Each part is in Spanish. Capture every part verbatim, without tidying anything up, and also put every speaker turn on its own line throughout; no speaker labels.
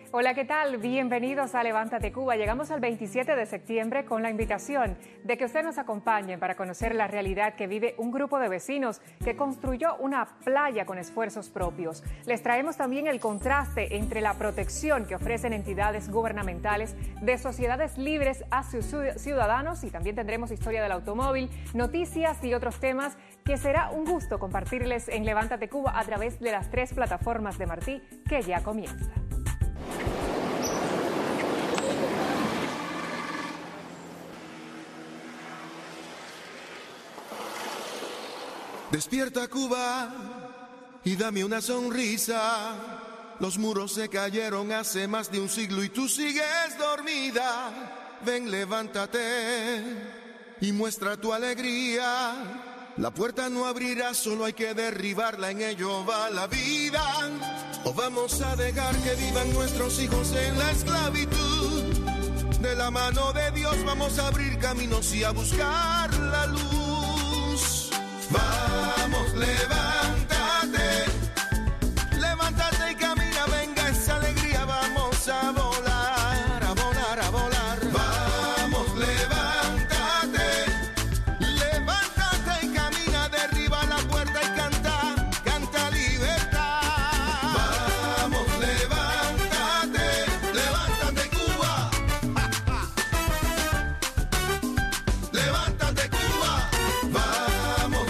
Hola, ¿qué tal? Bienvenidos a Levántate Cuba. Llegamos al veintisiete de septiembre con la invitación de que usted nos acompañe para conocer la realidad que vive un grupo de vecinos que construyó una playa con esfuerzos propios. Les traemos también el contraste entre la protección que ofrecen entidades gubernamentales de sociedades libres a sus ciudadanos, y también tendremos historia del automóvil, noticias y otros temas que será un gusto compartirles en Levántate Cuba a través de las tres plataformas de Martí que ya comienza.
Despierta, Cuba, y dame una sonrisa. Los muros se cayeron hace más de un siglo y tú sigues dormida. Ven, levántate y muestra tu alegría. La puerta no abrirá, solo hay que derribarla, en ello va la vida. O vamos a dejar que vivan nuestros hijos en la esclavitud. De la mano de Dios vamos a abrir caminos y a buscar la luz. Vamos, levántate, levántate y camina, venga esa alegría, vamos a volar, a volar, a volar. Vamos, levántate, levántate y camina, derriba la puerta y canta, canta libertad. Vamos, levántate, levántate Cuba, levántate Cuba, vamos.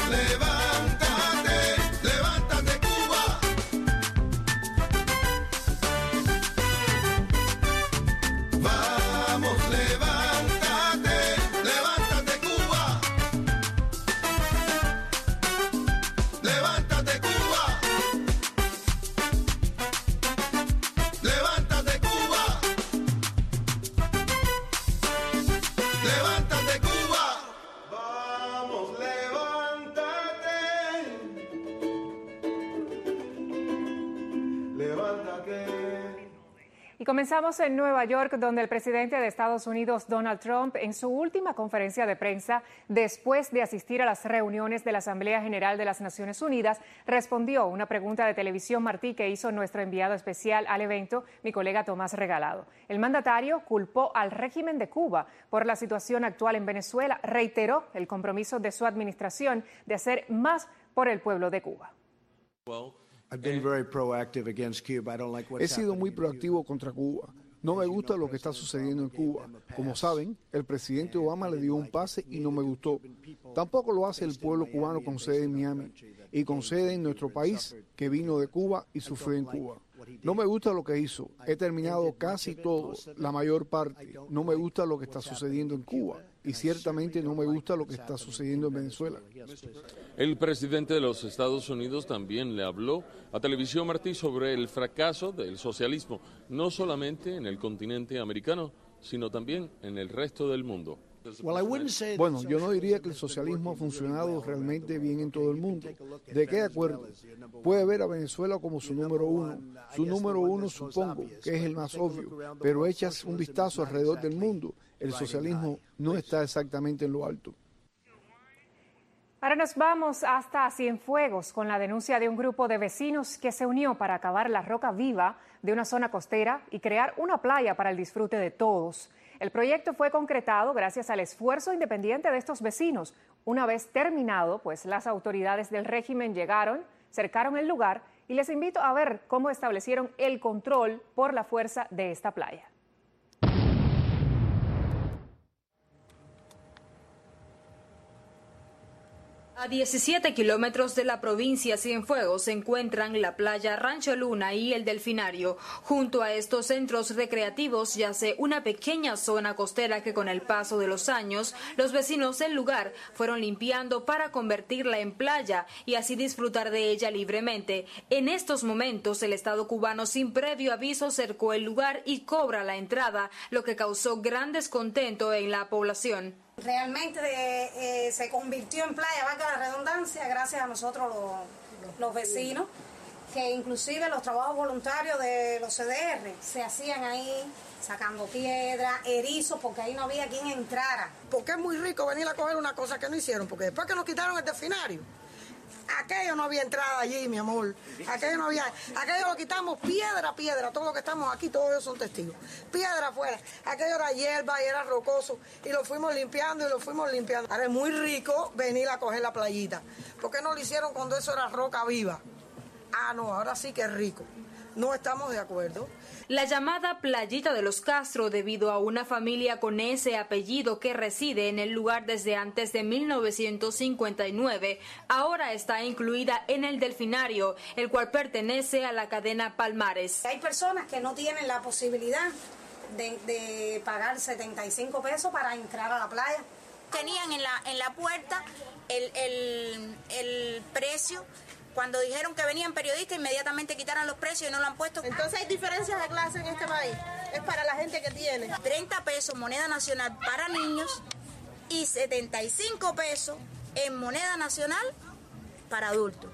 Y comenzamos en Nueva York, donde el presidente de Estados Unidos, Donald Trump, en su última conferencia de prensa, después de asistir a las reuniones de la Asamblea General de las Naciones Unidas, respondió una pregunta de Televisión Martí que hizo nuestro enviado especial al evento, mi colega Tomás Regalado. El mandatario culpó al régimen de Cuba por la situación actual en Venezuela, reiteró el compromiso de su administración de hacer más por el pueblo de Cuba.
Well, He sido muy proactivo contra Cuba. No me gusta lo que está sucediendo en Cuba. Como saben, el presidente Obama le dio un pase y no me gustó. Tampoco lo hace el pueblo cubano con sede en Miami y con sede en nuestro país, que vino de Cuba y sufrió en Cuba. No me gusta lo que hizo. He terminado casi todo, la mayor parte. No me gusta lo que está sucediendo en Cuba y ciertamente no me gusta lo que está sucediendo en Venezuela.
El presidente de los Estados Unidos también le habló a Televisión Martí sobre el fracaso del socialismo, no solamente en el continente americano, sino también en el resto del mundo.
Bueno, yo no diría que el socialismo ha funcionado realmente bien en todo el mundo. ¿De qué acuerdo? Puede ver a Venezuela como su número uno. Su número uno supongo que es el más obvio, pero echas un vistazo alrededor del mundo, el socialismo no está exactamente en lo alto.
Ahora nos vamos hasta Cienfuegos con la denuncia de un grupo de vecinos que se unió para acabar la roca viva de una zona costera y crear una playa para el disfrute de todos. El proyecto fue concretado gracias al esfuerzo independiente de estos vecinos. Una vez terminado, pues las autoridades del régimen llegaron, cercaron el lugar y les invito a ver cómo establecieron el control por la fuerza de esta playa.
A diecisiete kilómetros de la provincia Cienfuegos se encuentran la playa Rancho Luna y el Delfinario. Junto a estos centros recreativos yace una pequeña zona costera que con el paso de los años los vecinos del lugar fueron limpiando para convertirla en playa y así disfrutar de ella libremente. En estos momentos el Estado cubano sin previo aviso cercó el lugar y cobra la entrada, lo que causó gran descontento en la población.
Realmente eh, eh, se convirtió en playa, valga la redundancia, gracias a nosotros los, los vecinos, que inclusive los trabajos voluntarios de los C D R se hacían ahí, sacando piedra, erizos, porque ahí no había quien entrara.
Porque es muy rico venir a coger una cosa que no hicieron, porque después que nos quitaron el delfinario, Aquello no había entrada allí, mi amor. Aquello no había. Aquello lo quitamos piedra a piedra. Todos los que estamos aquí, todos ellos son testigos. Piedra afuera. Aquello era hierba y era rocoso. Y lo fuimos limpiando y lo fuimos limpiando. Ahora es muy rico venir a coger la playita. ¿Por qué no lo hicieron cuando eso era roca viva? Ah, no, ahora sí que es rico. No estamos de acuerdo.
La llamada Playita de los Castro, debido a una familia con ese apellido que reside en el lugar desde antes de mil novecientos cincuenta y nueve, ahora está incluida en el Delfinario, el cual pertenece a la cadena Palmares.
Hay personas que no tienen la posibilidad de, de pagar setenta y cinco pesos para entrar a la playa.
Tenían en la, en la puerta el, el, el precio. Cuando dijeron que venían periodistas, inmediatamente quitaron los precios y no lo han puesto.
Entonces hay diferencias de clase en este país. Es para la gente que tiene.
treinta pesos moneda nacional para niños y setenta y cinco pesos en moneda nacional para adultos.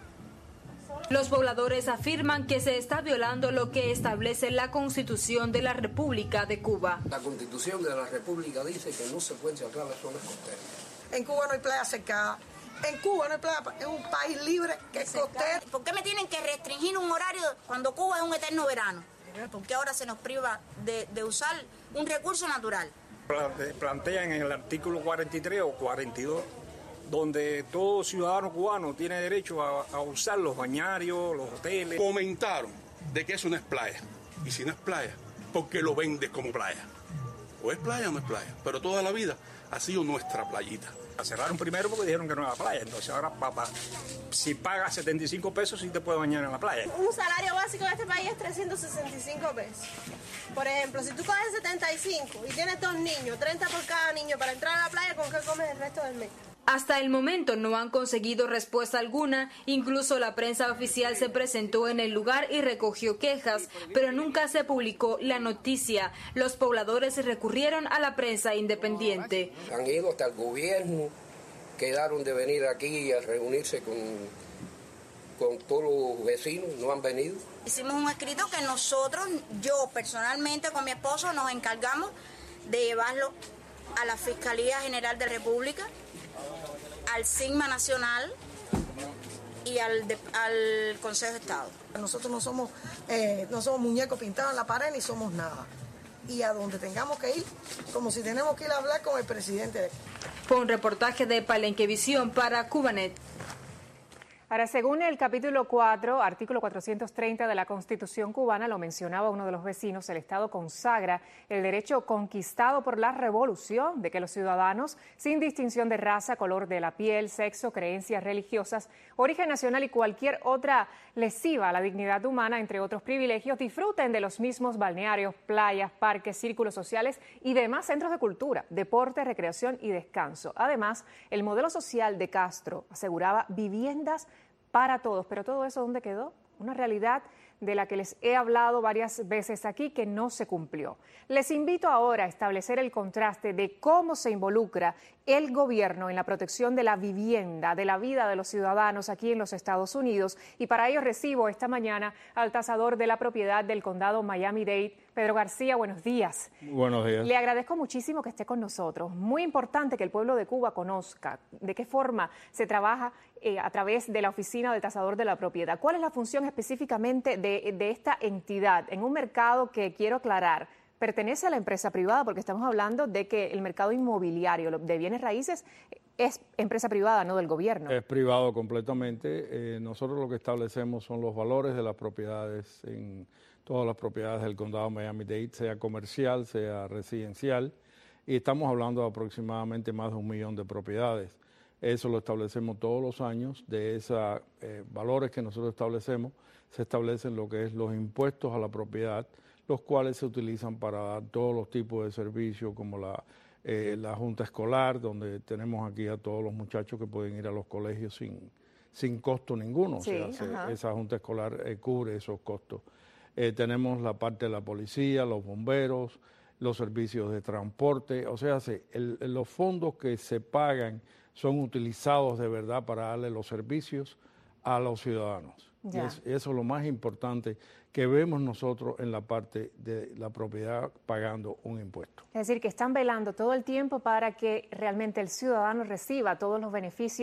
Los pobladores afirman que se está violando lo que establece la Constitución de la República de Cuba.
La Constitución de la República dice que no se pueden cerrar las zonas costeras.
En Cuba no hay playa cercada. En Cuba no hay playa, es un país libre que es costero.
¿Por qué me tienen que restringir un horario cuando Cuba es un eterno verano? ¿Por qué ahora se nos priva de, de usar un recurso natural?
Plantean en el artículo cuarenta y tres o cuarenta y dos, donde todo ciudadano cubano tiene derecho a, a usar los bañarios, los hoteles.
Comentaron de que eso no es playa. Y si no es playa, ¿por qué lo vendes como playa? O es playa o no es playa. Pero toda la vida ha sido nuestra playita.
La cerraron primero porque dijeron que no era playa, entonces ahora papá, si pagas setenta y cinco pesos sí te puedes bañar en la playa.
Un salario básico en este país es trescientos sesenta y cinco pesos. Por ejemplo, si tú coges setenta y cinco y tienes dos niños, treinta por cada niño para entrar a la playa, ¿con qué comes el resto del mes?
Hasta el momento no han conseguido respuesta alguna, incluso la prensa oficial se presentó en el lugar y recogió quejas, pero nunca se publicó la noticia. Los pobladores recurrieron a la prensa independiente.
Han ido hasta el gobierno, quedaron de venir aquí a reunirse con, con todos los vecinos, no han venido.
Hicimos un escrito que nosotros, yo personalmente con mi esposo, nos encargamos de llevarlo a la Fiscalía General de la República, al SIGMA Nacional y al, de, al Consejo de Estado.
Nosotros no somos, eh, no somos muñecos pintados en la pared ni somos nada. Y a donde tengamos que ir, como si tenemos que ir a hablar con el presidente.
Fue un reportaje de Palenquevisión para Cubanet.
Ahora, según el capítulo cuatro, artículo cuatrocientos treinta de la Constitución cubana, lo mencionaba uno de los vecinos, el Estado consagra el derecho conquistado por la Revolución de que los ciudadanos, sin distinción de raza, color de la piel, sexo, creencias religiosas, origen nacional y cualquier otra lesiva a la dignidad humana, entre otros privilegios, disfruten de los mismos balnearios, playas, parques, círculos sociales y demás centros de cultura, deporte, recreación y descanso. Además, el modelo social de Castro aseguraba viviendas para todos, pero todo eso, ¿dónde quedó? Una realidad de la que les he hablado varias veces aquí que no se cumplió. Les invito ahora a establecer el contraste de cómo se involucra el gobierno en la protección de la vivienda, de la vida de los ciudadanos aquí en los Estados Unidos, y para ello recibo esta mañana al tasador de la propiedad del condado Miami-Dade, Pedro García. Buenos días.
Buenos días.
Le agradezco muchísimo que esté con nosotros. Muy importante que el pueblo de Cuba conozca de qué forma se trabaja eh, a través de la oficina del tasador de la propiedad. ¿Cuál es la función específicamente de, de esta entidad en un mercado que, quiero aclarar, pertenece a la empresa privada, porque estamos hablando de que el mercado inmobiliario de bienes raíces es empresa privada, no del gobierno?
Es privado completamente. Eh, nosotros lo que establecemos son los valores de las propiedades en todas las propiedades del condado Miami-Dade, sea comercial, sea residencial, y estamos hablando de aproximadamente más de un millón de propiedades. Eso lo establecemos todos los años. De esos eh, valores que nosotros establecemos, se establecen lo que es los impuestos a la propiedad, los cuales se utilizan para dar todos los tipos de servicios, como la, eh, la junta escolar, donde tenemos aquí a todos los muchachos que pueden ir a los colegios sin, sin costo ninguno.
Sí,
o sea, se, esa junta escolar eh, cubre esos costos. Eh, tenemos la parte de la policía, los bomberos, los servicios de transporte, o sea, se, el, los fondos que se pagan son utilizados de verdad para darle los servicios a los ciudadanos. Y es, eso es lo más importante que vemos nosotros en la parte de la propiedad pagando un impuesto.
Es decir, que están velando todo el tiempo para que realmente el ciudadano reciba todos los beneficios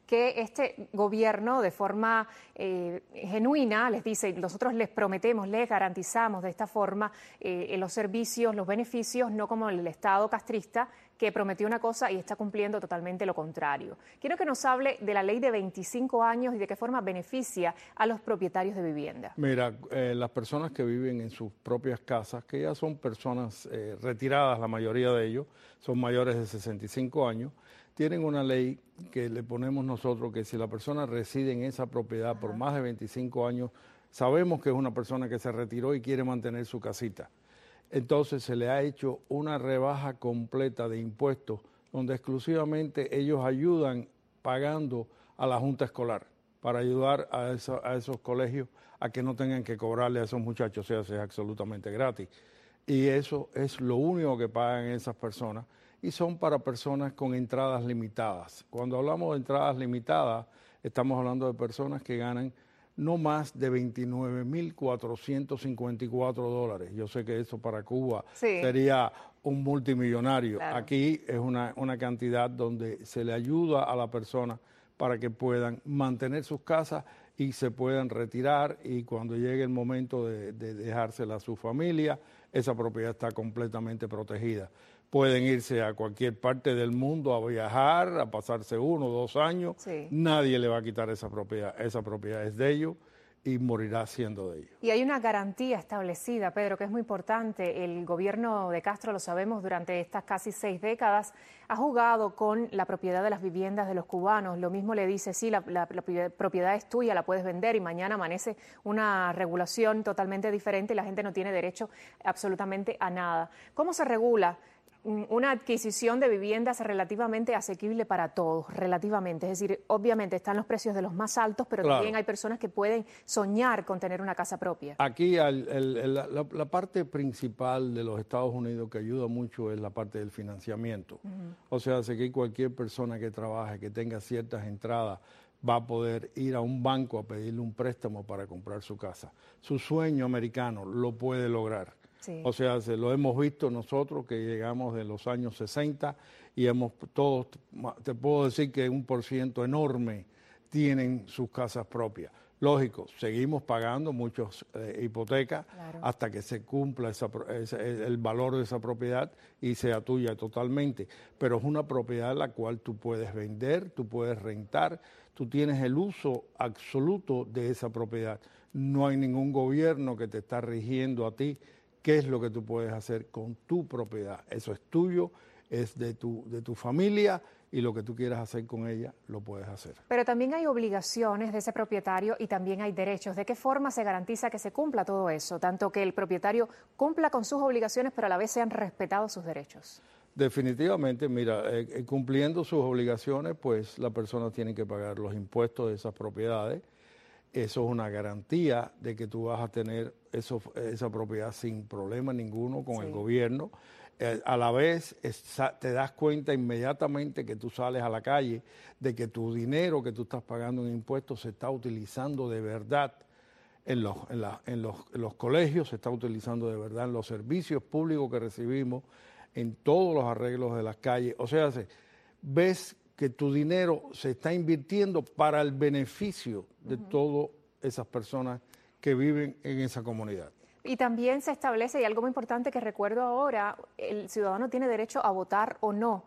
que este gobierno de forma eh, genuina les dice, nosotros les prometemos, les garantizamos de esta forma eh, los servicios, los beneficios, no como el Estado castrista que prometió una cosa y está cumpliendo totalmente lo contrario. Quiero que nos hable de la ley de veinticinco años y de qué forma beneficia a los propietarios de vivienda.
Mira, eh, las personas que viven en sus propias casas, que ya son personas eh, retiradas, la mayoría de ellos, son mayores de sesenta y cinco años, tienen una ley que le ponemos nosotros que si la persona reside en esa propiedad Ajá. por más de veinticinco años, sabemos que es una persona que se retiró y quiere mantener su casita. Entonces se le ha hecho una rebaja completa de impuestos donde exclusivamente ellos ayudan pagando a la Junta Escolar para ayudar a, esa, a esos colegios a que no tengan que cobrarle a esos muchachos, o sea, sea absolutamente gratis. Y eso es lo único que pagan esas personas y son para personas con entradas limitadas. Cuando hablamos de entradas limitadas, estamos hablando de personas que ganan no más de veintinueve mil cuatrocientos cincuenta y cuatro dólares. Yo sé que eso para Cuba sí. sería un multimillonario. Claro. Aquí es una, una cantidad donde se le ayuda a la persona para que puedan mantener sus casas y se puedan retirar y cuando llegue el momento de, de dejársela a su familia, esa propiedad está completamente protegida. Pueden irse a cualquier parte del mundo a viajar, a pasarse uno o dos años. Sí. Nadie le va a quitar esa propiedad. Esa propiedad es de ellos y morirá siendo de ellos.
Y hay una garantía establecida, Pedro, que es muy importante. El gobierno de Castro, lo sabemos, durante estas casi seis décadas ha jugado con la propiedad de las viviendas de los cubanos. Lo mismo le dice, sí, la, la, la propiedad es tuya, la puedes vender y mañana amanece una regulación totalmente diferente y la gente no tiene derecho absolutamente a nada. ¿Cómo se regula una adquisición de viviendas relativamente asequible para todos, relativamente? Es decir, obviamente están los precios de los más altos, pero claro. también hay personas que pueden soñar con tener una casa propia.
Aquí el, el, el, la, la parte principal de los Estados Unidos que ayuda mucho es la parte del financiamiento. Uh-huh. O sea, hace que cualquier persona que trabaje, que tenga ciertas entradas, va a poder ir a un banco a pedirle un préstamo para comprar su casa. Su sueño americano lo puede lograr. Sí. O sea, se lo hemos visto nosotros que llegamos de los años sesenta y hemos todos, te puedo decir que un por ciento enorme tienen sus casas propias. Lógico, seguimos pagando muchas eh, hipotecas claro. hasta que se cumpla esa, esa, el valor de esa propiedad y sea tuya totalmente. Pero es una propiedad la cual tú puedes vender, tú puedes rentar, tú tienes el uso absoluto de esa propiedad. No hay ningún gobierno que te está rigiendo a ti qué es lo que tú puedes hacer con tu propiedad. Eso es tuyo, es de tu, de tu familia y lo que tú quieras hacer con ella lo puedes hacer.
Pero también hay obligaciones de ese propietario y también hay derechos. ¿De qué forma se garantiza que se cumpla todo eso? Tanto que el propietario cumpla con sus obligaciones, pero a la vez sean respetados sus derechos.
Definitivamente, mira, eh, cumpliendo sus obligaciones, pues la persona tiene que pagar los impuestos de esas propiedades. Eso es una garantía de que tú vas a tener eso, esa propiedad sin problema ninguno con sí. el gobierno. Eh, a la vez es, te das cuenta inmediatamente que tú sales a la calle de que tu dinero que tú estás pagando en impuestos se está utilizando de verdad en los, en, la, en, los, en los colegios, se está utilizando de verdad en los servicios públicos que recibimos, en todos los arreglos de las calles. O sea, se, ves que tu dinero se está invirtiendo para el beneficio de uh-huh. todas esas personas que viven en esa comunidad.
Y también se establece, y algo muy importante que recuerdo ahora, el ciudadano tiene derecho a votar o no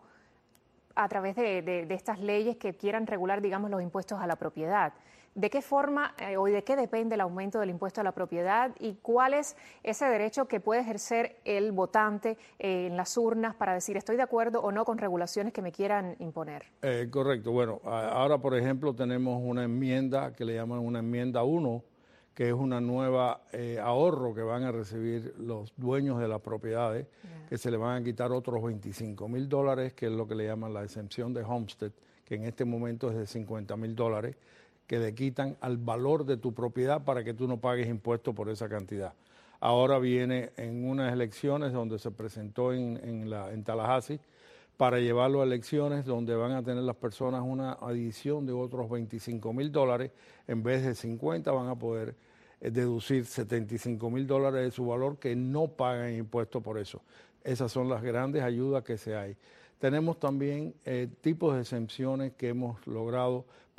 a través de, de, de estas leyes que quieran regular, digamos, los impuestos a la propiedad. ¿De qué forma eh, o de qué depende el aumento del impuesto a la propiedad y cuál es ese derecho que puede ejercer el votante eh, en las urnas para decir estoy de acuerdo o no con regulaciones que me quieran imponer?
Eh, correcto. Bueno, ahora, por ejemplo, tenemos una enmienda que le llaman una enmienda uno, que es una nueva eh, ahorro que van a recibir los dueños de las propiedades, yeah. que se le van a quitar otros veinticinco mil dólares, que es lo que le llaman la exención de Homestead, que en este momento es de cincuenta mil dólares, que le quitan al valor de tu propiedad para que tú no pagues impuestos por esa cantidad. Ahora viene en unas elecciones donde se presentó en, en, la, en Tallahassee para llevarlo a elecciones donde van a tener las personas una adición de otros veinticinco mil dólares, en vez de cincuenta van a poder eh, deducir setenta y cinco mil dólares de su valor que no pagan impuestos por eso. Esas son las grandes ayudas que se hay. Tenemos también eh, tipos de exenciones que hemos logrado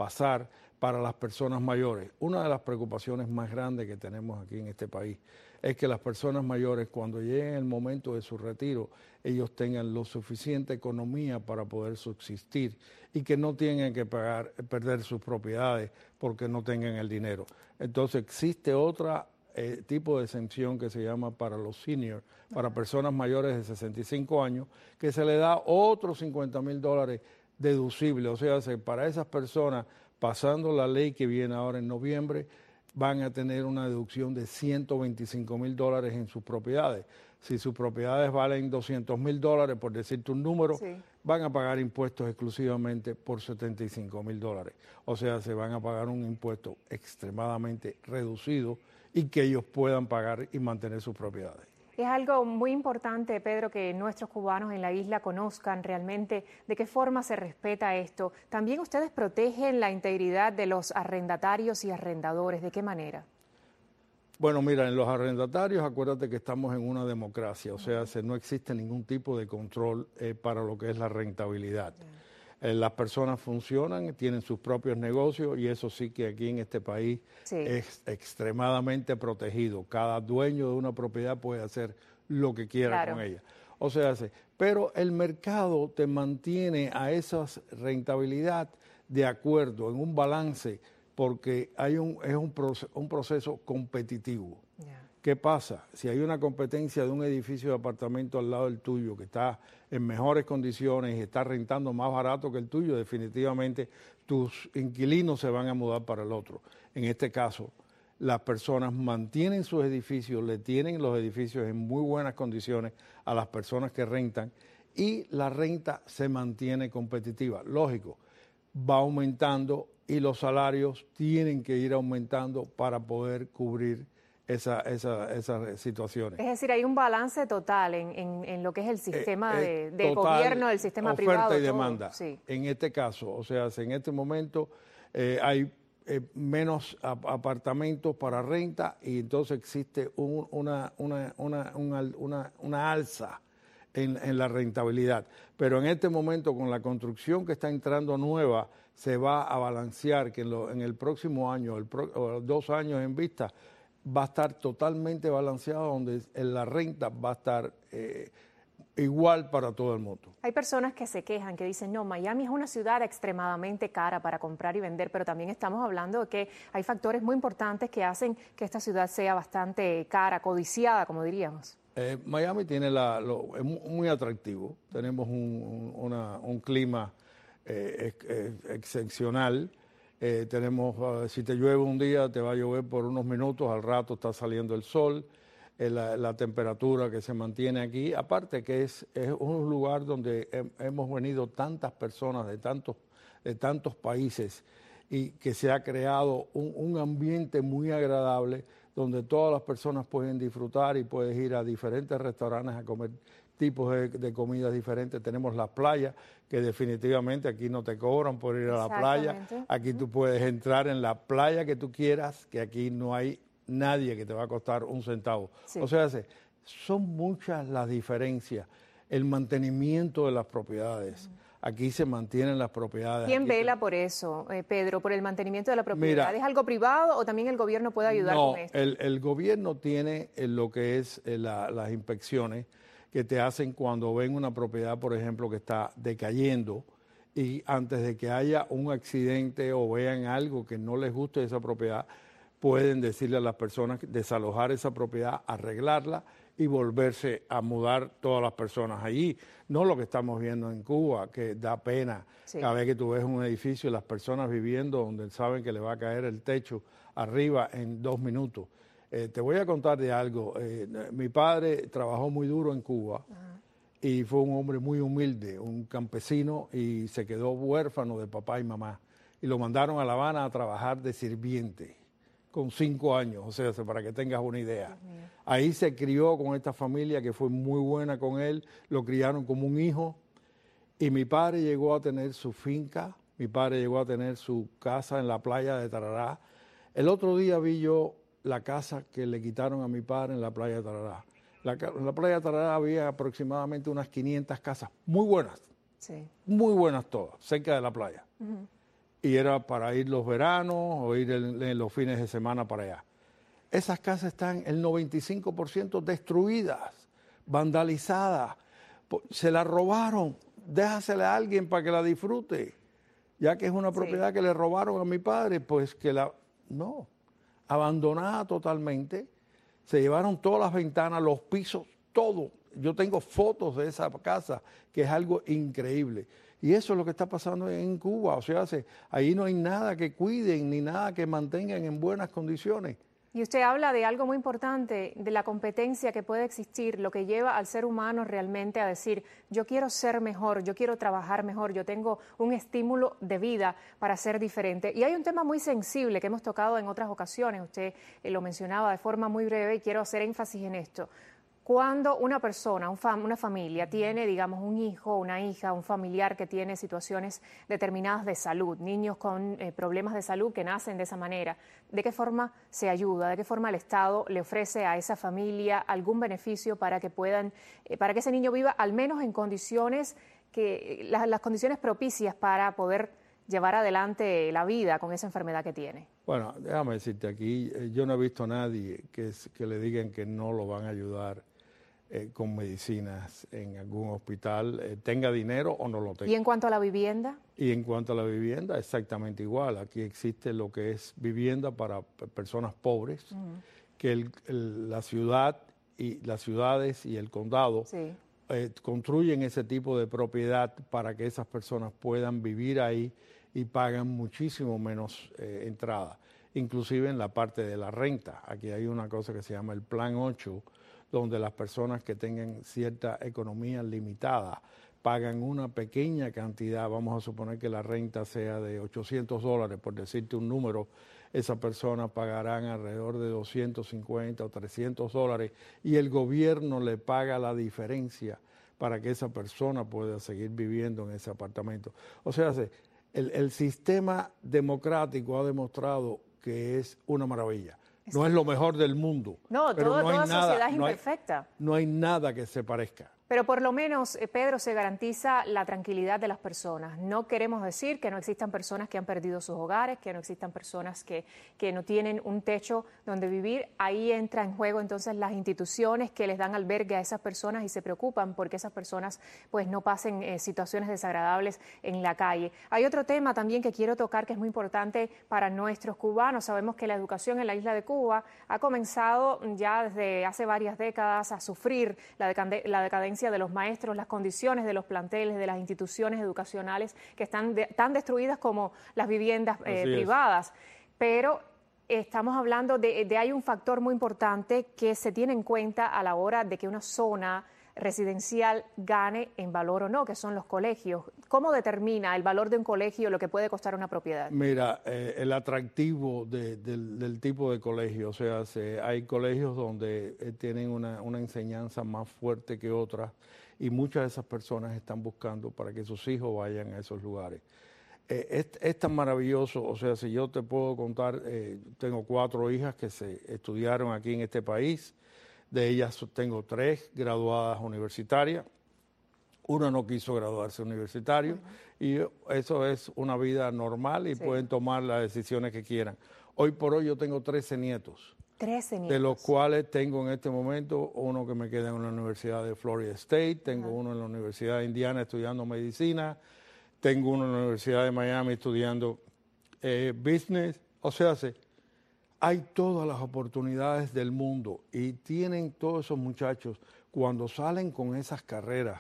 pasar para las personas mayores. Una de las preocupaciones más grandes que tenemos aquí en este país es que las personas mayores, cuando lleguen el momento de su retiro, ellos tengan lo suficiente economía para poder subsistir y que no tengan que pagar, perder sus propiedades porque no tengan el dinero. Entonces existe otro eh, tipo de exención que se llama para los seniors, para personas mayores de sesenta y cinco años, que se le da otros cincuenta mil dólares deducibles. O sea, para esas personas, pasando la ley que viene ahora en noviembre, van a tener una deducción de ciento veinticinco mil dólares en sus propiedades. Si sus propiedades valen doscientos mil dólares, por decirte un número, sí, van a pagar impuestos exclusivamente por setenta y cinco mil dólares. O sea, se van a pagar un impuesto extremadamente reducido y que ellos puedan pagar y mantener sus propiedades.
Es algo muy importante, Pedro, que nuestros cubanos en la isla conozcan realmente de qué forma se respeta esto. También ustedes protegen la integridad de los arrendatarios y arrendadores. ¿De qué manera?
Bueno, mira, en los arrendatarios, acuérdate que estamos en una democracia, o sea, se, no existe ningún tipo de control eh, para lo que es la rentabilidad. Eh, las personas funcionan, tienen sus propios negocios y eso sí que aquí en este país sí. es extremadamente protegido. Cada dueño de una propiedad puede hacer lo que quiera claro. con ella. O sea, pero el mercado te mantiene a esa rentabilidad de acuerdo, en un balance, porque hay un, es un, proceso, un proceso competitivo. Yeah. ¿Qué pasa? Si hay una competencia de un edificio de apartamento al lado del tuyo que está en mejores condiciones y está rentando más barato que el tuyo, definitivamente tus inquilinos se van a mudar para el otro. En este caso, las personas mantienen sus edificios, le tienen los edificios en muy buenas condiciones a las personas que rentan y la renta se mantiene competitiva. Lógico, va aumentando y los salarios tienen que ir aumentando para poder cubrir esa, esa, esas situaciones.
Es decir, hay un balance total en, en, en lo que es el sistema eh, de, de gobierno, el sistema privado.
Oferta y demanda. Sí. En este caso, o sea, en este momento eh, hay eh, menos ap apartamentos para renta y entonces existe un, una, una, una, una, una, una alza en, en la rentabilidad. Pero en este momento, con la construcción que está entrando nueva, se va a balancear que en, lo, en el próximo año, el pro, o dos años en vista, va a estar totalmente balanceado, donde la renta va a estar eh, igual para todo el mundo.
Hay personas que se quejan, que dicen, no, Miami es una ciudad extremadamente cara para comprar y vender, pero también estamos hablando de que hay factores muy importantes que hacen que esta ciudad sea bastante cara, codiciada, como diríamos.
Eh, Miami tiene la, lo, es muy atractivo, tenemos un, un, una, un clima eh, ex, excepcional. Eh, tenemos, uh, si te llueve un día, te va a llover por unos minutos, al rato está saliendo el sol, eh, la, la temperatura que se mantiene aquí, aparte que es, es un lugar donde he, hemos venido tantas personas de tantos, de tantos países y que se ha creado un, un ambiente muy agradable donde todas las personas pueden disfrutar y puedes ir a diferentes restaurantes a comer tipos de, de comidas diferentes. Tenemos las playas, que definitivamente aquí no te cobran por ir a la playa. Aquí tú puedes entrar en la playa que tú quieras, que aquí no hay nadie que te va a costar un centavo. Sí. O sea, son muchas las diferencias. El mantenimiento de las propiedades. Uh-huh. Aquí se mantienen las propiedades.
¿Quién
aquí
vela
se...
por eso, eh, Pedro, por el mantenimiento de la propiedad? Mira, ¿es algo privado o también el gobierno puede ayudar
no,
con esto?
El, el gobierno tiene lo que es la, las inspecciones que te hacen cuando ven una propiedad, por ejemplo, que está decayendo y antes de que haya un accidente o vean algo que no les guste de esa propiedad, pueden decirle a las personas desalojar esa propiedad, arreglarla y volverse a mudar todas las personas allí. No lo que estamos viendo en Cuba, que da pena sí. cada vez que tú ves un edificio y las personas viviendo donde saben que le va a caer el techo arriba en dos minutos. Eh, te voy a contar de algo. Eh, mi padre trabajó muy duro en Cuba uh-huh. y fue un hombre muy humilde, un campesino, y se quedó huérfano de papá y mamá. Y lo mandaron a La Habana a trabajar de sirviente con cinco años, o sea, para que tengas una idea. Ahí se crió con esta familia que fue muy buena con él, lo criaron como un hijo, y mi padre llegó a tener su finca, mi padre llegó a tener su casa en la playa de Tarará. El otro día vi yo la casa que le quitaron a mi padre en la playa de Tarará. La, en la playa de Tarará había aproximadamente unas quinientas casas, muy buenas, sí. muy buenas todas, cerca de la playa. Uh-huh. y era para ir los veranos o ir en, en los fines de semana para allá. Esas casas están el noventa y cinco por ciento destruidas, vandalizadas, se las robaron, déjasela a alguien para que la disfrute, ya que es una propiedad sí. que le robaron a mi padre, pues que la... No, abandonada totalmente, se llevaron todas las ventanas, los pisos, todo. Yo tengo fotos de esa casa, que es algo increíble. Y eso es lo que está pasando en Cuba. O sea, ahí no hay nada que cuiden ni nada que mantengan en buenas condiciones.
Y usted habla de algo muy importante, de la competencia que puede existir, lo que lleva al ser humano realmente a decir, yo quiero ser mejor, yo quiero trabajar mejor, yo tengo un estímulo de vida para ser diferente. Y hay un tema muy sensible que hemos tocado en otras ocasiones, usted eh, lo mencionaba de forma muy breve y quiero hacer énfasis en esto. Cuando una persona, un fam- una familia tiene, digamos, un hijo, una hija, un familiar que tiene situaciones determinadas de salud, niños con eh, problemas de salud que nacen de esa manera, ¿de qué forma se ayuda? ¿De qué forma el Estado le ofrece a esa familia algún beneficio para que puedan, eh, para que ese niño viva al menos en condiciones que, las, las condiciones propicias para poder llevar adelante la vida con esa enfermedad que tiene?
Bueno, déjame decirte aquí, eh, yo no he visto a nadie que, que le digan que no lo van a ayudar Eh, con medicinas en algún hospital, eh, tenga dinero o no lo tenga.
¿Y en cuanto a la vivienda?
Y en cuanto a la vivienda, exactamente igual. Aquí existe lo que es vivienda para personas pobres, uh-huh. que el, el, la ciudad y las ciudades y el condado sí. eh, construyen ese tipo de propiedad para que esas personas puedan vivir ahí y pagan muchísimo menos eh, entrada, inclusive en la parte de la renta. Aquí hay una cosa que se llama el Plan ocho, donde las personas que tengan cierta economía limitada pagan una pequeña cantidad, vamos a suponer que la renta sea de ochocientos dólares, por decirte un número, esas personas pagarán alrededor de doscientos cincuenta o trescientos dólares y el gobierno le paga la diferencia para que esa persona pueda seguir viviendo en ese apartamento. O sea, el, el sistema democrático ha demostrado que es una maravilla. No es lo mejor del mundo.
No,
pero
todo,
no hay
toda
nada,
sociedad es
no hay,
imperfecta.
No hay nada que se parezca.
Pero por lo menos, eh, Pedro, se garantiza la tranquilidad de las personas. No queremos decir que no existan personas que han perdido sus hogares, que no existan personas que, que no tienen un techo donde vivir. Ahí entra en juego entonces las instituciones que les dan albergue a esas personas y se preocupan porque esas personas pues no pasen eh, situaciones desagradables en la calle. Hay otro tema también que quiero tocar que es muy importante para nuestros cubanos. Sabemos que la educación en la isla de Cuba ha comenzado ya desde hace varias décadas a sufrir la, decade- la decadencia de los maestros, las condiciones de los planteles, de las instituciones educacionales que están de, tan destruidas como las viviendas eh, privadas. Pero estamos hablando de, de hay un factor muy importante que se tiene en cuenta a la hora de que una zona residencial gane en valor o no, que son los colegios. ¿Cómo determina el valor de un colegio lo que puede costar una propiedad?
Mira, eh, el atractivo de, del, del tipo de colegio, o sea, se, hay colegios donde eh, tienen una, una enseñanza más fuerte que otras y muchas de esas personas están buscando para que sus hijos vayan a esos lugares. Eh, es, es tan maravilloso, o sea, si yo te puedo contar, eh, tengo cuatro hijas que se estudiaron aquí en este país. De ellas tengo tres graduadas universitarias, una no quiso graduarse universitario, uh-huh. y eso es una vida normal y sí. pueden tomar las decisiones que quieran. Hoy por hoy yo tengo trece nietos,
trece nietos.
De los cuales tengo en este momento uno que me queda en la Universidad de Florida State, tengo uh-huh. uno en la Universidad de Indiana estudiando medicina, tengo uno en la Universidad de Miami estudiando eh, business, o sea, se hay todas las oportunidades del mundo y tienen todos esos muchachos, cuando salen con esas carreras,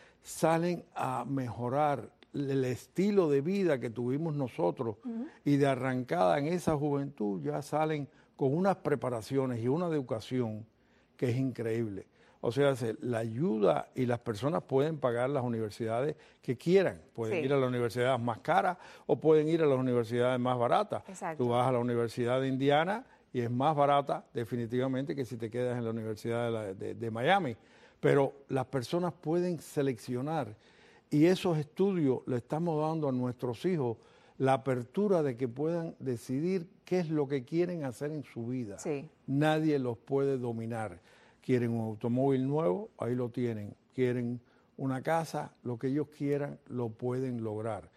salen a mejorar el estilo de vida que tuvimos nosotros uh-huh. y de arrancada en esa juventud ya salen con unas preparaciones y una educación que es increíble. O sea, la ayuda y las personas pueden pagar las universidades que quieran. Pueden sí. ir a las universidades más caras o pueden ir a las universidades más baratas.
Exacto.
Tú vas a la Universidad de Indiana y es más barata definitivamente que si te quedas en la Universidad de, la, de, de Miami. Pero las personas pueden seleccionar y esos estudios le estamos dando a nuestros hijos la apertura de que puedan decidir qué es lo que quieren hacer en su vida.
Sí.
Nadie los puede dominar. Quieren un automóvil nuevo, ahí lo tienen. Quieren una casa, lo que ellos quieran, lo pueden lograr.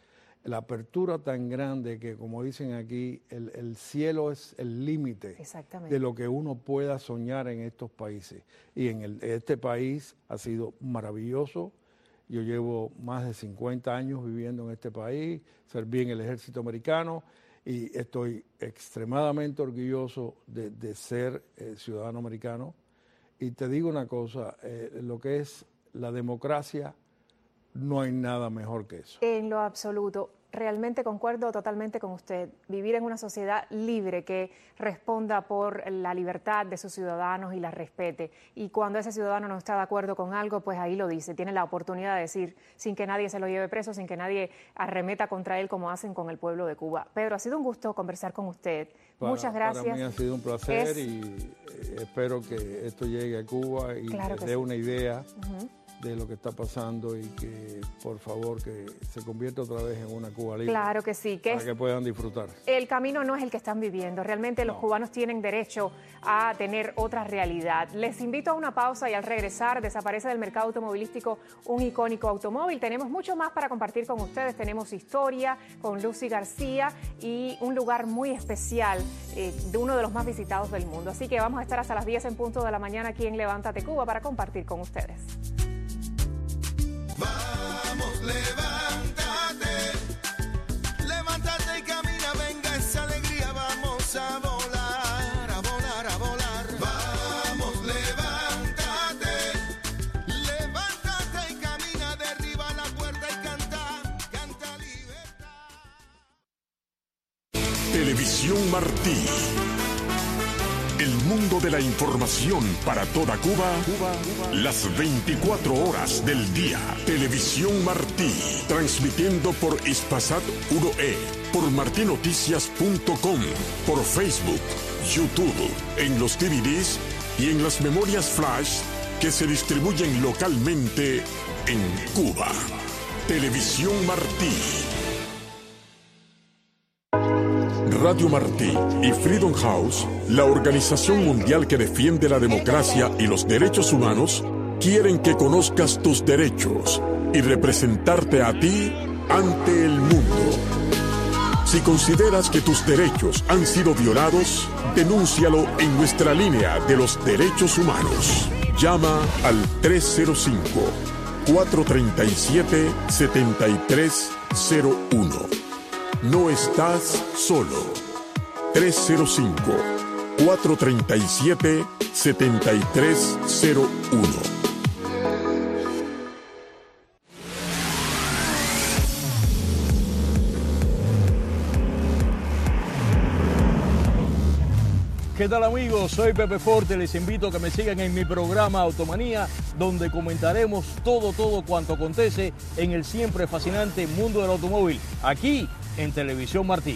la apertura tan grande que, como dicen aquí, el, el cielo es el límite de lo que uno pueda soñar en estos países. Y en el, este país ha sido maravilloso. Yo llevo más de cincuenta años viviendo en este país, serví en el ejército americano y estoy extremadamente orgulloso de, de ser eh, ciudadano americano. Y te digo una cosa, eh, lo que es la democracia, no hay nada mejor que eso.
En lo absoluto. Realmente concuerdo totalmente con usted. Vivir en una sociedad libre que responda por la libertad de sus ciudadanos y la respete. Y cuando ese ciudadano no está de acuerdo con algo, pues ahí lo dice. Tiene la oportunidad de decir, sin que nadie se lo lleve preso, sin que nadie arremeta contra él como hacen con el pueblo de Cuba. Pedro, ha sido un gusto conversar con usted.
Para,
Muchas gracias.
Para mí ha sido un placer
es...
y eh, espero que esto llegue a Cuba y
claro
que dé
sí.
una idea
Uh-huh.
de lo que está pasando y que, por favor, que se convierta otra vez en una Cuba libre.
Claro que sí. Que
para
es...
que puedan disfrutar.
El camino no es el que están viviendo. Realmente los no. cubanos tienen derecho a tener otra realidad. Les invito a una pausa y al regresar desaparece del mercado automovilístico un icónico automóvil. Tenemos mucho más para compartir con ustedes. Tenemos historia con Lucy García y un lugar muy especial eh, de uno de los más visitados del mundo. Así que vamos a estar hasta las diez en punto de la mañana aquí en Levántate Cuba para compartir con ustedes.
Vamos, levántate, levántate y camina, venga esa alegría, vamos a volar, a volar, a volar. Vamos, levántate, levántate y camina, derriba la puerta y canta, canta libertad.
Televisión Martí. El mundo de la información para toda Cuba, Cuba, Cuba, las veinticuatro horas del día. Televisión Martí, transmitiendo por Hispasat uno E, por martinoticias punto com, por Facebook, YouTube, en los D V Ds y en las memorias flash que se distribuyen localmente en Cuba. Televisión Martí. Radio Martí y Freedom House, la organización mundial que defiende la democracia y los derechos humanos, quieren que conozcas tus derechos y representarte a ti ante el mundo. Si consideras que tus derechos han sido violados, denúncialo en nuestra línea de los derechos humanos. Llama al tres cero cinco, cuatro tres siete, siete tres cero uno. No estás solo. tres cero cinco, cuatro tres siete, siete tres cero uno.
¿Qué tal, amigos? Soy Pepe Forte, les invito a que me sigan en mi programa Automanía, donde comentaremos todo, todo cuanto acontece en el siempre fascinante mundo del automóvil, aquí en Televisión Martí.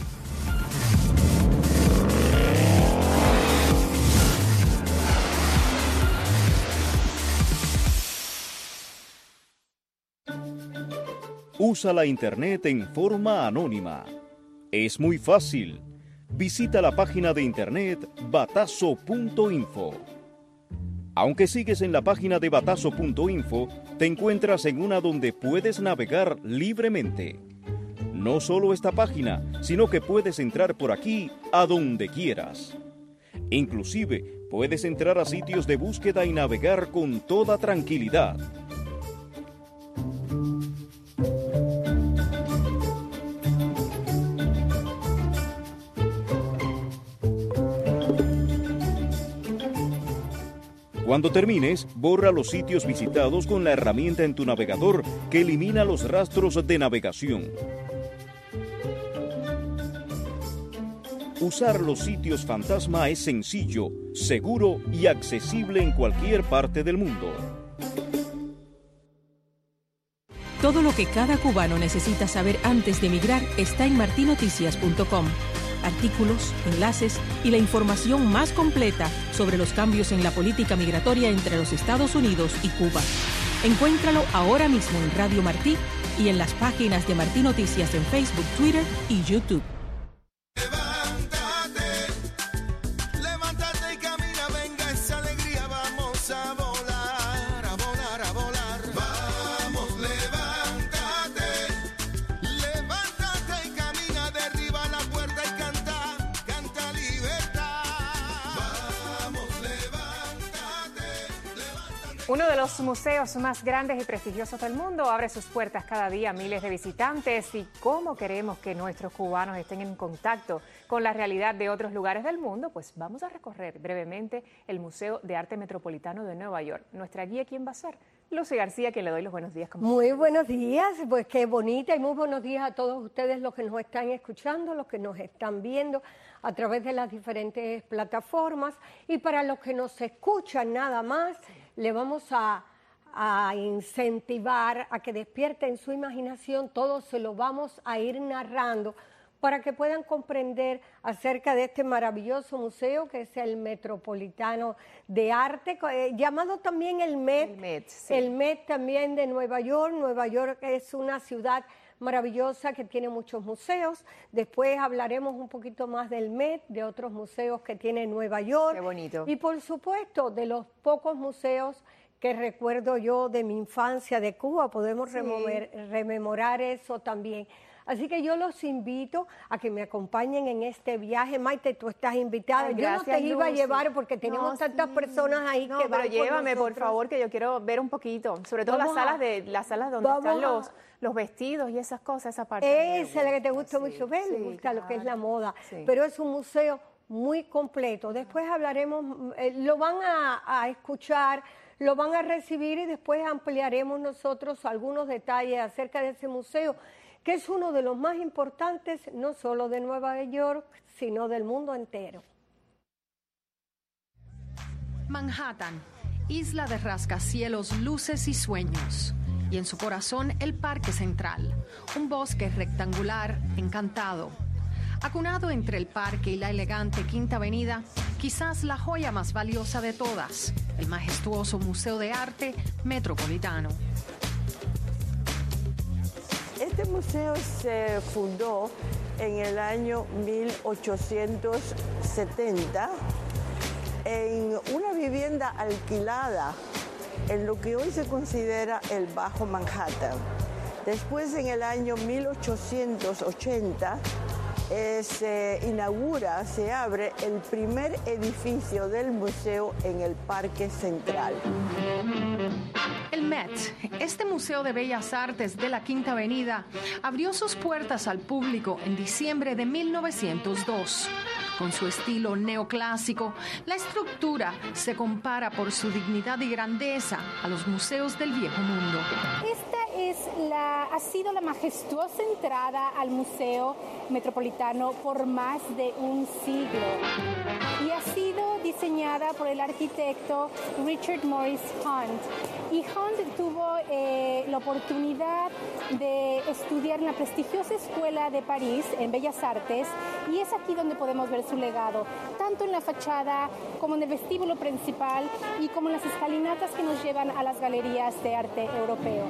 Usa la internet en forma anónima. Es muy fácil. Visita la página de internet batazo punto info. Aunque sigues en la página de batazo punto info, te encuentras en una donde puedes navegar libremente. No solo esta página, sino que puedes entrar por aquí a donde quieras. Inclusive, puedes entrar a sitios de búsqueda y navegar con toda tranquilidad. Cuando termines, borra los sitios visitados con la herramienta en tu navegador que elimina los rastros de navegación. Usar los sitios fantasma es sencillo, seguro y accesible en cualquier parte del mundo.
Todo lo que cada cubano necesita saber antes de emigrar está en martinoticias punto com. Artículos, enlaces y la información más completa sobre los cambios en la política migratoria entre los Estados Unidos y Cuba. Encuéntralo ahora mismo en Radio Martí y en las páginas de Martí Noticias en Facebook, Twitter y YouTube.
Levántate,
Uno de los museos más grandes y prestigiosos del mundo abre sus puertas cada día a miles de visitantes. ¿Y cómo queremos que nuestros cubanos estén en contacto con la realidad de otros lugares del mundo? Pues vamos a recorrer brevemente el Museo de Arte Metropolitano de Nueva York. Nuestra guía, ¿quién va a ser? Lucy García, a quien le doy los buenos días. Como
muy siempre. Buenos días, pues qué bonita y muy buenos días a todos ustedes los que nos están escuchando, los que nos están viendo a través de las diferentes plataformas, y para los que nos escuchan nada más, le vamos a, a incentivar a que despierten su imaginación. Todo se lo vamos a ir narrando para que puedan comprender acerca de este maravilloso museo que es el Metropolitano de Arte, eh, llamado también el Met. El Met, sí. El Met también de Nueva York. Nueva York es una ciudad maravillosa que tiene muchos museos. Después hablaremos un poquito más del Met, de otros museos que tiene Nueva York.
Qué bonito.
Y por supuesto, de los pocos museos que recuerdo yo de mi infancia de Cuba, podemos sí. remover, rememorar eso también. Así que yo los invito a que me acompañen en este viaje. Maite, tú estás invitada. Ay, yo gracias, no te iba Lucy. a llevar porque tenemos no, tantas sí. personas ahí
no,
que van
pero llévame, por favor, que yo quiero ver un poquito. Sobre todo las salas, de, las salas donde están los, los vestidos y esas cosas, esa parte.
Esa es la que te gusta sí, mucho ver, sí, me gusta claro. lo que es la moda. Sí. Pero es un museo muy completo. Después hablaremos, eh, lo van a, a escuchar, lo van a recibir y después ampliaremos nosotros algunos detalles acerca de ese museo, que es uno de los más importantes, no solo de Nueva York, sino del mundo entero.
Manhattan, isla de rascacielos, luces y sueños. Y en su corazón, el Parque Central, un bosque rectangular encantado. Acunado entre el parque y la elegante Quinta Avenida, quizás la joya más valiosa de todas, el majestuoso Museo de Arte Metropolitano.
Este museo se fundó en el año mil ochocientos setenta en una vivienda alquilada en lo que hoy se considera el Bajo Manhattan. Después, en el año mil ochocientos ochenta, eh, se inaugura, se abre el primer edificio del museo en el Parque Central.
El Met, este Museo de Bellas Artes de la Quinta Avenida, abrió sus puertas al público en diciembre de mil novecientos dos. Con su estilo neoclásico, la estructura se compara por su dignidad y grandeza a los museos del Viejo Mundo.
Esta es la, ha sido la majestuosa entrada al Museo Metropolitano por más de un siglo y ha sido diseñada por el arquitecto Richard Morris Hunt. Y Hunt tuvo eh, la oportunidad de estudiar en la prestigiosa Escuela de París en Bellas Artes, y es aquí donde podemos ver su legado, tanto en la fachada como en el vestíbulo principal y como en las escalinatas que nos llevan a las galerías de arte europeo.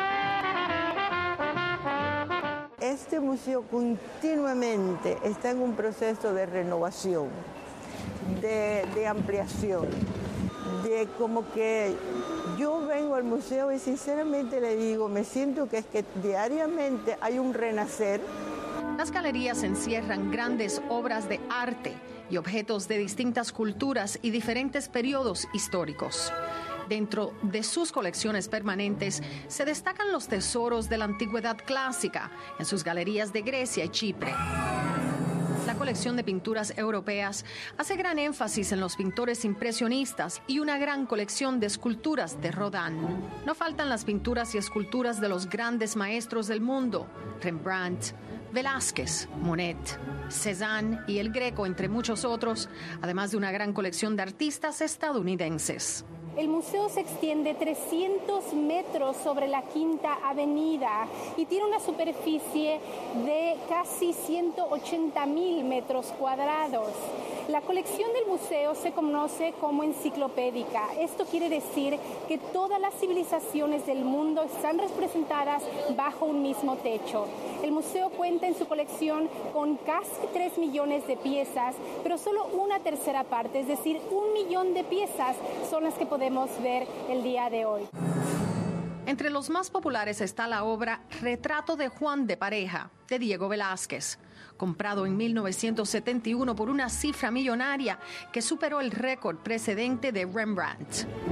Este museo continuamente está en un proceso de renovación, de, de ampliación, de como que yo vengo al museo y sinceramente le digo, me siento que es que diariamente hay un renacer.
Las galerías encierran grandes obras de arte y objetos de distintas culturas y diferentes periodos históricos. Dentro de sus colecciones permanentes se destacan los tesoros de la antigüedad clásica en sus galerías de Grecia y Chipre. La colección de pinturas europeas hace gran énfasis en los pintores impresionistas y una gran colección de esculturas de Rodin. No faltan las pinturas y esculturas de los grandes maestros del mundo, Rembrandt, Velázquez, Monet, Cézanne y El Greco, entre muchos otros, además de una gran colección de artistas estadounidenses.
El museo se extiende trescientos metros sobre la Quinta Avenida y tiene una superficie de casi ciento ochenta mil metros cuadrados. La colección del museo se conoce como enciclopédica. Esto quiere decir que todas las civilizaciones del mundo están representadas bajo un mismo techo. El museo cuenta en su colección con casi tres millones de piezas, pero solo una tercera parte, es decir, un millón de piezas son las que podemos ver el día de hoy.
Entre los más populares está la obra Retrato de Juan de Pareja, de Diego Velázquez, comprado en mil novecientos setenta y uno por una cifra millonaria que superó el récord precedente de Rembrandt.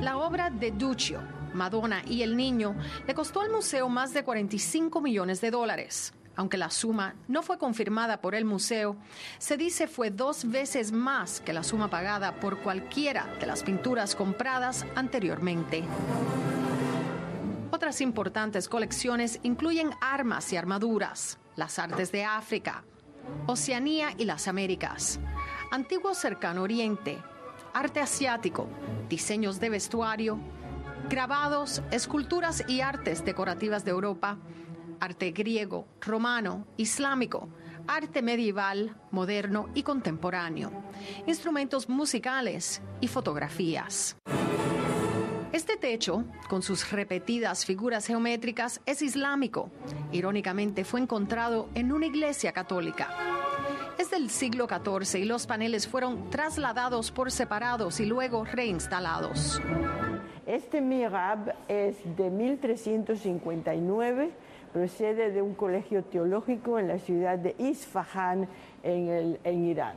La obra de Duccio, Madonna y el Niño, le costó al museo más de cuarenta y cinco millones de dólares. Aunque la suma no fue confirmada por el museo, se dice fue dos veces más que la suma pagada por cualquiera de las pinturas compradas anteriormente. Otras importantes colecciones incluyen armas y armaduras, las artes de África, Oceanía y las Américas, antiguo Cercano Oriente, arte asiático, diseños de vestuario, grabados, esculturas y artes decorativas de Europa, arte griego, romano, islámico, arte medieval, moderno y contemporáneo, instrumentos musicales y fotografías. Este techo, con sus repetidas figuras geométricas, es islámico. Irónicamente, fue encontrado en una iglesia católica. Es del siglo catorce y los paneles fueron trasladados por separados y luego reinstalados.
Este mihrab es de mil trescientos cincuenta y nueve, procede de un colegio teológico en la ciudad de Isfahán, en, el, en Irán.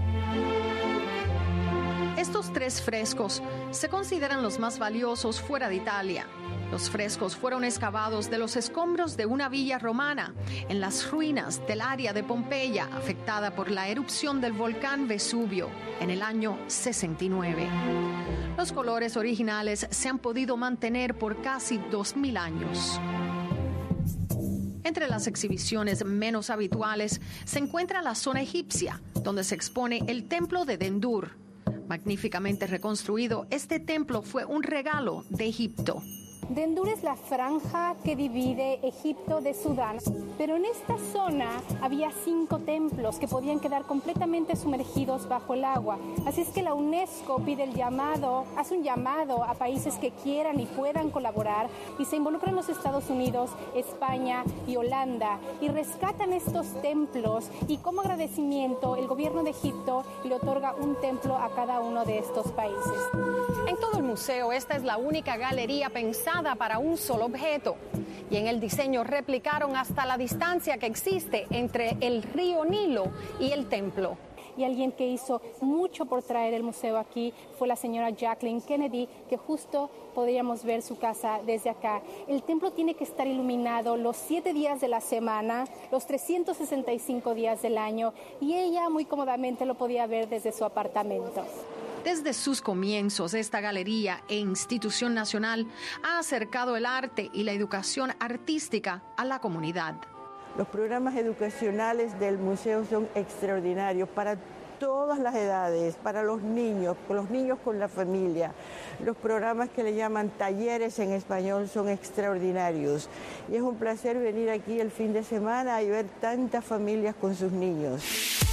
Estos tres frescos se consideran los más valiosos fuera de Italia. Los frescos fueron excavados de los escombros de una villa romana en las ruinas del área de Pompeya, afectada por la erupción del volcán Vesubio en el año sesenta y nueve. Los colores originales se han podido mantener por casi dos mil años. Entre las exhibiciones menos habituales se encuentra la zona egipcia, donde se expone el templo de Dendur. Magníficamente reconstruido, este templo fue un regalo de Egipto.
Dendur es la franja que divide Egipto de Sudán, pero en esta zona había cinco templos que podían quedar completamente sumergidos bajo el agua. Así es que la UNESCO pide el llamado, hace un llamado a países que quieran y puedan colaborar y se involucran los Estados Unidos, España y Holanda y rescatan estos templos y como agradecimiento el gobierno de Egipto le otorga un templo a cada uno de estos países.
En todo el museo, esta es la única galería pensada para un solo objeto y en el diseño replicaron hasta la distancia que existe entre el río Nilo y el templo.
Y alguien que hizo mucho por traer el museo aquí fue la señora Jacqueline Kennedy, que justo podríamos ver su casa desde acá. El templo tiene que estar iluminado los siete días de la semana, los trescientos sesenta y cinco días del año, y ella muy cómodamente lo podía ver desde su apartamento.
Desde sus comienzos, esta galería e institución nacional ha acercado el arte y la educación artística a la comunidad.
Los programas educacionales del museo son extraordinarios para todas las edades, para los niños, los niños con la familia. Los programas que le llaman talleres en español son extraordinarios. Y es un placer venir aquí el fin de semana y ver tantas familias con sus niños.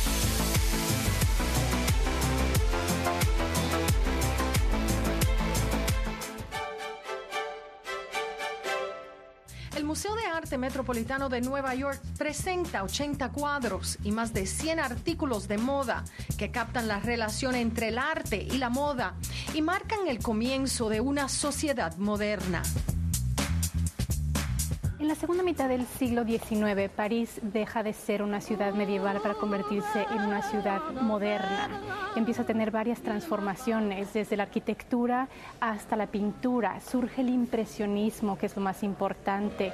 El Museo de Arte Metropolitano de Nueva York presenta ochenta cuadros y más de cien artículos de moda que captan la relación entre el arte y la moda y marcan el comienzo de una sociedad moderna.
En la segunda mitad del siglo diecinueve, París deja de ser una ciudad medieval para convertirse en una ciudad moderna. Empieza a tener varias transformaciones, desde la arquitectura hasta la pintura. Surge el impresionismo, que es lo más importante.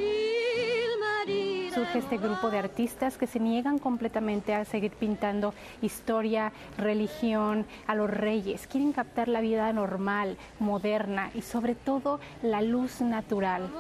Surge este grupo de artistas que se niegan completamente a seguir pintando historia, religión, a los reyes. Quieren captar la vida normal, moderna y sobre todo la luz natural.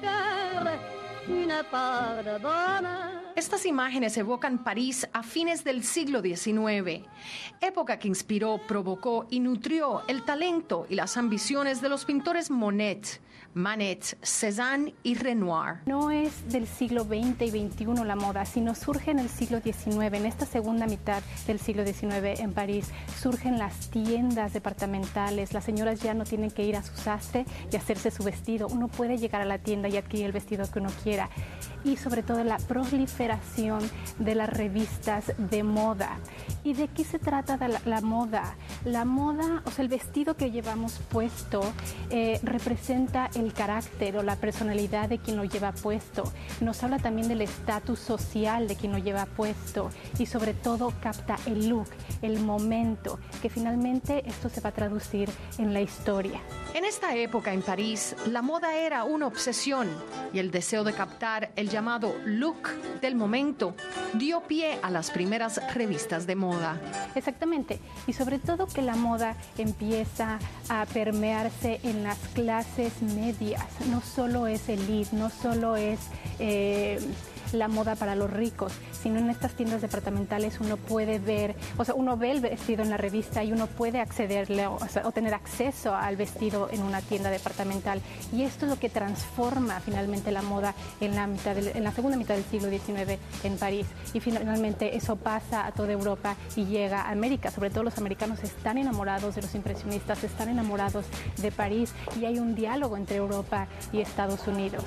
Estas imágenes evocan París a fines del siglo diecinueve, época que inspiró, provocó y nutrió el talento y las ambiciones de los pintores Monet, Manet, Cézanne y Renoir.
No es del siglo veinte y veintiuno la moda, sino surge en el siglo diecinueve. En esta segunda mitad del siglo diecinueve en París surgen las tiendas departamentales. Las señoras ya no tienen que ir a su sastre y hacerse su vestido. Uno puede llegar a la tienda y adquirir el vestido que uno quiera. y sobre todo la proliferación de las revistas de moda. ¿Y de qué se trata de la, la moda? La moda, o sea, el vestido que llevamos puesto eh, representa el carácter o la personalidad de quien lo lleva puesto. Nos habla también del estatus social de quien lo lleva puesto y sobre todo capta el look, el momento, que finalmente esto se va a traducir en la historia.
En esta época en París, la moda era una obsesión y el deseo de captar el llamado look del momento dio pie a las primeras revistas de moda.
Exactamente, y sobre todo que la moda empieza a permearse en las clases medias, no solo es elite, no solo es eh, la moda para los ricos, sino en estas tiendas departamentales uno puede ver, o sea, uno ve el vestido en la revista y uno puede accederle o, sea, o tener acceso al vestido en una tienda departamental, y esto es lo que transforma finalmente la moda en la, mitad del, en la segunda mitad del siglo diecinueve en París, y finalmente eso pasa a toda Europa y llega a América. Sobre todo los americanos están enamorados de los impresionistas, están enamorados de París, y hay un diálogo entre Europa y Estados Unidos.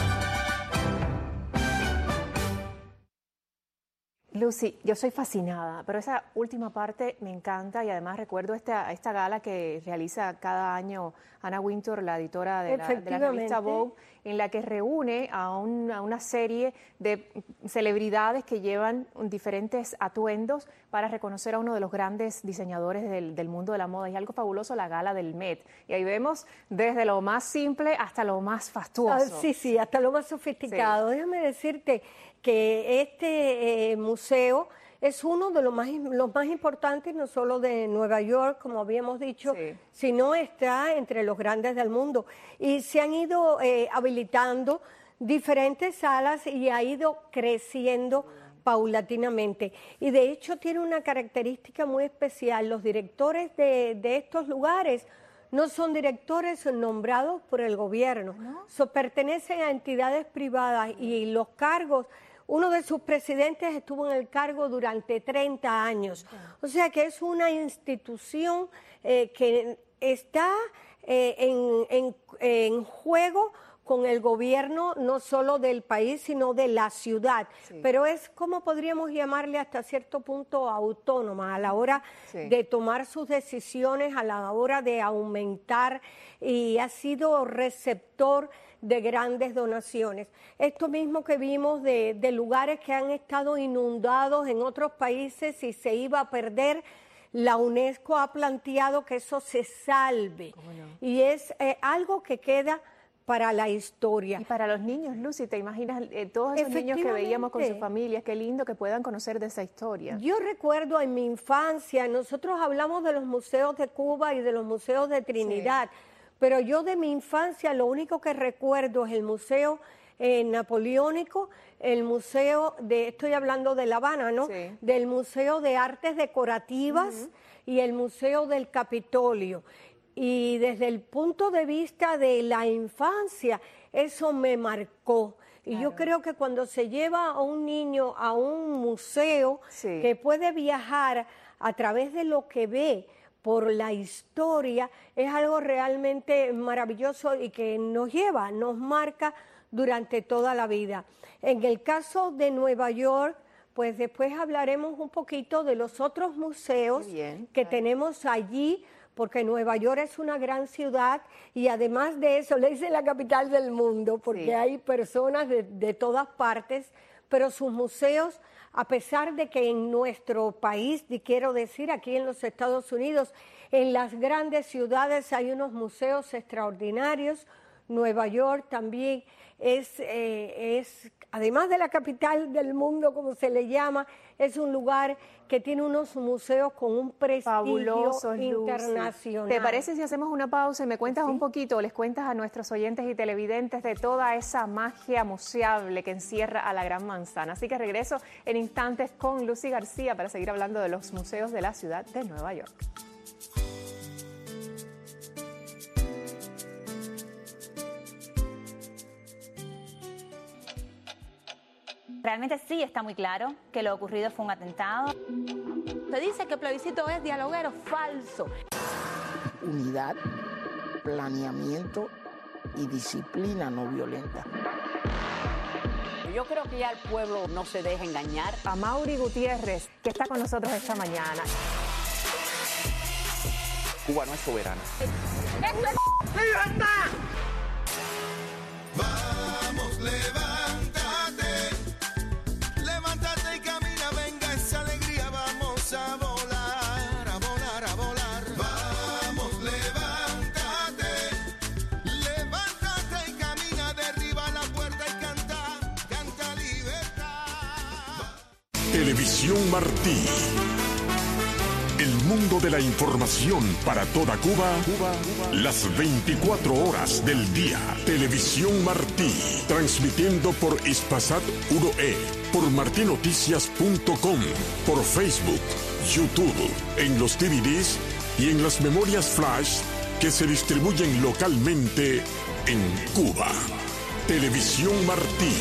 Lucy, yo soy fascinada, pero esa última parte me encanta, y además recuerdo esta, esta gala que realiza cada año Anna Wintour, la editora de la, de la revista Vogue, en la que reúne a, un, a una serie de celebridades que llevan diferentes atuendos para reconocer a uno de los grandes diseñadores del, del mundo de la moda. Y algo fabuloso, la gala del Met. Y ahí vemos desde lo más simple hasta lo más fastuoso.
Ah, sí, sí, hasta lo más sofisticado. Sí. Déjame decirte que este eh, museo es uno de los más, los más importantes, no solo de Nueva York, como habíamos dicho, sí, sino está entre los grandes del mundo. Y se han ido eh, habilitando diferentes salas y ha ido creciendo paulatinamente. Y de hecho tiene una característica muy especial. Los directores de, de estos lugares no son directores nombrados por el gobierno, ¿no? So, pertenecen a entidades privadas y los cargos... Uno de sus presidentes estuvo en el cargo durante treinta años. O sea que es una institución eh, que está eh, en, en, en juego con el gobierno no solo del país, sino de la ciudad. Sí. Pero es, como podríamos llamarle, hasta cierto punto autónoma a la hora sí. de tomar sus decisiones, a la hora de aumentar, y ha sido receptor de grandes donaciones. Esto mismo que vimos de, de lugares que han estado inundados en otros países y se iba a perder, la UNESCO ha planteado que eso se salve. Bueno. Y es eh, algo que queda para la historia.
Y para los niños, Lucy, ¿te imaginas eh, todos esos niños que veíamos con sus familias? Qué lindo que puedan conocer de esa historia.
Yo recuerdo en mi infancia, nosotros hablamos de los museos de Cuba y de los museos de Trinidad, sí. pero yo de mi infancia lo único que recuerdo es el museo eh, napoleónico, el museo de, estoy hablando de La Habana, ¿no? Sí. Del Museo de Artes Decorativas uh-huh. y el Museo del Capitolio. Y desde el punto de vista de la infancia, eso me marcó. Y claro. yo creo que cuando se lleva a un niño a un museo sí. que puede viajar a través de lo que ve por la historia, es algo realmente maravilloso y que nos lleva, nos marca durante toda la vida. En el caso de Nueva York, pues después hablaremos un poquito de los otros museos bien, que claro. tenemos allí, porque Nueva York es una gran ciudad y además de eso le dicen la capital del mundo, porque sí. hay personas de, de todas partes, pero sus museos, a pesar de que en nuestro país, y quiero decir aquí en los Estados Unidos, en las grandes ciudades hay unos museos extraordinarios. Nueva York también es, eh, es, además de la capital del mundo, como se le llama, es un lugar que tiene unos museos con un prestigio Fabulosos, internacional.
¿Te parece si hacemos una pausa y me cuentas ¿Sí? un poquito, les cuentas a nuestros oyentes y televidentes de toda esa magia museable que encierra a la Gran Manzana? Así que regreso en instantes con Lucy García para seguir hablando de los museos de la ciudad de Nueva York.
Realmente sí está muy claro que lo ocurrido fue un atentado.
Se dice que el plebiscito es dialoguero, falso.
Unidad, planeamiento y disciplina no violenta.
Yo creo que ya el pueblo no se deja engañar.
A Mauri Gutiérrez, que está con nosotros esta mañana.
Cuba no es soberana.
¡Libertad! Vamos, levántate, levántate y camina, venga esa alegría, vamos a volar, a volar, a volar. Vamos, levántate, levántate y camina, derriba la puerta y canta, canta libertad.
Televisión Martí. El mundo de la información para toda Cuba, Cuba, Cuba, las veinticuatro horas del día. Televisión Martí, transmitiendo por Hispasat uno E, por martinoticias punto com, por Facebook, YouTube, en los D V Ds y en las memorias flash que se distribuyen localmente en Cuba. Televisión Martí.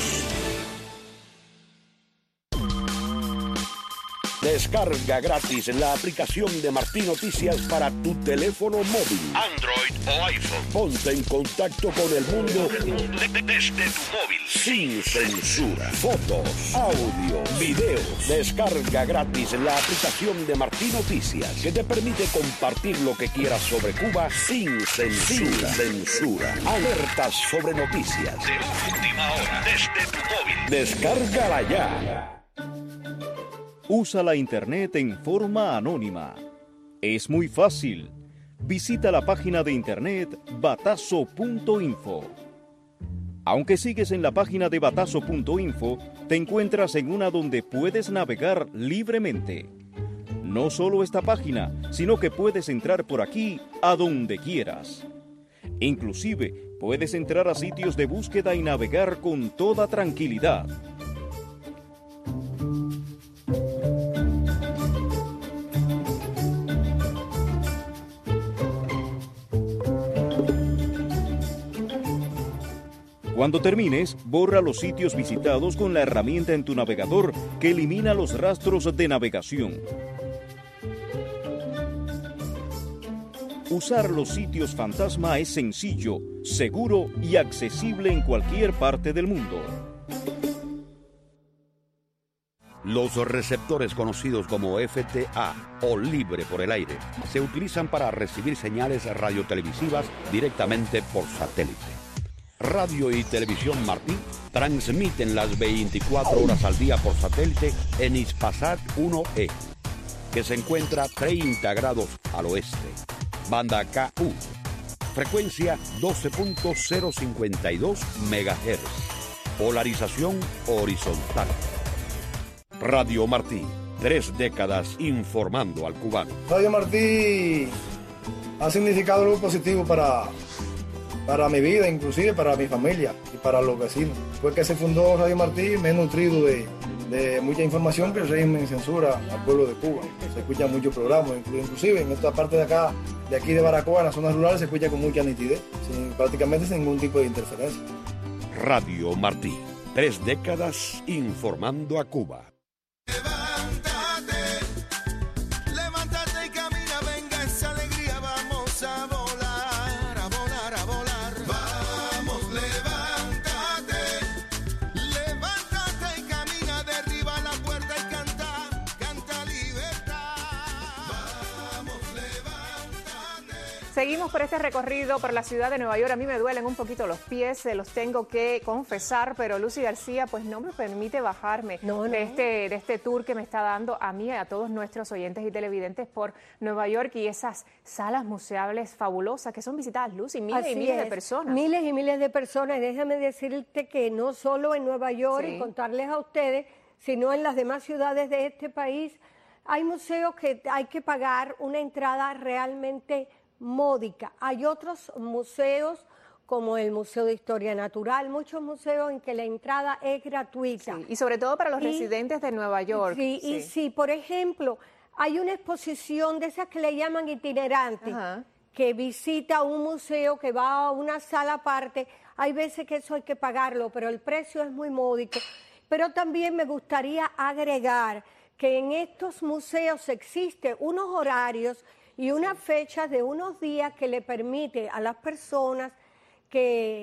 Descarga gratis la aplicación de Martí Noticias para tu teléfono móvil,
Android o iPhone.
Ponte en contacto con el mundo
desde tu móvil.
Sin censura. Fotos, audio, videos. Descarga gratis la aplicación de Martí Noticias que te permite compartir lo que quieras sobre Cuba sin censura. Sin censura. Alertas sobre noticias.
De última hora, desde tu móvil.
Descárgala ya.
Usa la Internet en forma anónima. Es muy fácil. Visita la página de Internet batazo punto info. Aunque sigues en la página de batazo punto info, te encuentras en una donde puedes navegar libremente. No solo esta página, sino que puedes entrar por aquí a donde quieras. Inclusive, puedes entrar a sitios de búsqueda y navegar con toda tranquilidad. Cuando termines, borra los sitios visitados con la herramienta en tu navegador que elimina los rastros de navegación. Usar los sitios fantasma es sencillo, seguro y accesible en cualquier parte del mundo.
Los receptores conocidos como F T A o libre por el aire se utilizan para recibir señales radiotelevisivas directamente por satélite. Radio y Televisión Martí transmiten las veinticuatro horas al día por satélite en Hispasat uno E, que se encuentra treinta grados al oeste. Banda K U, frecuencia doce punto cero cincuenta y dos megahertz, polarización horizontal. Radio Martí, tres décadas informando al cubano.
Radio Martí ha significado algo positivo para... para mi vida, inclusive para mi familia y para los vecinos. Fue que se fundó Radio Martí, me he nutrido de, de mucha información que el régimen censura al pueblo de Cuba. Se escuchan muchos programas, inclusive en esta parte de acá, de aquí de Baracoa, en las zonas rurales, se escucha con mucha nitidez, sin, prácticamente sin ningún tipo de interferencia.
Radio Martí, tres décadas informando a Cuba.
Seguimos por este recorrido por la ciudad de Nueva York. A mí me duelen un poquito los pies, se los tengo que confesar, pero Lucy García pues no me permite bajarme no, no. De, este, de este tour que me está dando a mí y a todos nuestros oyentes y televidentes por Nueva York y esas salas museables fabulosas que son visitadas, Lucy, miles Así y miles es. de personas.
Miles y miles de personas. Déjame decirte que no solo en Nueva York sí. y contarles a ustedes, sino en las demás ciudades de este país, hay museos que hay que pagar una entrada realmente módica. Hay otros museos como el Museo de Historia Natural, muchos museos en que la entrada es gratuita.
Sí, y sobre todo para los y,
residentes
de Nueva York.
Sí, sí, y si, por ejemplo, hay una exposición de esas que le llaman itinerantes, Ajá. que visita un museo, que va a una sala aparte, hay veces que eso hay que pagarlo, pero el precio es muy módico. Pero también me gustaría agregar que en estos museos existen unos horarios y unas fechas de unos días que le permite a las personas que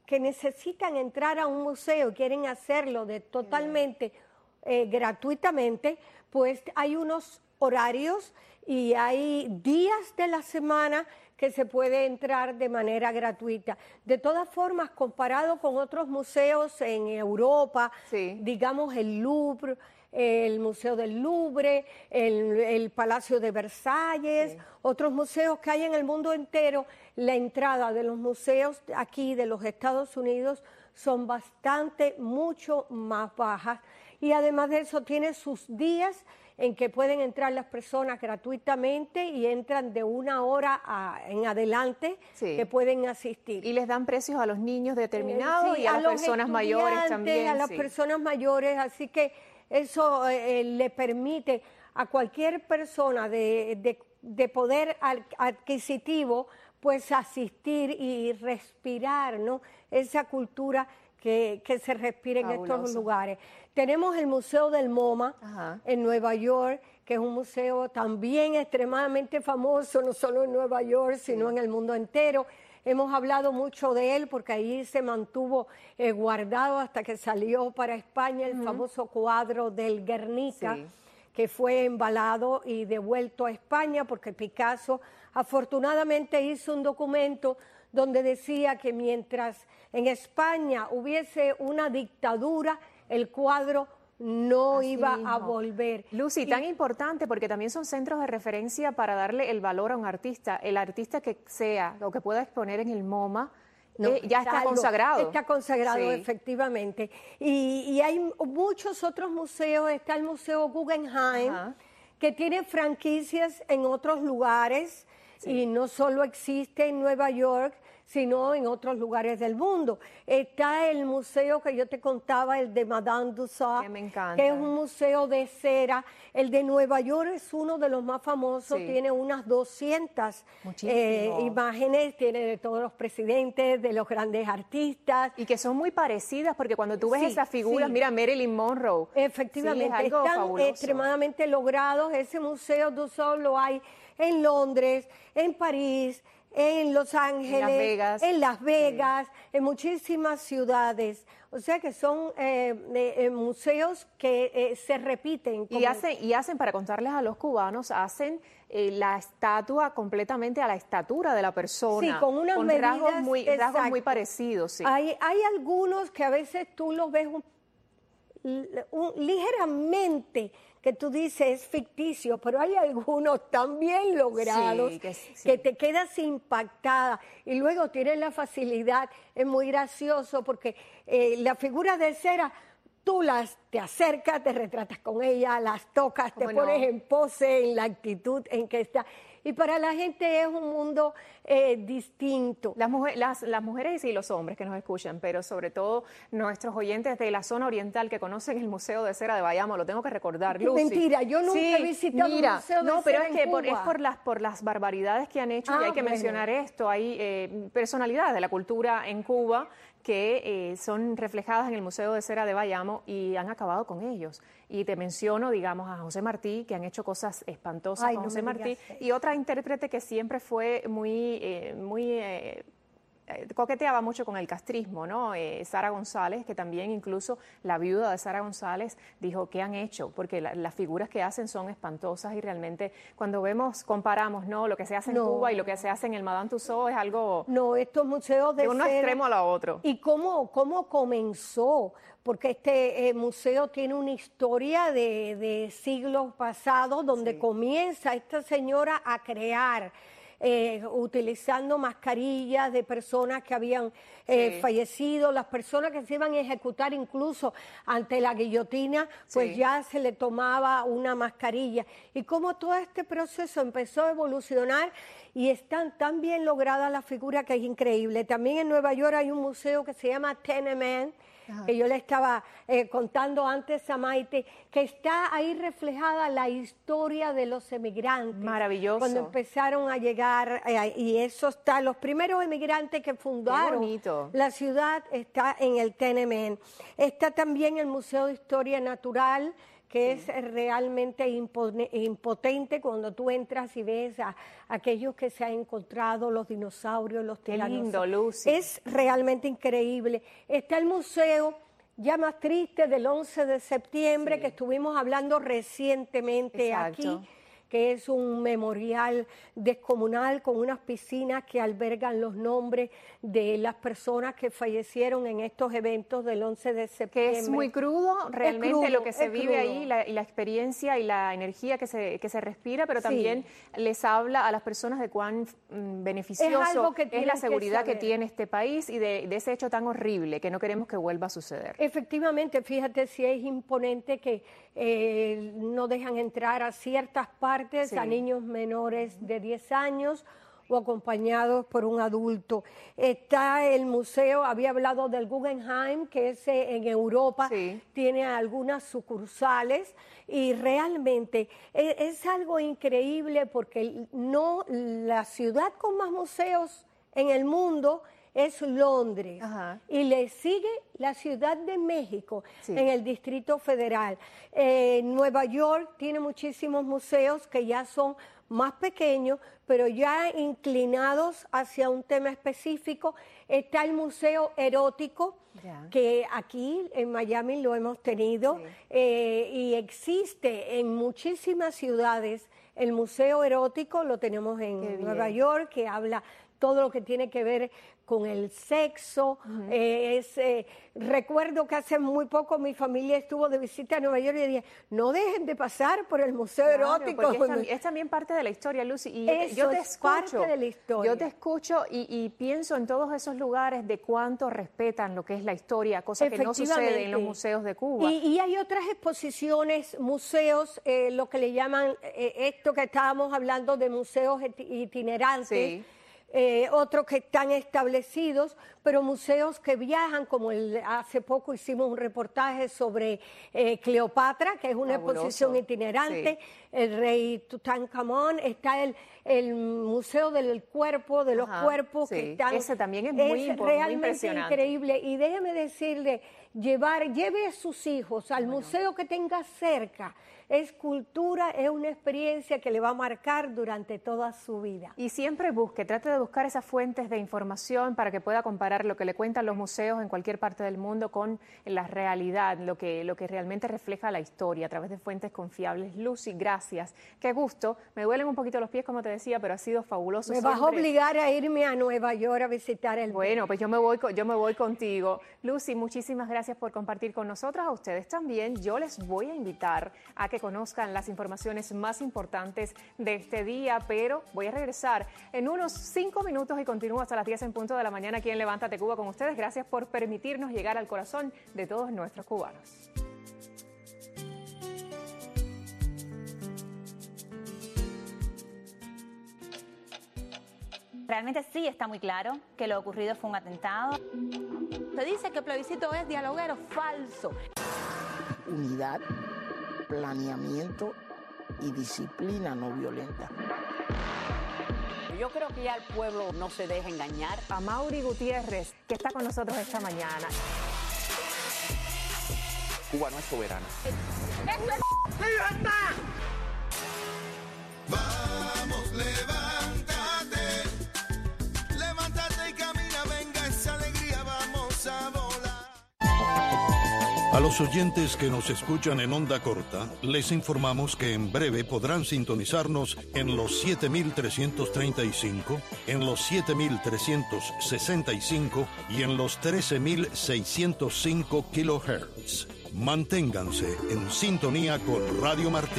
que necesitan entrar a un museo y quieren hacerlo de totalmente eh, gratuitamente, pues hay unos horarios y hay días de la semana que se puede entrar de manera gratuita. De todas formas, comparado con otros museos en Europa, sí. digamos el Louvre, el Museo del Louvre, el, el Palacio de Versalles, sí. otros museos que hay en el mundo entero, la entrada de los museos aquí de los Estados Unidos son bastante, mucho más bajas. Y además de eso tiene sus días en que pueden entrar las personas gratuitamente y entran de una hora a, en adelante sí. que pueden asistir.
Y les dan precios a los niños determinados eh, sí, y a, a las personas mayores también.
A las sí. personas mayores, así que eso eh, le permite a cualquier persona de, de, de poder adquisitivo pues asistir y respirar, ¿no? Esa cultura que, que se respira en Fabuloso. Estos lugares. Tenemos el Museo del MoMA Ajá. en Nueva York, que es un museo también extremadamente famoso, no solo en Nueva York, sino sí. en el mundo entero. Hemos hablado mucho de él porque ahí se mantuvo eh, guardado hasta que salió para España el uh-huh. famoso cuadro del Guernica, sí. que fue embalado y devuelto a España porque Picasso afortunadamente hizo un documento donde decía que mientras en España hubiese una dictadura, el cuadro no Así iba mismo. A volver.
Lucy, y, tan importante porque también son centros de referencia para darle el valor a un artista. El artista que sea o que pueda exponer en el MoMA no, eh, ya está, está consagrado.
Está consagrado, sí. efectivamente. Y, y hay muchos otros museos. Está el Museo Guggenheim, Ajá. que tiene franquicias en otros lugares sí. y no solo existe en Nueva York, sino en otros lugares del mundo. Está el museo que yo te contaba, el de Madame Tussauds, que me encanta, que es un museo de cera. El de Nueva York es uno de los más famosos, sí. tiene unas doscientas eh, imágenes, tiene de todos los presidentes, de los grandes artistas.
Y que son muy parecidas, porque cuando tú ves sí, esas figuras, sí. mira, Marilyn Monroe.
Efectivamente,
sí,
están
fabuloso.
extremadamente logrados. Ese museo Tussauds lo hay en Londres, en París, en Los Ángeles, en Las Vegas, en, Las Vegas, sí. en muchísimas ciudades. O sea que son eh, eh, museos que eh, se repiten.
Como... Y, hacen, y hacen, para contarles a los cubanos, hacen eh, la estatua completamente a la estatura de la persona.
Sí, con unas
con
medidas,
rasgos muy, rasgos muy parecidos. Sí.
Hay, hay algunos que a veces tú los ves un, un, ligeramente... que tú dices es ficticio, pero hay algunos tan bien logrados sí, que, sí. que te quedas impactada y luego tienes la facilidad, es muy gracioso porque eh, la figura de cera, tú las te acercas, te retratas con ella, las tocas, te pones no? en pose, en la actitud en que está. Y para la gente es un mundo eh, distinto.
Las, mujer, las, las mujeres y los hombres que nos escuchan, pero sobre todo nuestros oyentes de la zona oriental que conocen el Museo de Cera de Bayamo, lo tengo que recordar, Lucy.
Mentira, yo nunca sí, he visitado
mira,
un museo de
no,
cera
pero es
en
que
Cuba.
por, es por las, por las barbaridades que han hecho ah, y hay que bueno. mencionar esto. Hay eh, personalidades de la cultura en Cuba que eh, son reflejadas en el Museo de Cera de Bayamo y han acabado con ellos. Y te menciono, digamos, a José Martí, que han hecho cosas espantosas Ay, con no José Martí, y otra intérprete que siempre fue muy, eh, muy eh, coqueteaba mucho con el castrismo, ¿no? Eh, Sara González, que también incluso la viuda de Sara González dijo, ¿qué han hecho? Porque la, las figuras que hacen son espantosas y realmente cuando vemos, comparamos, ¿no? Lo que se hace en no. Cuba y lo que se hace en el Madame Tussauds es algo...
No, estos museos de,
de un
cera,
extremo a la otro.
¿Y cómo, cómo comenzó? Porque este eh, museo tiene una historia de, de siglos pasados donde sí. comienza esta señora a crear... Eh, utilizando mascarillas de personas que habían eh, sí. fallecido, las personas que se iban a ejecutar incluso ante la guillotina, pues sí. ya se le tomaba una mascarilla. Y como todo este proceso empezó a evolucionar y están tan bien logradas las figuras que es increíble. También en Nueva York hay un museo que se llama Tenement, Ajá. que yo le estaba eh, contando antes a Maite, que está ahí reflejada la historia de los emigrantes.
Maravilloso.
Cuando empezaron a llegar, eh, y eso está, los primeros emigrantes que fundaron la ciudad está en el Tenement. Está también el Museo de Historia Natural, que sí. es realmente impotente cuando tú entras y ves a, a aquellos que se han encontrado, los dinosaurios, los tiranosáurios.
Qué lindo, Lucy.
Es realmente increíble. Está el museo ya más triste del once de septiembre, sí. que estuvimos hablando recientemente Exacto. aquí, que es un memorial descomunal con unas piscinas que albergan los nombres de las personas que fallecieron en estos eventos del once de septiembre.
Que es muy crudo, realmente crudo, lo que se vive
crudo.
ahí, la, y la experiencia y la energía que se, que se respira, pero también sí. les habla a las personas de cuán mm, beneficioso es, es la seguridad que, que tiene este país y de, de ese hecho tan horrible que no queremos que vuelva a suceder.
Efectivamente, fíjate si es imponente que eh, no dejan entrar a ciertas partes Sí. a niños menores de diez años o acompañados por un adulto. Está el museo, había hablado del Guggenheim, que es en Europa, sí. tiene algunas sucursales y realmente es, es algo increíble porque no la ciudad con más museos en el mundo es Londres. Ajá. Y le sigue la Ciudad de México sí. en el Distrito Federal. Eh, Nueva York tiene muchísimos museos que ya son más pequeños, pero ya inclinados hacia un tema específico. Está el Museo Erótico, ya. que aquí en Miami lo hemos tenido, sí. eh, y existe en muchísimas ciudades. El Museo Erótico lo tenemos en Nueva York, que habla todo lo que tiene que ver con el sexo. Uh-huh. eh, es, eh, recuerdo que hace muy poco mi familia estuvo de visita a Nueva York y dije, no dejen de pasar por el Museo claro, Erótico.
Porque es, también, es también parte de la historia, Lucy. Y
Eso
yo te
es
escucho,
parte de la historia.
Yo te escucho y, y pienso en todos esos lugares de cuánto respetan lo que es la historia, cosa que no sucede en los museos de Cuba.
Y, y hay otras exposiciones, museos, eh, lo que le llaman, eh, esto que estábamos hablando de museos itinerantes, sí. Eh, otros que están establecidos, pero museos que viajan, como el, hace poco hicimos un reportaje sobre eh, Cleopatra, que es una Fabuloso. exposición itinerante, sí. el rey Tutankamón, está el, el Museo del Cuerpo, de los Ajá, Cuerpos,
sí.
que están...
Ese también es muy,
es
muy
realmente increíble, y déjeme decirle, llevar, lleve a sus hijos al bueno. museo que tenga cerca. Es cultura, es una experiencia que le va a marcar durante toda su vida.
Y siempre busque, trate de buscar esas fuentes de información para que pueda comparar lo que le cuentan los museos en cualquier parte del mundo con la realidad, lo que, lo que realmente refleja la historia a través de fuentes confiables. Lucy, gracias. Qué gusto. Me duelen un poquito los pies, como te decía, pero ha sido fabuloso.
Me
siempre.
vas a obligar a irme a Nueva York a visitar el...
Bueno, pues yo me voy, yo me voy contigo. Lucy, muchísimas gracias por compartir con nosotros. A ustedes también. Yo les voy a invitar a que conozcan las informaciones más importantes de este día, pero voy a regresar en unos cinco minutos y continúo hasta las diez en punto de la mañana aquí en Levántate Cuba con ustedes. Gracias por permitirnos llegar al corazón de todos nuestros cubanos.
Realmente sí está muy claro que lo ocurrido fue un atentado.
Se dice que el plebiscito es dialoguero, falso.
Unidad, planeamiento y disciplina no violenta.
Yo creo que ya el pueblo no se deja engañar.
A Mauri Gutiérrez, que está con nosotros esta mañana.
Cuba no es soberana.
Vamos, levántate, levántate y camina, venga esa alegría, vamos a volar.
A los oyentes que nos escuchan en onda corta, les informamos que en breve podrán sintonizarnos en los siete mil trescientos treinta y cinco, en los siete mil trescientos sesenta y cinco y en los trece mil seiscientos cinco kilohertz. Manténganse en sintonía con Radio Martí.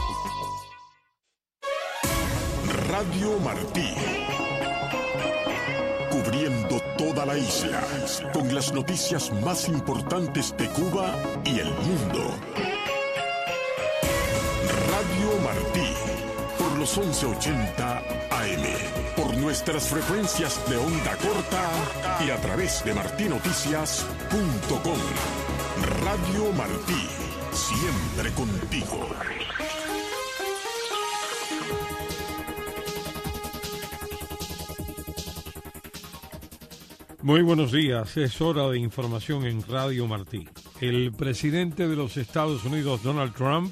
Radio Martí. recorriendo toda la isla con las noticias más importantes de Cuba y el mundo. Radio Martí, por los once ochenta A M, por nuestras frecuencias de onda corta y a través de martí noticias punto com. Radio Martí, siempre contigo.
Muy buenos días, es hora de información en Radio Martí. El presidente de los Estados Unidos, Donald Trump,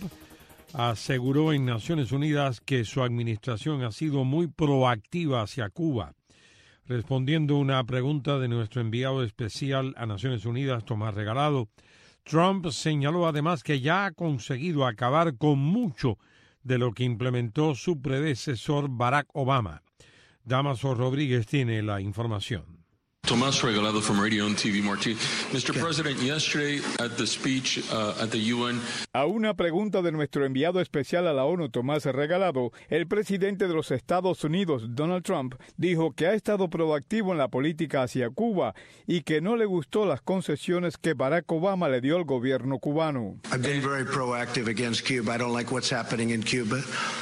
aseguró en Naciones Unidas que su administración ha sido muy proactiva hacia Cuba. Respondiendo a una pregunta de nuestro enviado especial a Naciones Unidas, Tomás Regalado, Trump señaló además que ya ha conseguido acabar con mucho de lo que implementó su predecesor Barack Obama. Damaso Rodríguez tiene la información.
Tomás Regalado from Radio and T V Martí. mister President, yesterday at the speech uh, at the U N.
A una pregunta de nuestro enviado especial a la ONU, Tomás Regalado, el presidente de los Estados Unidos, Donald Trump, dijo que ha estado proactivo en la política hacia Cuba y que no le gustó las concesiones que Barack Obama le dio al gobierno cubano.
I've been very proactive against Cuba. I don't like what's happening in Cuba.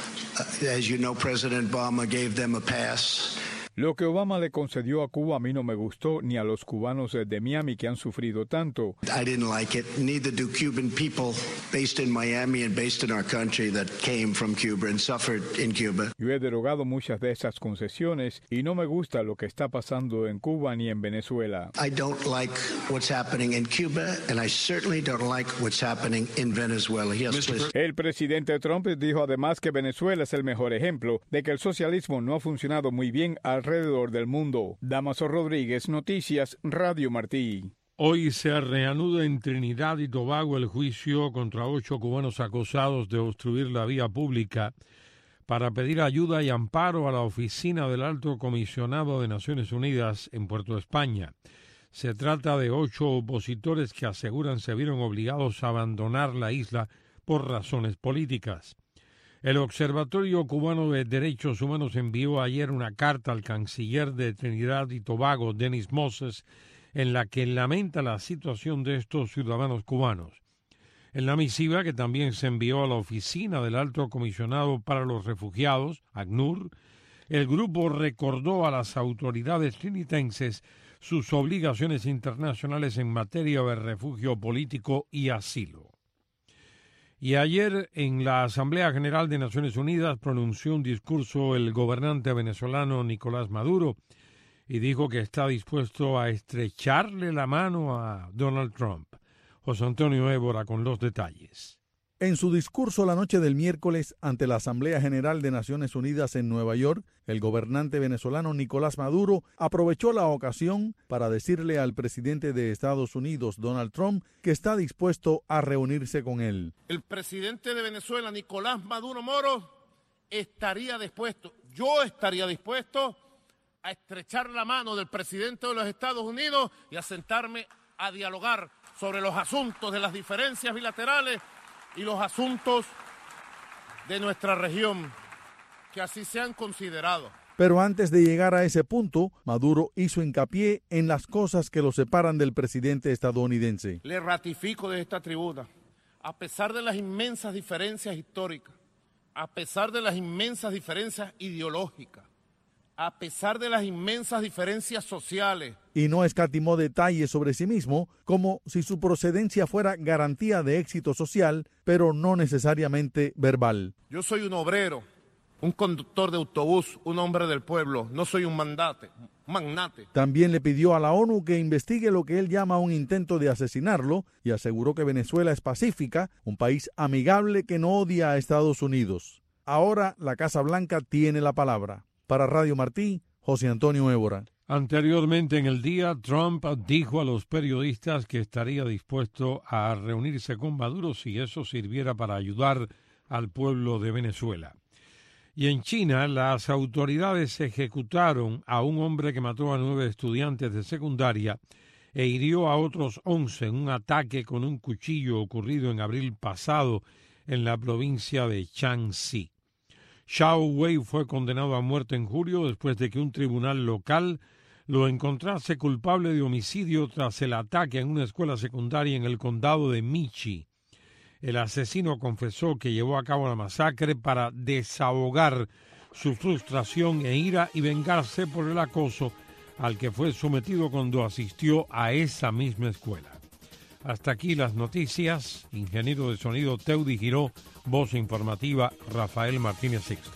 Uh, as you know, President Obama gave them a pass.
Lo que Obama le concedió a Cuba a mí no me gustó, ni a los cubanos de Miami que han sufrido tanto.
I didn't like it. Neither do Cuban people based in Miami and based in our country that came from Cuba and suffered in Cuba.
Yo he derogado muchas de esas concesiones y no me gusta lo que está pasando en Cuba ni en Venezuela.
I don't like what's happening in Cuba and I certainly don't like what's happening in Venezuela. Yes, please.
El presidente Trump dijo además que Venezuela es el mejor ejemplo de que el socialismo no ha funcionado muy bien al alrededor del mundo. Damaso Rodríguez, Noticias, Radio Martí.
Hoy se reanuda en Trinidad y Tobago el juicio contra ocho cubanos acusados de obstruir la vía pública para pedir ayuda y amparo a la oficina del Alto Comisionado de Naciones Unidas en Puerto España. Se trata de ocho opositores que aseguran se vieron obligados a abandonar la isla por razones políticas. El Observatorio Cubano de Derechos Humanos envió ayer una carta al canciller de Trinidad y Tobago, Denis Moses, en la que lamenta la situación de estos ciudadanos cubanos. En la misiva, que también se envió a la oficina del Alto Comisionado para los Refugiados, ACNUR, el grupo recordó a las autoridades trinitenses sus obligaciones internacionales en materia de refugio político y asilo. Y ayer en la Asamblea General de Naciones Unidas pronunció un discurso el gobernante venezolano Nicolás Maduro y dijo que está dispuesto a estrecharle la mano a Donald Trump. José Antonio Évora con los detalles.
En su discurso la noche del miércoles ante la Asamblea General de Naciones Unidas en Nueva York, el gobernante venezolano Nicolás Maduro aprovechó la ocasión para decirle al presidente de Estados Unidos, Donald Trump, que está dispuesto a reunirse con él.
El presidente de Venezuela, Nicolás Maduro Moro, estaría dispuesto, yo estaría dispuesto a estrechar la mano del presidente de los Estados Unidos y a sentarme a dialogar sobre los asuntos de las diferencias bilaterales y los asuntos de nuestra región, que así sean considerados.
Pero antes de llegar a ese punto, Maduro hizo hincapié en las cosas que lo separan del presidente estadounidense.
Le ratifico desde esta tribuna, a pesar de las inmensas diferencias históricas, a pesar de las inmensas diferencias ideológicas, a pesar de las inmensas diferencias sociales.
Y no escatimó detalles sobre sí mismo, como si su procedencia fuera garantía de éxito social, pero no necesariamente verbal.
Yo soy un obrero, un conductor de autobús, un hombre del pueblo, no soy un mandate, magnate.
También le pidió a la ONU que investigue lo que él llama un intento de asesinarlo y aseguró que Venezuela es pacífica, un país amigable que no odia a Estados Unidos. Ahora la Casa Blanca tiene la palabra. Para Radio Martí, José Antonio Évora.
Anteriormente en el día, Trump dijo a los periodistas que estaría dispuesto a reunirse con Maduro si eso sirviera para ayudar al pueblo de Venezuela. Y en China, las autoridades ejecutaron a un hombre que mató a nueve estudiantes de secundaria e hirió a otros once en un ataque con un cuchillo ocurrido en abril pasado en la provincia de Shaanxi. Xiao Wei fue condenado a muerte en julio después de que un tribunal local lo encontrase culpable de homicidio tras el ataque en una escuela secundaria en el condado de Michi. El asesino confesó que llevó a cabo la masacre para desahogar su frustración e ira y vengarse por el acoso al que fue sometido cuando asistió a esa misma escuela. Hasta aquí las noticias. Ingeniero de sonido Teudi Giró, voz informativa Rafael Martínez Sixto.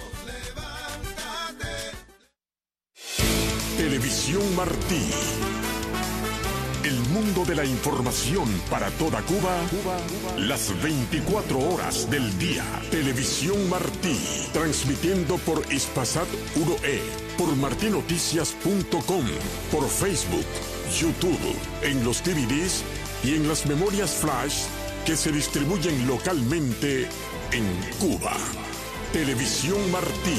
Televisión Martí. El mundo de la información para toda Cuba, Cuba, Cuba, las veinticuatro horas del día. Televisión Martí, transmitiendo por Hispasat uno E, por martinoticias punto com, por Facebook, YouTube, en los D V Ds y en las memorias flash que se distribuyen localmente en Cuba. Televisión Martí.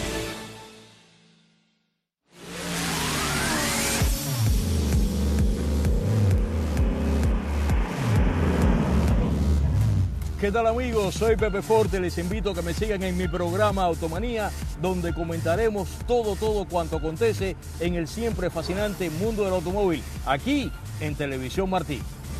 ¿Qué tal, amigos? Soy Pepe Forte, les invito a que me sigan en mi programa Automanía, donde comentaremos todo, todo cuanto acontece en el siempre fascinante mundo del automóvil, aquí en Televisión Martí.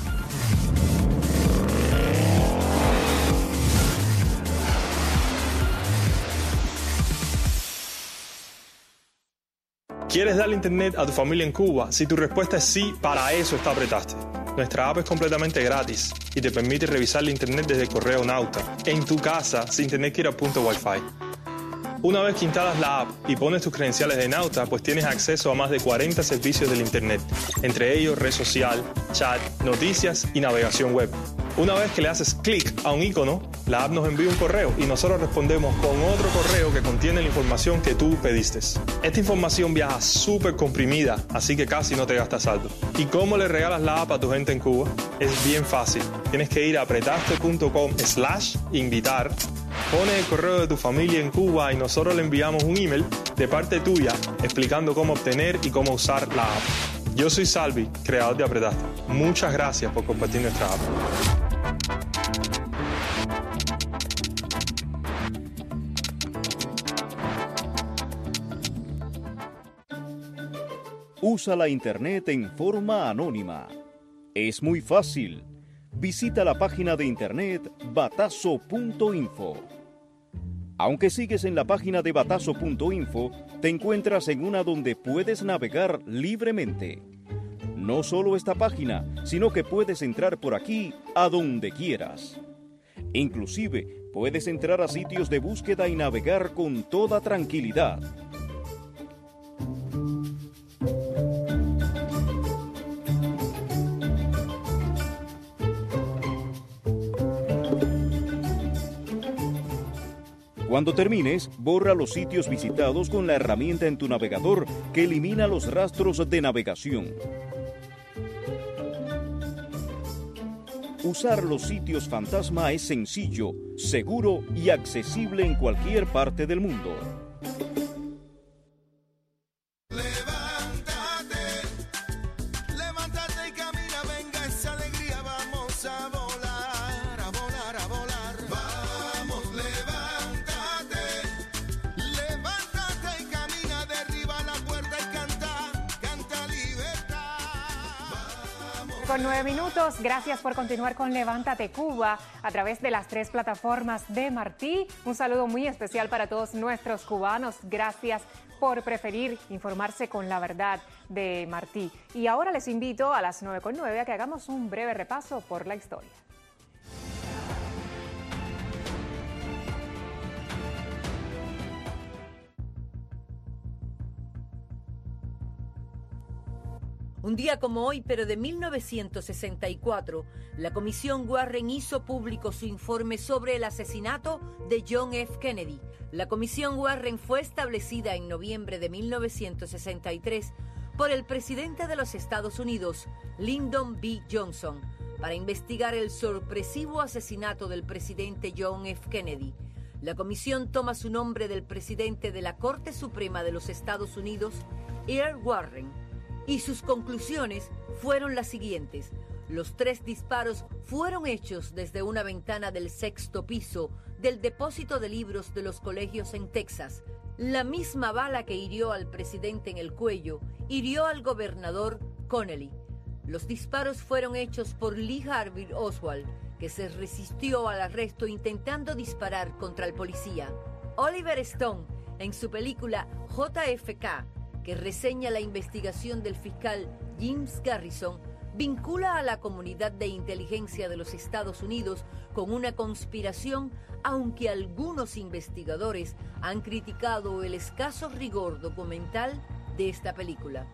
¿Quieres darle internet a tu familia en Cuba? Si tu respuesta es sí, para eso está Apretaste. Nuestra app es completamente gratis y te permite revisar la internet desde el correo Nauta, en tu casa, sin tener que ir a punto Wi-Fi. Una vez que instalas la app y pones tus credenciales de Nauta, pues tienes acceso a más de cuarenta servicios del internet, entre ellos red social, chat, noticias y navegación web. Una vez que le haces clic a un icono, la app nos envía un correo y nosotros respondemos con otro correo que contiene la información que tú pediste. Esta información viaja súper comprimida, así que casi no te gastas saldo. ¿Y cómo le regalas la app a tu gente en Cuba? Es bien fácil. Tienes que ir a apretaste punto com slash invitar, pones el correo de tu familia en Cuba y nosotros le enviamos un email de parte tuya explicando cómo obtener y cómo usar la app. Yo soy Salvi, creador de Apretaste. Muchas gracias por compartir nuestra app.
Usa la internet en forma anónima. Es muy fácil. Visita la página de internet batazo punto info. Aunque sigues en la página de batazo punto info, te encuentras en una donde puedes navegar libremente. No solo esta página, sino que puedes entrar por aquí a donde quieras. Inclusive, puedes entrar a sitios de búsqueda y navegar con toda tranquilidad. Cuando termines, borra los sitios visitados con la herramienta en tu navegador que elimina los rastros de navegación. Usar los sitios fantasma es sencillo, seguro y accesible en cualquier parte del mundo.
Con nueve minutos, gracias por continuar con Levántate Cuba a través de las tres plataformas de Martí. Un saludo muy especial para todos nuestros cubanos. Gracias por preferir informarse con la verdad de Martí. Y ahora les invito a las nueve con nueve a que hagamos un breve repaso por la historia.
Un día como hoy, pero de mil novecientos sesenta y cuatro, la Comisión Warren hizo público su informe sobre el asesinato de John F. Kennedy. La Comisión Warren fue establecida en noviembre de mil novecientos sesenta y tres por el presidente de los Estados Unidos, Lyndon B. Johnson, para investigar el sorpresivo asesinato del presidente John F. Kennedy. La comisión toma su nombre del presidente de la Corte Suprema de los Estados Unidos, Earl Warren, y sus conclusiones fueron las siguientes. Los tres disparos fueron hechos desde una ventana del sexto piso del depósito de libros de los colegios en Texas. La misma bala que hirió al presidente en el cuello hirió al gobernador Connelly. Los disparos fueron hechos por Lee Harvey Oswald, que se resistió al arresto intentando disparar contra el policía. Oliver Stone, en su película J F K, que reseña la investigación del fiscal James Garrison, vincula a la comunidad de inteligencia de los Estados Unidos con una conspiración, aunque algunos investigadores han criticado el escaso rigor documental de esta película.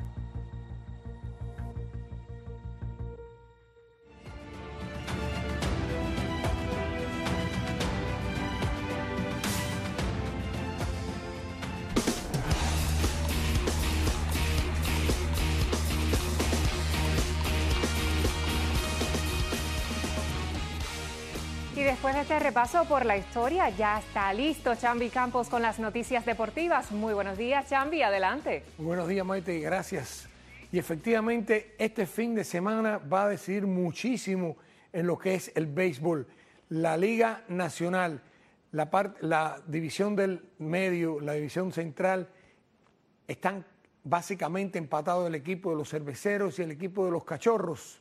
Y después de este repaso por la historia, ya está listo Chambi Campos con las noticias deportivas. Muy buenos días, Chambi, adelante.
Muy buenos días, Maite, gracias. Y efectivamente, este fin de semana va a decidir muchísimo en lo que es el béisbol. La Liga Nacional, la, part, la división del medio, la división central, están básicamente empatados el equipo de los Cerveceros y el equipo de los Cachorros.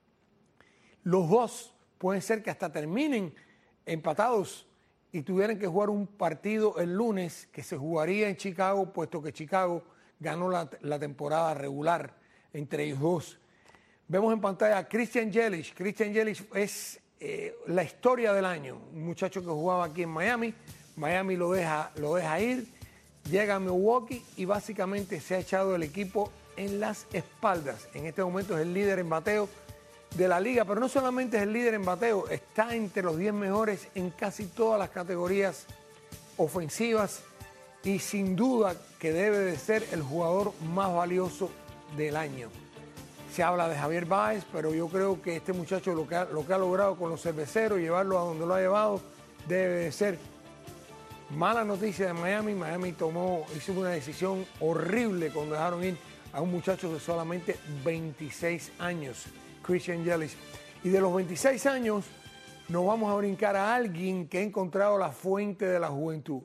Los dos pueden ser que hasta terminen empatados y tuvieran que jugar un partido el lunes que se jugaría en Chicago, puesto que Chicago ganó la, la temporada regular entre ellos dos. Vemos en pantalla a Christian Yelich. Christian Yelich es eh, la historia del año. Un muchacho que jugaba aquí en Miami. Miami lo deja, lo deja ir, llega a Milwaukee y básicamente se ha echado el equipo en las espaldas. En este momento es el líder en bateo de la liga, pero no solamente es el líder en bateo, está entre los diez mejores en casi todas las categorías ofensivas y sin duda que debe de ser el jugador más valioso del año. Se habla de Javier Báez, pero yo creo que este muchacho lo que ha, lo que ha logrado con los Cerveceros, llevarlo a donde lo ha llevado, debe de ser. Mala noticia de Miami. Miami tomó, hizo una decisión horrible cuando dejaron ir a un muchacho de solamente veintiséis años. Christian Yelich. Y de los veintiséis años nos vamos a brincar a alguien que ha encontrado la fuente de la juventud.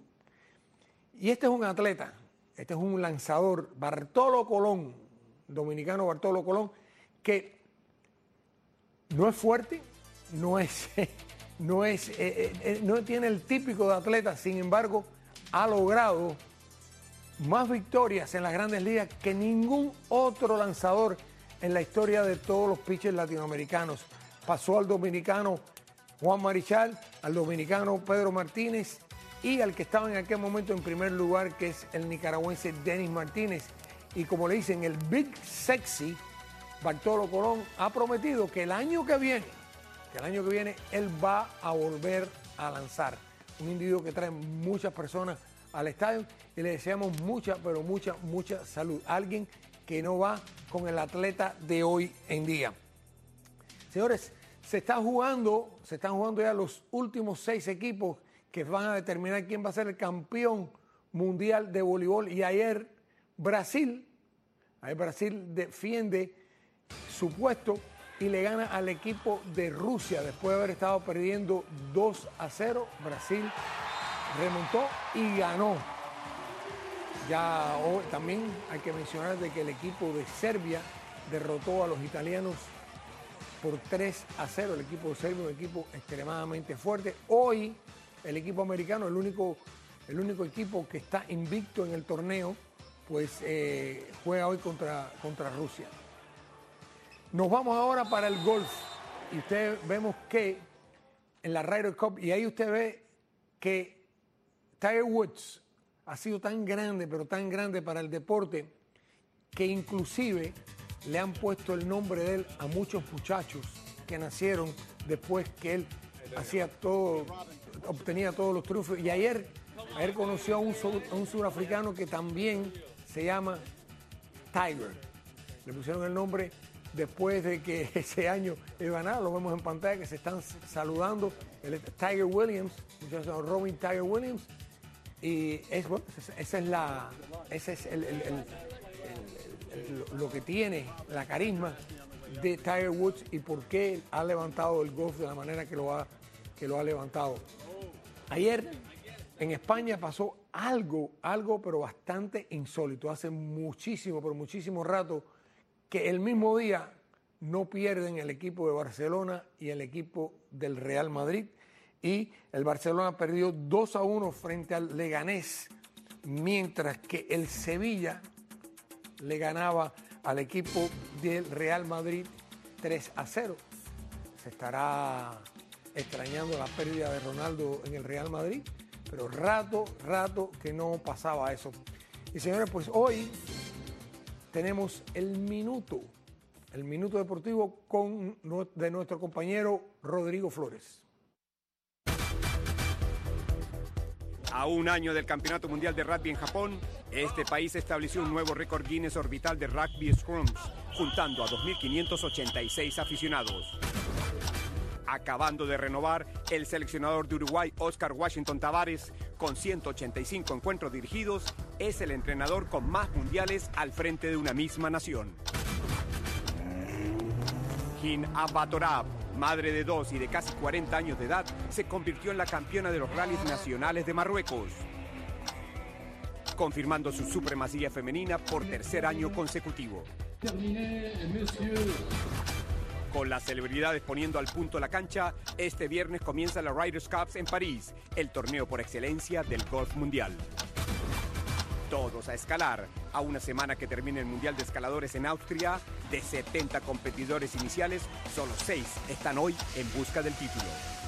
Y este es un atleta, este es un lanzador, Bartolo Colón, dominicano Bartolo Colón, que no es fuerte, no es, no es, eh, eh, no tiene el típico de atleta, sin embargo, ha logrado más victorias en las grandes ligas que ningún otro lanzador en la historia de todos los pitchers latinoamericanos. Pasó al dominicano Juan Marichal, al dominicano Pedro Martínez y al que estaba en aquel momento en primer lugar, que es el nicaragüense Denis Martínez. Y como le dicen, el Big Sexy, Bartolo Colón, ha prometido que el año que viene, que el año que viene, él va a volver a lanzar. Un individuo que trae muchas personas al estadio y le deseamos mucha, pero mucha, mucha salud. Alguien que no va con el atleta de hoy en día. Señores, se está jugando, se están jugando ya los últimos seis equipos que van a determinar quién va a ser el campeón mundial de voleibol. Y ayer Brasil, ayer Brasil defiende su puesto y le gana al equipo de Rusia después de haber estado perdiendo dos a cero. Brasil remontó y ganó. Ya hoy también hay que mencionar de que el equipo de Serbia derrotó a los italianos por tres a cero. El equipo de Serbia, un equipo extremadamente fuerte. Hoy el equipo americano, el único, el único equipo que está invicto en el torneo, pues eh, juega hoy contra, contra Rusia. Nos vamos ahora para el golf. Y usted vemos que en la Ryder Cup, y ahí usted ve que Tiger Woods ha sido tan grande, pero tan grande para el deporte, que inclusive le han puesto el nombre de él a muchos muchachos que nacieron después que él hacía todo, obtenía todos los triunfos. Y ayer, ayer conoció a un, a un surafricano que también se llama Tiger. Le pusieron el nombre después de que ese año él ganara. Lo vemos en pantalla que se están saludando. El Tiger Williams, muchacho Robin Tiger Williams. Y es, bueno, esa es la, ese es el, el, el, el, el, lo que tiene, la carisma de Tiger Woods y por qué ha levantado el golf de la manera que lo ha, que lo ha levantado. Ayer en España pasó algo, algo pero bastante insólito. Hace muchísimo, pero muchísimo rato que el mismo día no pierden el equipo de Barcelona y el equipo del Real Madrid. Y el Barcelona perdió dos a uno frente al Leganés, mientras que el Sevilla le ganaba al equipo del Real Madrid tres a cero. Se estará extrañando la pérdida de Ronaldo en el Real Madrid, pero rato, rato que no pasaba eso. Y señores, pues hoy tenemos el minuto, el minuto deportivo con, de nuestro compañero Rodrigo Flores.
A un año del Campeonato Mundial de Rugby en Japón, este país estableció un nuevo récord Guinness orbital de rugby scrums, juntando a dos mil quinientos ochenta y seis aficionados. Acabando de renovar, el seleccionador de Uruguay, Oscar Washington Tavares, con ciento ochenta y cinco encuentros dirigidos, es el entrenador con más mundiales al frente de una misma nación. Hin Abatorab, madre de dos y de casi cuarenta años de edad, se convirtió en la campeona de los rallies nacionales de Marruecos, confirmando su supremacía femenina por tercer año consecutivo. Con las celebridades poniendo al punto la cancha, este viernes comienza la Ryder Cup en París, el torneo por excelencia del golf mundial. Todos a escalar. A una semana que termine el Mundial de Escaladores en Austria, de setenta competidores iniciales, solo seis están hoy en busca del título.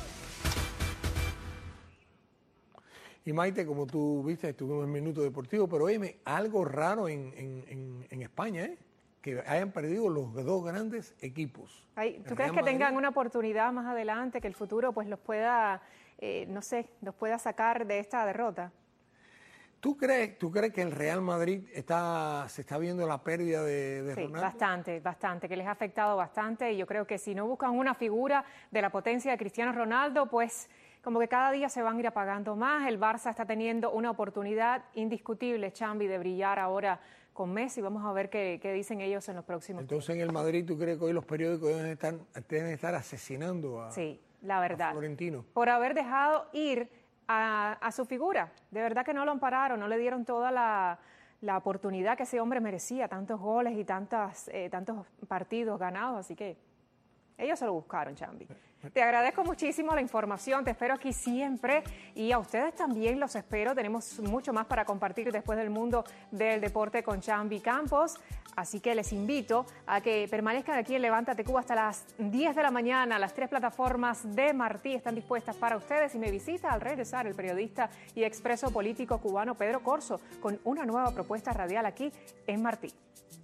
Y Maite, como tú viste, estuvimos en Minuto Deportivo, pero oye, algo raro en, en, en, en España, ¿eh? Que hayan perdido los dos grandes equipos.
Ay, ¿tú crees que tengan una oportunidad más adelante, que el futuro pues los pueda, eh, no sé, los pueda sacar de esta derrota?
¿Tú crees, ¿Tú crees que el Real Madrid está, se está viendo la pérdida de, de
sí,
Ronaldo?
Bastante, bastante, que les ha afectado bastante y yo creo que si no buscan una figura de la potencia de Cristiano Ronaldo, pues como que cada día se van a ir apagando más. El Barça está teniendo una oportunidad indiscutible, Chambi, de brillar ahora con Messi. Vamos a ver qué, qué dicen ellos en los próximos
Entonces tiempos. En el Madrid, ¿tú crees que hoy los periódicos deben estar, deben estar asesinando a,
sí, la verdad,
a Florentino?
Por haber dejado ir A, a su figura. De verdad que no lo ampararon, no le dieron toda la, la oportunidad que ese hombre merecía, tantos goles y tantas, eh, tantos partidos ganados, así que ellos se lo buscaron, Chambi. Te agradezco muchísimo la información, te espero aquí siempre y a ustedes también los espero. Tenemos mucho más para compartir después del mundo del deporte con Chambi Campos, así que les invito a que permanezcan aquí en Levántate Cuba hasta las diez de la mañana. Las tres plataformas de Martí están dispuestas para ustedes y me visita al regresar el periodista y expreso político cubano Pedro Corso con una nueva propuesta radial aquí en Martí.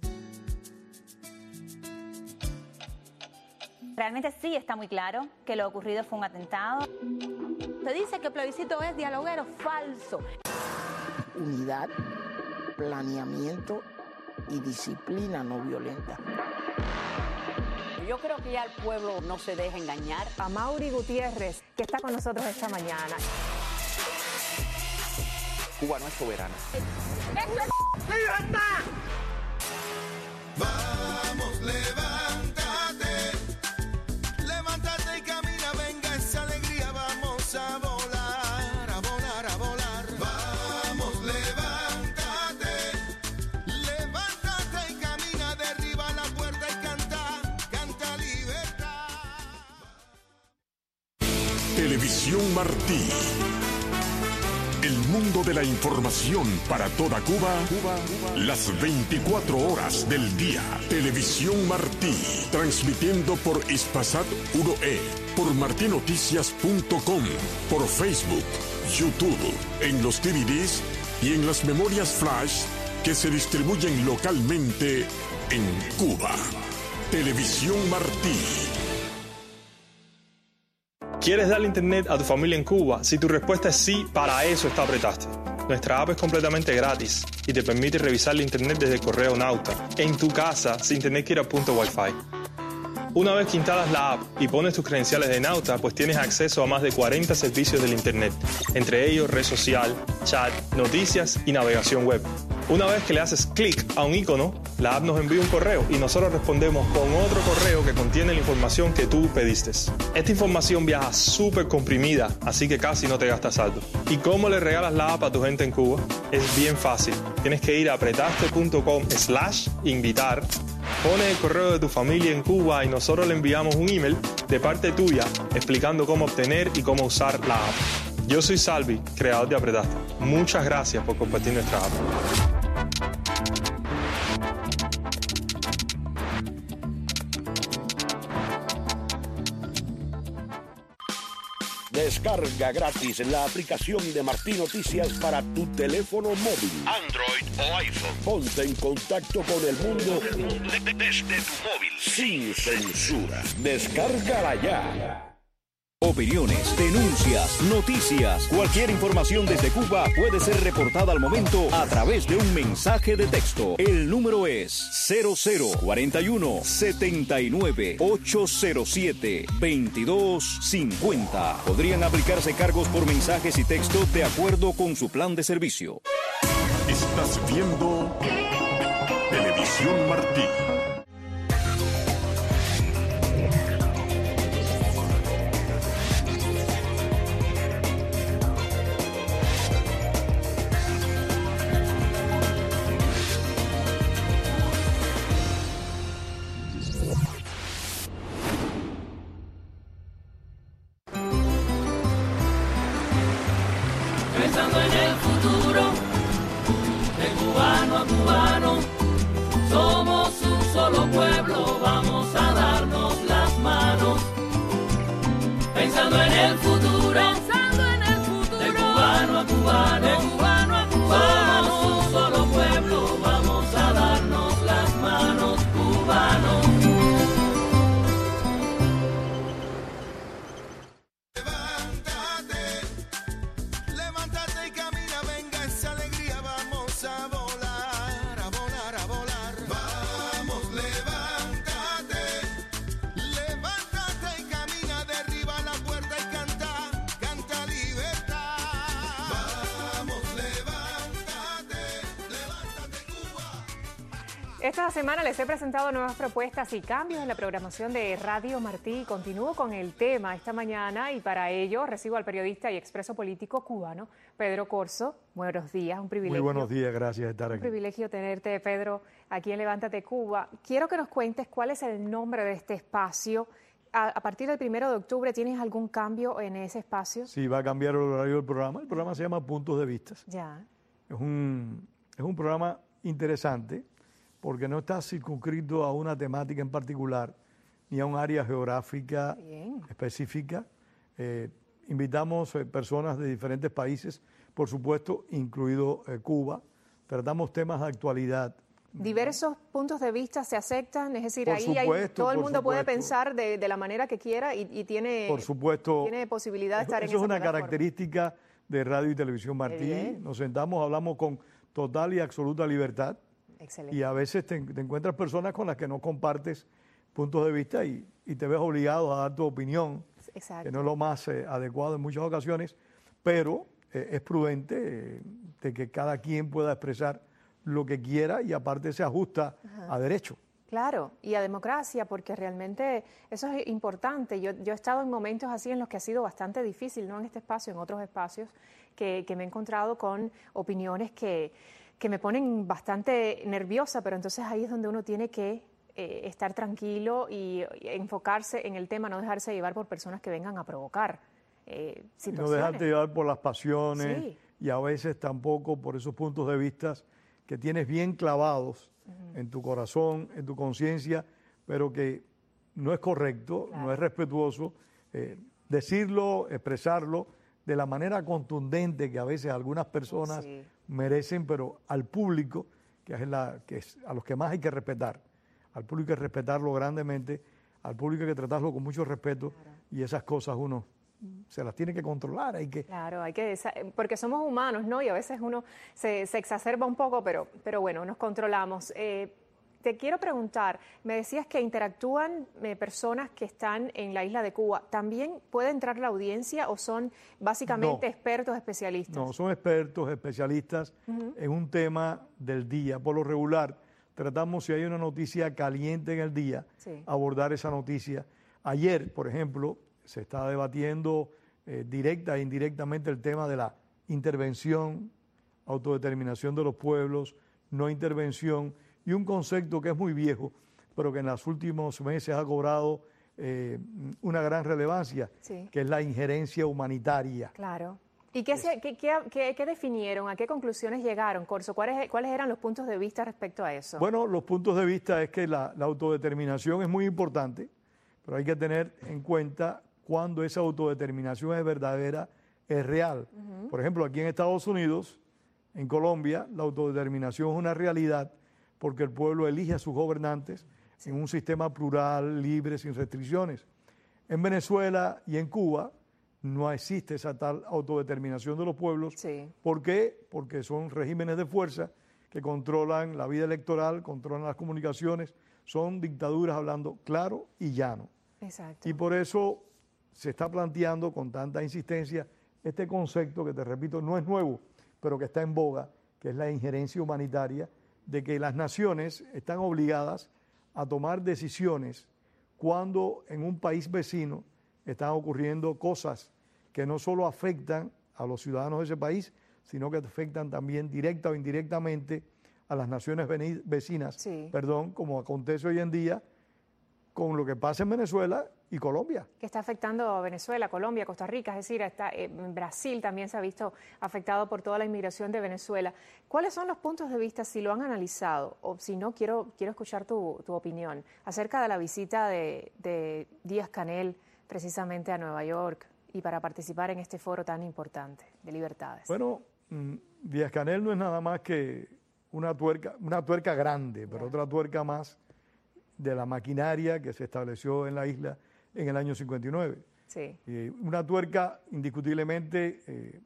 Realmente sí está muy claro que lo ocurrido fue un atentado.
Se dice que el plebiscito es dialoguero, falso.
Unidad, planeamiento y disciplina no violenta.
Yo creo que ya el pueblo no se deja engañar.
A Mauri Gutiérrez, que está con nosotros esta mañana.
Cuba no es soberana.
¡Libertad! Vamos, levántate. Levántate y camina, venga esa alegría. Vamos a volar, a volar, a volar. Vamos, levántate. Levántate y camina, derriba la puerta y canta, canta libertad.
Televisión Martí. El mundo de la información para toda Cuba, Cuba, Cuba, las veinticuatro horas del día. Televisión Martí, transmitiendo por Hispasat uno E, por martinoticias punto com, por Facebook, YouTube, en los D V Ds y en las memorias flash que se distribuyen localmente en Cuba. Televisión Martí.
¿Quieres darle internet a tu familia en Cuba? Si tu respuesta es sí, para eso está Apretaste. Nuestra app es completamente gratis y te permite revisar la internet desde el correo Nauta, en tu casa, sin tener que ir a punto Wi-Fi. Una vez que instalas la app y pones tus credenciales de Nauta, pues tienes acceso a más de cuarenta servicios del internet, entre ellos red social, chat, noticias y navegación web. Una vez que le haces clic a un icono, la app nos envía un correo y nosotros respondemos con otro correo que contiene la información que tú pediste. Esta información viaja súper comprimida, así que casi no te gastas saldo. ¿Y cómo le regalas la app a tu gente en Cuba? Es bien fácil. Tienes que ir a apretaste.com slash invitar, pones el correo de tu familia en Cuba y nosotros le enviamos un email de parte tuya explicando cómo obtener y cómo usar la app. Yo soy Salvi, creador de Apretaste. Muchas gracias por compartir nuestra app.
Descarga gratis la aplicación de Martí Noticias para tu teléfono móvil,
Android o iPhone.
Ponte en contacto con el mundo
de- de- desde tu móvil.
sin censura. Descárgala ya.
Opiniones, denuncias, noticias, cualquier información desde Cuba puede ser reportada al momento a través de un mensaje de texto. El número es cero cero cuarenta y uno, setenta y nueve, ochocientos siete, veintidós cincuenta. Podrían aplicarse cargos por mensajes y texto de acuerdo con su plan de servicio.
Estás viendo Televisión Martí.
Pensando en el futuro, de cubano a cubano, somos un solo pueblo, vamos a darnos las manos. Pensando en el futuro, pensando en el futuro, de cubano a cubano, de cubano a cubano, somos un solo pueblo, vamos a darnos las manos, cubanos.
Levántate y camina, venga esa alegría, vamos a volar, a volar, a volar. Vamos, levántate, levántate y camina, derriba la puerta y canta, canta libertad. Vamos, levántate, levántate Cuba.
Esta semana les he presentado nuevas propuestas y cambios en la programación de Radio Martí. Continúo con el tema esta mañana y para ello recibo al periodista y expreso político cubano Pedro Corzo. Buenos días, un privilegio.
Muy buenos días, gracias de estar
Un
aquí.
privilegio tenerte, Pedro, aquí en Levántate Cuba. Quiero que nos cuentes cuál es el nombre de este espacio. A, a partir del primero de octubre, ¿tienes algún cambio en ese espacio?
Sí, va a cambiar el horario del programa. El programa se llama Puntos de Vistas.
Ya.
Es un, es un programa interesante porque no está circunscrito a una temática en particular ni a un área geográfica
Bien.
específica. Eh, invitamos eh, personas de diferentes países, por supuesto, incluido eh, Cuba. Tratamos temas de actualidad.
Diversos puntos de vista se aceptan, es decir,
Por
ahí hay-
supuesto,
todo el
por
mundo puede
supuesto.
pensar de, de la manera que quiera y, y tiene,
Por supuesto.
tiene posibilidad de estar
Eso
en
es
esa
una
plataforma.
característica de Radio y Televisión Martí.
bien.
Nos sentamos, hablamos con total y absoluta libertad.
Excelente.
Y a veces te, te encuentras personas con las que no compartes puntos de vista y, y te ves obligado a dar tu opinión,
Exacto.
que no es lo más eh, adecuado en muchas ocasiones, pero eh, es prudente eh, de que cada quien pueda expresar lo que quiera y aparte se ajusta
Ajá.
a derecho.
Claro, y a democracia, porque realmente eso es importante. Yo, yo he estado en momentos así en los que ha sido bastante difícil, no en este espacio, en otros espacios, que, que me he encontrado con opiniones que, que me ponen bastante nerviosa, pero entonces ahí es donde uno tiene que eh, estar tranquilo y, y enfocarse en el tema, no dejarse llevar por personas que vengan a provocar eh,
Y no
situaciones.
dejarte llevar por las pasiones
Sí.
y a veces tampoco por esos puntos de vista que tienes bien clavados en tu corazón, en tu conciencia, pero que no es correcto, no es respetuoso eh, decirlo, expresarlo de la manera contundente que a veces algunas personas
Sí.
merecen, pero al público, que es, la, que es a los que más hay que respetar, al público hay que respetarlo grandemente, al público hay que tratarlo con mucho respeto y esas cosas uno se las tiene que controlar, hay que...
Claro, hay que, porque somos humanos, ¿no? Y a veces uno se, se exacerba un poco, pero, pero bueno, nos controlamos. Eh, te quiero preguntar, me decías que interactúan eh, personas que están en la isla de Cuba. ¿También puede entrar la audiencia o son básicamente
No.
expertos especialistas?
No, son expertos, especialistas
Ujú.
en un tema del día. Por lo regular, tratamos, si hay una noticia caliente en el día,
Sí.
abordar esa noticia. Ayer, por ejemplo, se está debatiendo eh, directa e indirectamente el tema de la intervención, autodeterminación de los pueblos, no intervención, y un concepto que es muy viejo, pero que en los últimos meses ha cobrado eh, una gran relevancia,
Sí.
que es la injerencia humanitaria.
Claro. ¿Y qué, se- qué- qué- qué- qué definieron? ¿A qué conclusiones llegaron, Corso? ¿Cuáles, ¿Cuáles eran los puntos de vista respecto a eso?
Bueno, los puntos de vista es que la, la autodeterminación es muy importante, pero hay que tener en cuenta cuando esa autodeterminación es verdadera, es real.
Ujú.
Por ejemplo, aquí en Estados Unidos, en Colombia, la autodeterminación es una realidad porque el pueblo elige a sus gobernantes en un sistema plural, libre, sin restricciones. En Venezuela y en Cuba no existe esa tal autodeterminación de los pueblos. ¿Por qué? Porque son regímenes de fuerza que controlan la vida electoral, controlan las comunicaciones, son dictaduras hablando claro y llano.
Exacto.
Y por eso se está planteando con tanta insistencia este concepto que, te repito, no es nuevo, pero que está en boga, que es la injerencia humanitaria, de que las naciones están obligadas a tomar decisiones cuando en un país vecino están ocurriendo cosas que no solo afectan a los ciudadanos de ese país, sino que afectan también directa o indirectamente a las naciones veni- vecinas, perdón, como acontece hoy en día con lo que pasa en Venezuela y Colombia.
Que está afectando a Venezuela, Colombia, Costa Rica, es decir, está, eh, Brasil también se ha visto afectado por toda la inmigración de Venezuela. ¿Cuáles son los puntos de vista, si lo han analizado, o si no, quiero, quiero escuchar tu, tu opinión, acerca de la visita de, de Díaz-Canel precisamente a Nueva York y para participar en este foro tan importante de libertades?
Bueno, mm, Díaz-Canel no es nada más que una tuerca, una tuerca grande, pero otra tuerca más de la maquinaria que se estableció en la isla en el año cincuenta y nueve.
Sí.
Eh, una tuerca indiscutiblemente eh,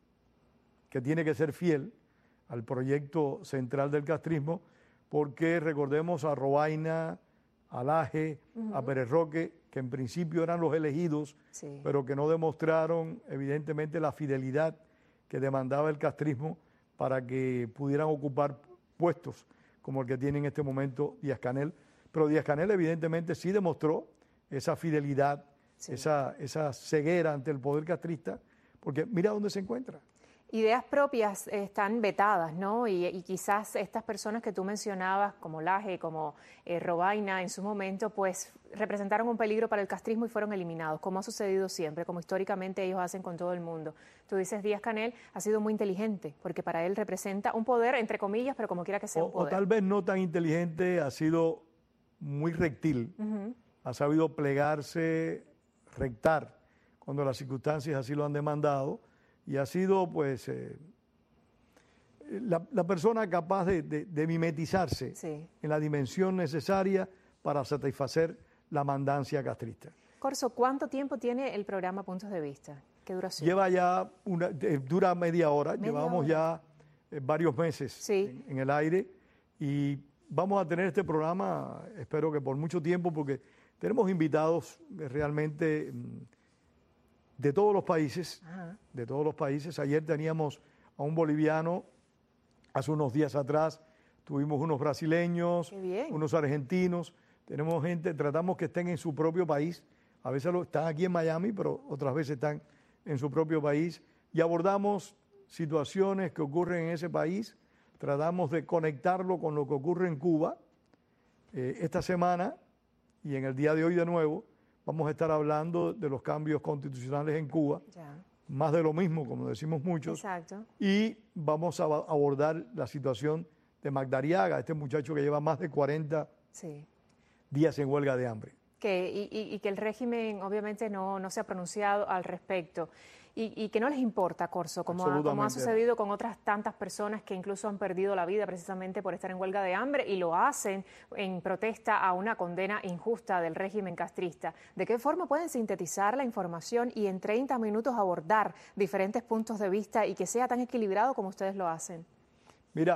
que tiene que ser fiel al proyecto central del castrismo, porque recordemos a Robaina, a Laje,
Ujú.
a Pérez Roque, que en principio eran los elegidos,
Sí.
pero que no demostraron evidentemente la fidelidad que demandaba el castrismo para que pudieran ocupar puestos como el que tiene en este momento Díaz-Canel. Pero Díaz-Canel evidentemente sí demostró esa fidelidad, esa, esa ceguera ante el poder castrista, porque mira dónde se encuentra.
Ideas propias eh, están vetadas, ¿no? Y, y quizás estas personas que tú mencionabas, como Laje, como eh, Robaina, en su momento, pues representaron un peligro para el castrismo y fueron eliminados, como ha sucedido siempre, como históricamente ellos hacen con todo el mundo. Tú dices, Díaz-Canel ha sido muy inteligente, porque para él representa un poder, entre comillas, pero como quiera que sea
O,
un
o
poder.
tal vez no tan inteligente, ha sido muy rectil,
Ujú.
ha sabido plegarse, rectar, cuando las circunstancias así lo han demandado, y ha sido pues eh, la, la persona capaz de, de- de mimetizarse
Sí.
en la dimensión necesaria para satisfacer la mandancia castrista.
Corso, ¿cuánto tiempo tiene el programa Puntos de Vista? ¿Qué duración?
Lleva ya, una, eh, dura media hora,
Media
llevamos
hora.
ya eh, varios meses en, en el aire y vamos a tener este programa, espero que por mucho tiempo, porque tenemos invitados eh, realmente mm, de todos los países,
Ajá.
de todos los países. Ayer teníamos a un boliviano, hace unos días atrás tuvimos unos brasileños,
Qué bien.
unos argentinos, tenemos gente, tratamos que estén en su propio país, a veces lo, están aquí en Miami, pero otras veces están en su propio país, y abordamos situaciones que ocurren en ese país, tratamos de conectarlo con lo que ocurre en Cuba. Eh, esta semana y en el día de hoy de nuevo, vamos a estar hablando de los cambios constitucionales en Cuba,
Ya.
más de lo mismo, como decimos muchos,
Exacto.
y vamos a aba- abordar la situación de Magdariaga, este muchacho que lleva más de cuarenta
Sí.
días en huelga de hambre.
Que, y, y- y que el régimen obviamente no, no se ha pronunciado al respecto y, y que no les importa, Corso, como ha, como ha
Absolutamente
sucedido con otras tantas personas que incluso han perdido la vida precisamente por estar en huelga de hambre y lo hacen en protesta a una condena injusta del régimen castrista. ¿De qué forma pueden sintetizar la información y en treinta minutos abordar diferentes puntos de vista y que sea tan equilibrado como ustedes lo hacen?
Mira,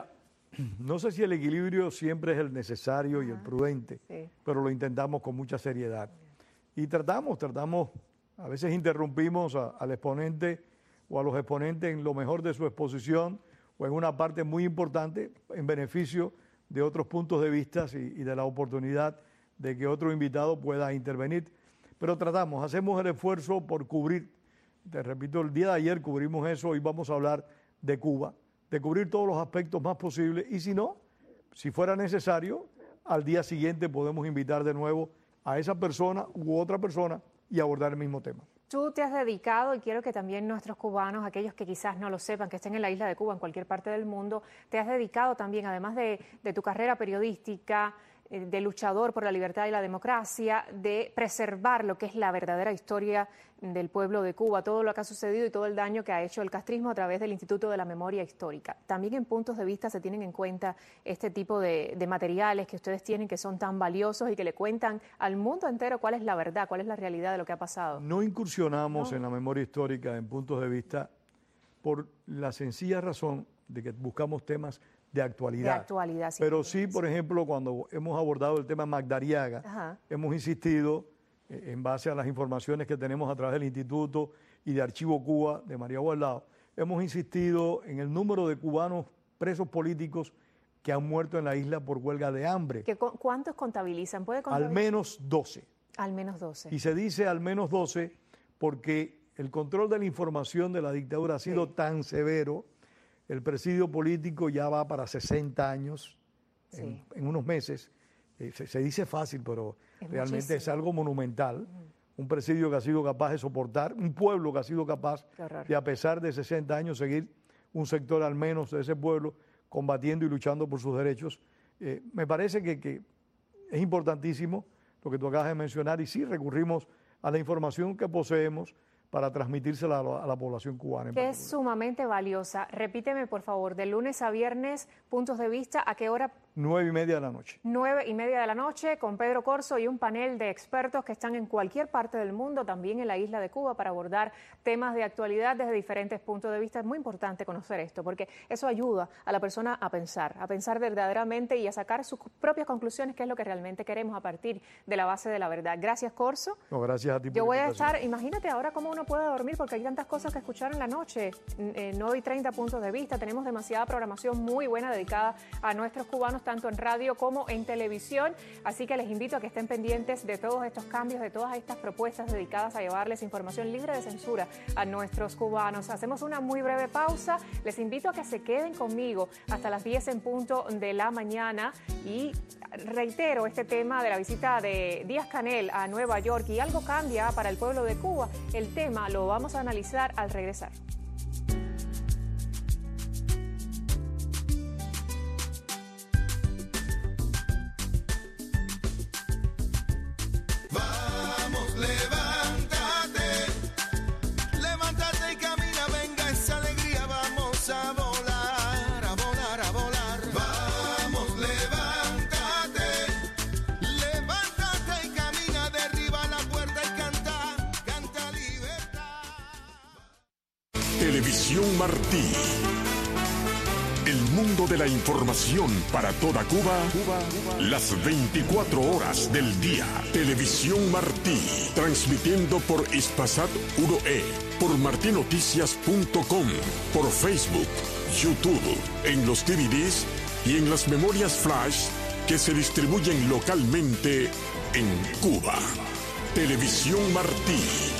no sé si el equilibrio siempre es el necesario y el prudente,
Sí.
pero lo intentamos con mucha seriedad. Y tratamos, tratamos, a veces interrumpimos a- al exponente o a los exponentes en lo mejor de su exposición o en una parte muy importante en beneficio de otros puntos de vista y, y de la oportunidad de que otro invitado pueda intervenir. Pero tratamos, hacemos el esfuerzo por cubrir, te repito, el día de ayer cubrimos eso, hoy vamos a hablar de Cuba, de cubrir todos los aspectos más posibles y si no, si fuera necesario, al día siguiente podemos invitar de nuevo a esa persona u otra persona y abordar el mismo tema.
Tú te has dedicado, y quiero que también nuestros cubanos, aquellos que quizás no lo sepan, que estén en la isla de Cuba, en cualquier parte del mundo, te has dedicado también, además de, de tu carrera periodística, eh, de luchador por la libertad y la democracia, de preservar lo que es la verdadera historia del pueblo de Cuba, todo lo que ha sucedido y todo el daño que ha hecho el castrismo a través del Instituto de la Memoria Histórica. También en puntos de vista se tienen en cuenta este tipo de, de materiales que ustedes tienen que son tan valiosos y que le cuentan al mundo entero cuál es la verdad, cuál es la realidad de lo que ha pasado.
No incursionamos
No.
en la memoria histórica en puntos de vista por la sencilla razón de que buscamos temas de actualidad.
De actualidad, sí.
Pero sí, por ejemplo, cuando hemos abordado el tema Magdariaga,
Ajá.
hemos insistido, eh, en base a las informaciones que tenemos a través del Instituto y de Archivo Cuba de María Guardado, hemos insistido en el número de cubanos presos políticos que han muerto en la isla por huelga de hambre.
¿Que cu- ¿Cuántos contabilizan? ¿Puede
Al
contabilizar?
menos doce.
Al menos doce.
Y se dice al menos doce porque el control de la información de la dictadura ha sido tan severo, el presidio político ya va para sesenta años en,
Sí.
en unos meses. Eh, se, se dice fácil, pero
Es
realmente es
muchísimo.
algo monumental. Un presidio que ha sido capaz de soportar, un pueblo que ha sido capaz
Qué horror.
de, a pesar de sesenta años, seguir un sector al menos de ese pueblo combatiendo y luchando por sus derechos. Eh, me parece que, que es importantísimo lo que tú acabas de mencionar y sí recurrimos a la información que poseemos para transmitírsela a la, a la población cubana. en
Que es sumamente valiosa. Repíteme, por favor, de lunes a viernes, puntos de vista, ¿a qué hora?
Nueve y media de la noche.
Nueve y media de la noche, con Pedro Corso y un panel de expertos que están en cualquier parte del mundo, también en la isla de Cuba, para abordar temas de actualidad desde diferentes puntos de vista. Es muy importante conocer esto, porque eso ayuda a la persona a pensar, a pensar verdaderamente y a sacar sus propias conclusiones, que es lo que realmente queremos a partir de la base de la verdad. Gracias, Corso.
No, gracias a ti por
Yo
la
voy a
invitación.
estar, imagínate ahora cómo uno puede dormir, porque hay tantas cosas que escuchar en la noche, eh, nueve y treinta puntos de vista, tenemos demasiada programación muy buena dedicada a nuestros cubanos, tanto en radio como en televisión, así que les invito a que estén pendientes de todos estos cambios, de todas estas propuestas dedicadas a llevarles información libre de censura a nuestros cubanos. Hacemos una muy breve pausa, les invito a que se queden conmigo hasta las diez en punto de la mañana y reitero este tema de la visita de Díaz-Canel a Nueva York y algo cambia para el pueblo de Cuba. El tema lo vamos a analizar al regresar.
Vamos, levántate, levántate y camina, venga esa alegría, vamos a volar, a volar, a volar. Vamos, levántate, levántate y camina, derriba la puerta y canta, canta libertad.
Televisión Martí. El mundo de la información para toda Cuba, las veinticuatro horas del día. Televisión Martí, transmitiendo por Hispasat uno E, por martinoticias punto com, por Facebook, YouTube, en los D V Ds y en las memorias flash que se distribuyen localmente en Cuba. Televisión Martí.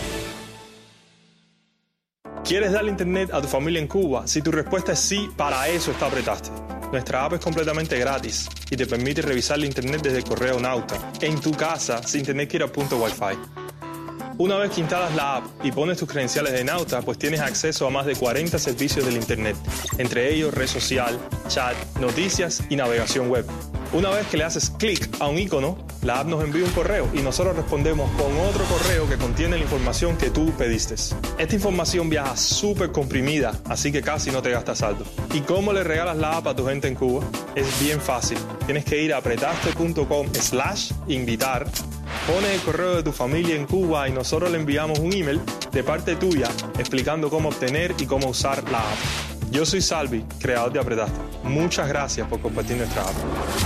¿Quieres darle internet a tu familia en Cuba? Si tu respuesta es sí, para eso está Apretaste. Nuestra app es completamente gratis y te permite revisar la internet desde el correo Nauta, en tu casa, sin tener que ir a punto Wi-Fi. Una vez que instalas la app y pones tus credenciales de Nauta, pues tienes acceso a más de cuarenta servicios del internet, entre ellos red social, chat, noticias y navegación web. Una vez que le haces clic a un icono, la app nos envía un correo y nosotros respondemos con otro correo que contiene la información que tú pediste. Esta información viaja súper comprimida, así que casi no te gastas saldo. ¿Y cómo le regalas la app a tu gente en Cuba? Es bien fácil. Tienes que ir a apretaste punto com slash invitar, pones el correo de tu familia en Cuba y nosotros le enviamos un email de parte tuya explicando cómo obtener y cómo usar la app. Yo soy Salvi, creador de Apretaste. Muchas gracias por compartir nuestra app.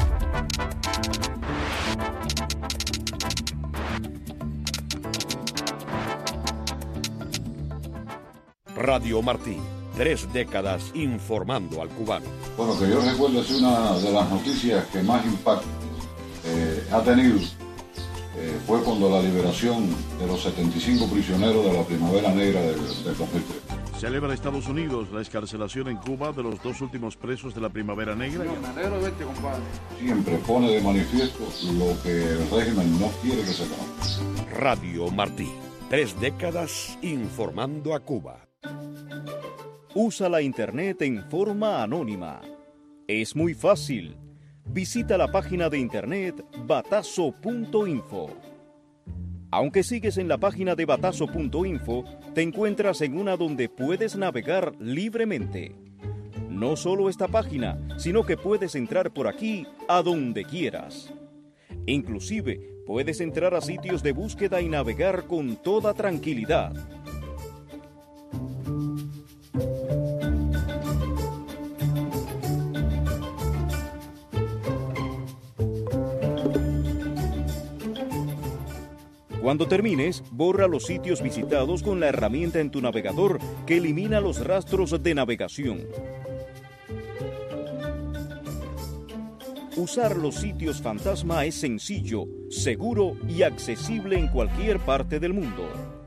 Radio Martí, tres décadas informando al cubano.
Bueno, que yo recuerdo es una de las noticias que más impacto eh, ha tenido. Eh, fue cuando la liberación de los setenta y cinco prisioneros de la Primavera Negra del, del dos mil tres.
Celebra Estados Unidos la excarcelación en Cuba de los dos últimos presos de la Primavera Negra.
Sí, me alegro de verte, compadre. Siempre pone de manifiesto lo que el régimen no quiere que se conozca.
Radio Martí, tres décadas informando a Cuba.
Usa la Internet en forma anónima. Es muy fácil. Visita la página de Internet batazo punto info. Aunque sigues en la página de batazo punto info, te encuentras en una donde puedes navegar libremente. No solo esta página, sino que puedes entrar por aquí a donde quieras. Inclusive, puedes entrar a sitios de búsqueda y navegar con toda tranquilidad. Cuando termines, borra los sitios visitados con la herramienta en tu navegador que elimina los rastros de navegación. Usar los sitios fantasma es sencillo, seguro y accesible en cualquier parte del mundo.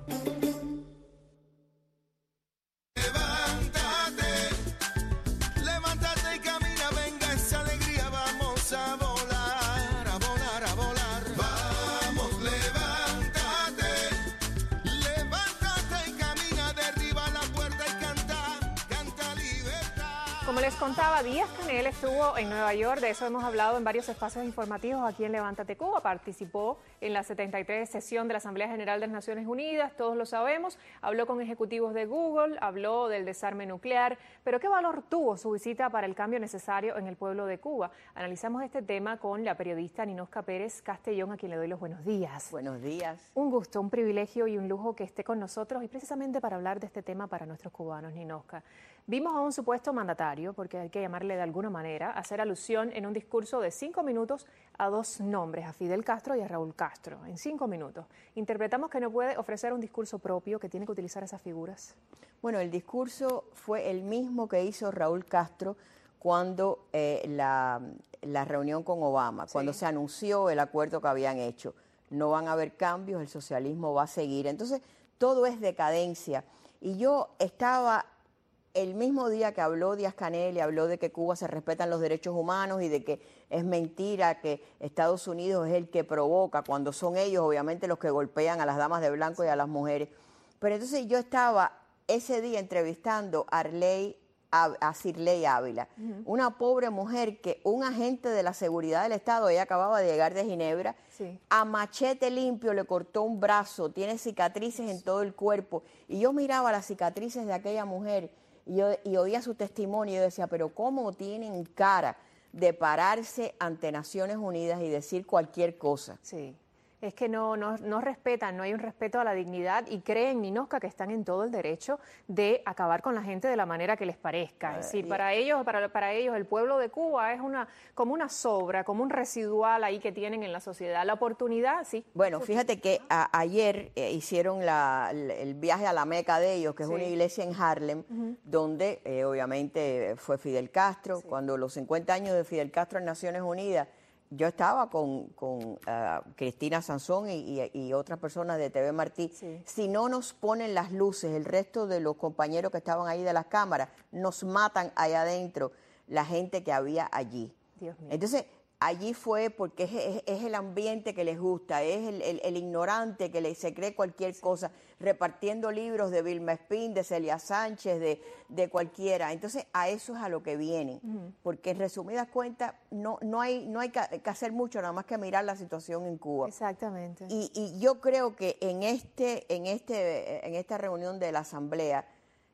Como les contaba, Díaz-Canel estuvo en Nueva York, de eso hemos hablado en varios espacios informativos aquí en Levántate Cuba, participó en la setenta y tres sesión de la Asamblea General de las Naciones Unidas, todos lo sabemos, habló con ejecutivos de Google, habló del desarme nuclear, pero ¿qué valor tuvo su visita para el cambio necesario en el pueblo de Cuba? Analizamos este tema con la periodista Ninosca Pérez Castellón, a quien le doy los buenos días.
Buenos días.
Un gusto, un privilegio y un lujo que esté con nosotros y precisamente para hablar de este tema para nuestros cubanos, Ninosca. Vimos a un supuesto mandatario, porque hay que llamarle de alguna manera, hacer alusión en un discurso de cinco minutos a dos nombres, a Fidel Castro y a Raúl Castro, en cinco minutos. Interpretamos que no puede ofrecer un discurso propio, que tiene que utilizar esas figuras.
Bueno, el discurso fue el mismo que hizo Raúl Castro cuando eh, la, la reunión con Obama, sí. Cuando se anunció el acuerdo que habían hecho. No van a haber cambios, el socialismo va a seguir. Entonces, todo es decadencia. Y yo estaba... El mismo día que habló Díaz-Canel y habló de que Cuba se respetan los derechos humanos y de que es mentira que Estados Unidos es el que provoca, cuando son ellos obviamente los que golpean a las damas de blanco y a las mujeres. Pero entonces yo estaba ese día entrevistando a Arley, a, a Sirley Ávila, uh-huh. Una pobre mujer que un agente de la seguridad del Estado, ella acababa de llegar de Ginebra, sí. A machete limpio le cortó un brazo, tiene cicatrices en todo el cuerpo. Y yo miraba las cicatrices de aquella mujer Y, yo, y oía su testimonio y yo decía, pero ¿cómo tienen cara de pararse ante Naciones Unidas y decir cualquier cosa?
Sí, es que no, no, no respetan, no hay un respeto a la dignidad y creen, Ninosca, que están en todo el derecho de acabar con la gente de la manera que les parezca. Es decir, para ellos, para, para ellos el pueblo de Cuba es una como una sobra, como un residual ahí que tienen en la sociedad. La oportunidad, sí.
Bueno, fíjate que a, ayer eh, hicieron la, el viaje a la Meca de ellos, que es sí. Una iglesia en Harlem, uh-huh. Donde eh, obviamente fue Fidel Castro. Sí. Cuando los cincuenta años de Fidel Castro en Naciones Unidas, yo estaba con, con uh, Cristina Sansón y, y, y otras personas de T V Martí. Sí. Si no nos ponen las luces, el resto de los compañeros que estaban ahí de las cámaras, nos matan allá adentro la gente que había allí. Dios mío. Entonces, allí fue porque es, es, es el ambiente que les gusta, es el, el, el ignorante que le, se cree cualquier cosa, repartiendo libros de Vilma Espín, de Celia Sánchez, de, de cualquiera. Entonces, a eso es a lo que vienen, uh-huh. Porque en resumidas cuentas, no, no hay, no hay que, que hacer mucho, nada más que mirar la situación en Cuba.
Exactamente.
Y, y yo creo que en, este, en, este, en esta reunión de la Asamblea,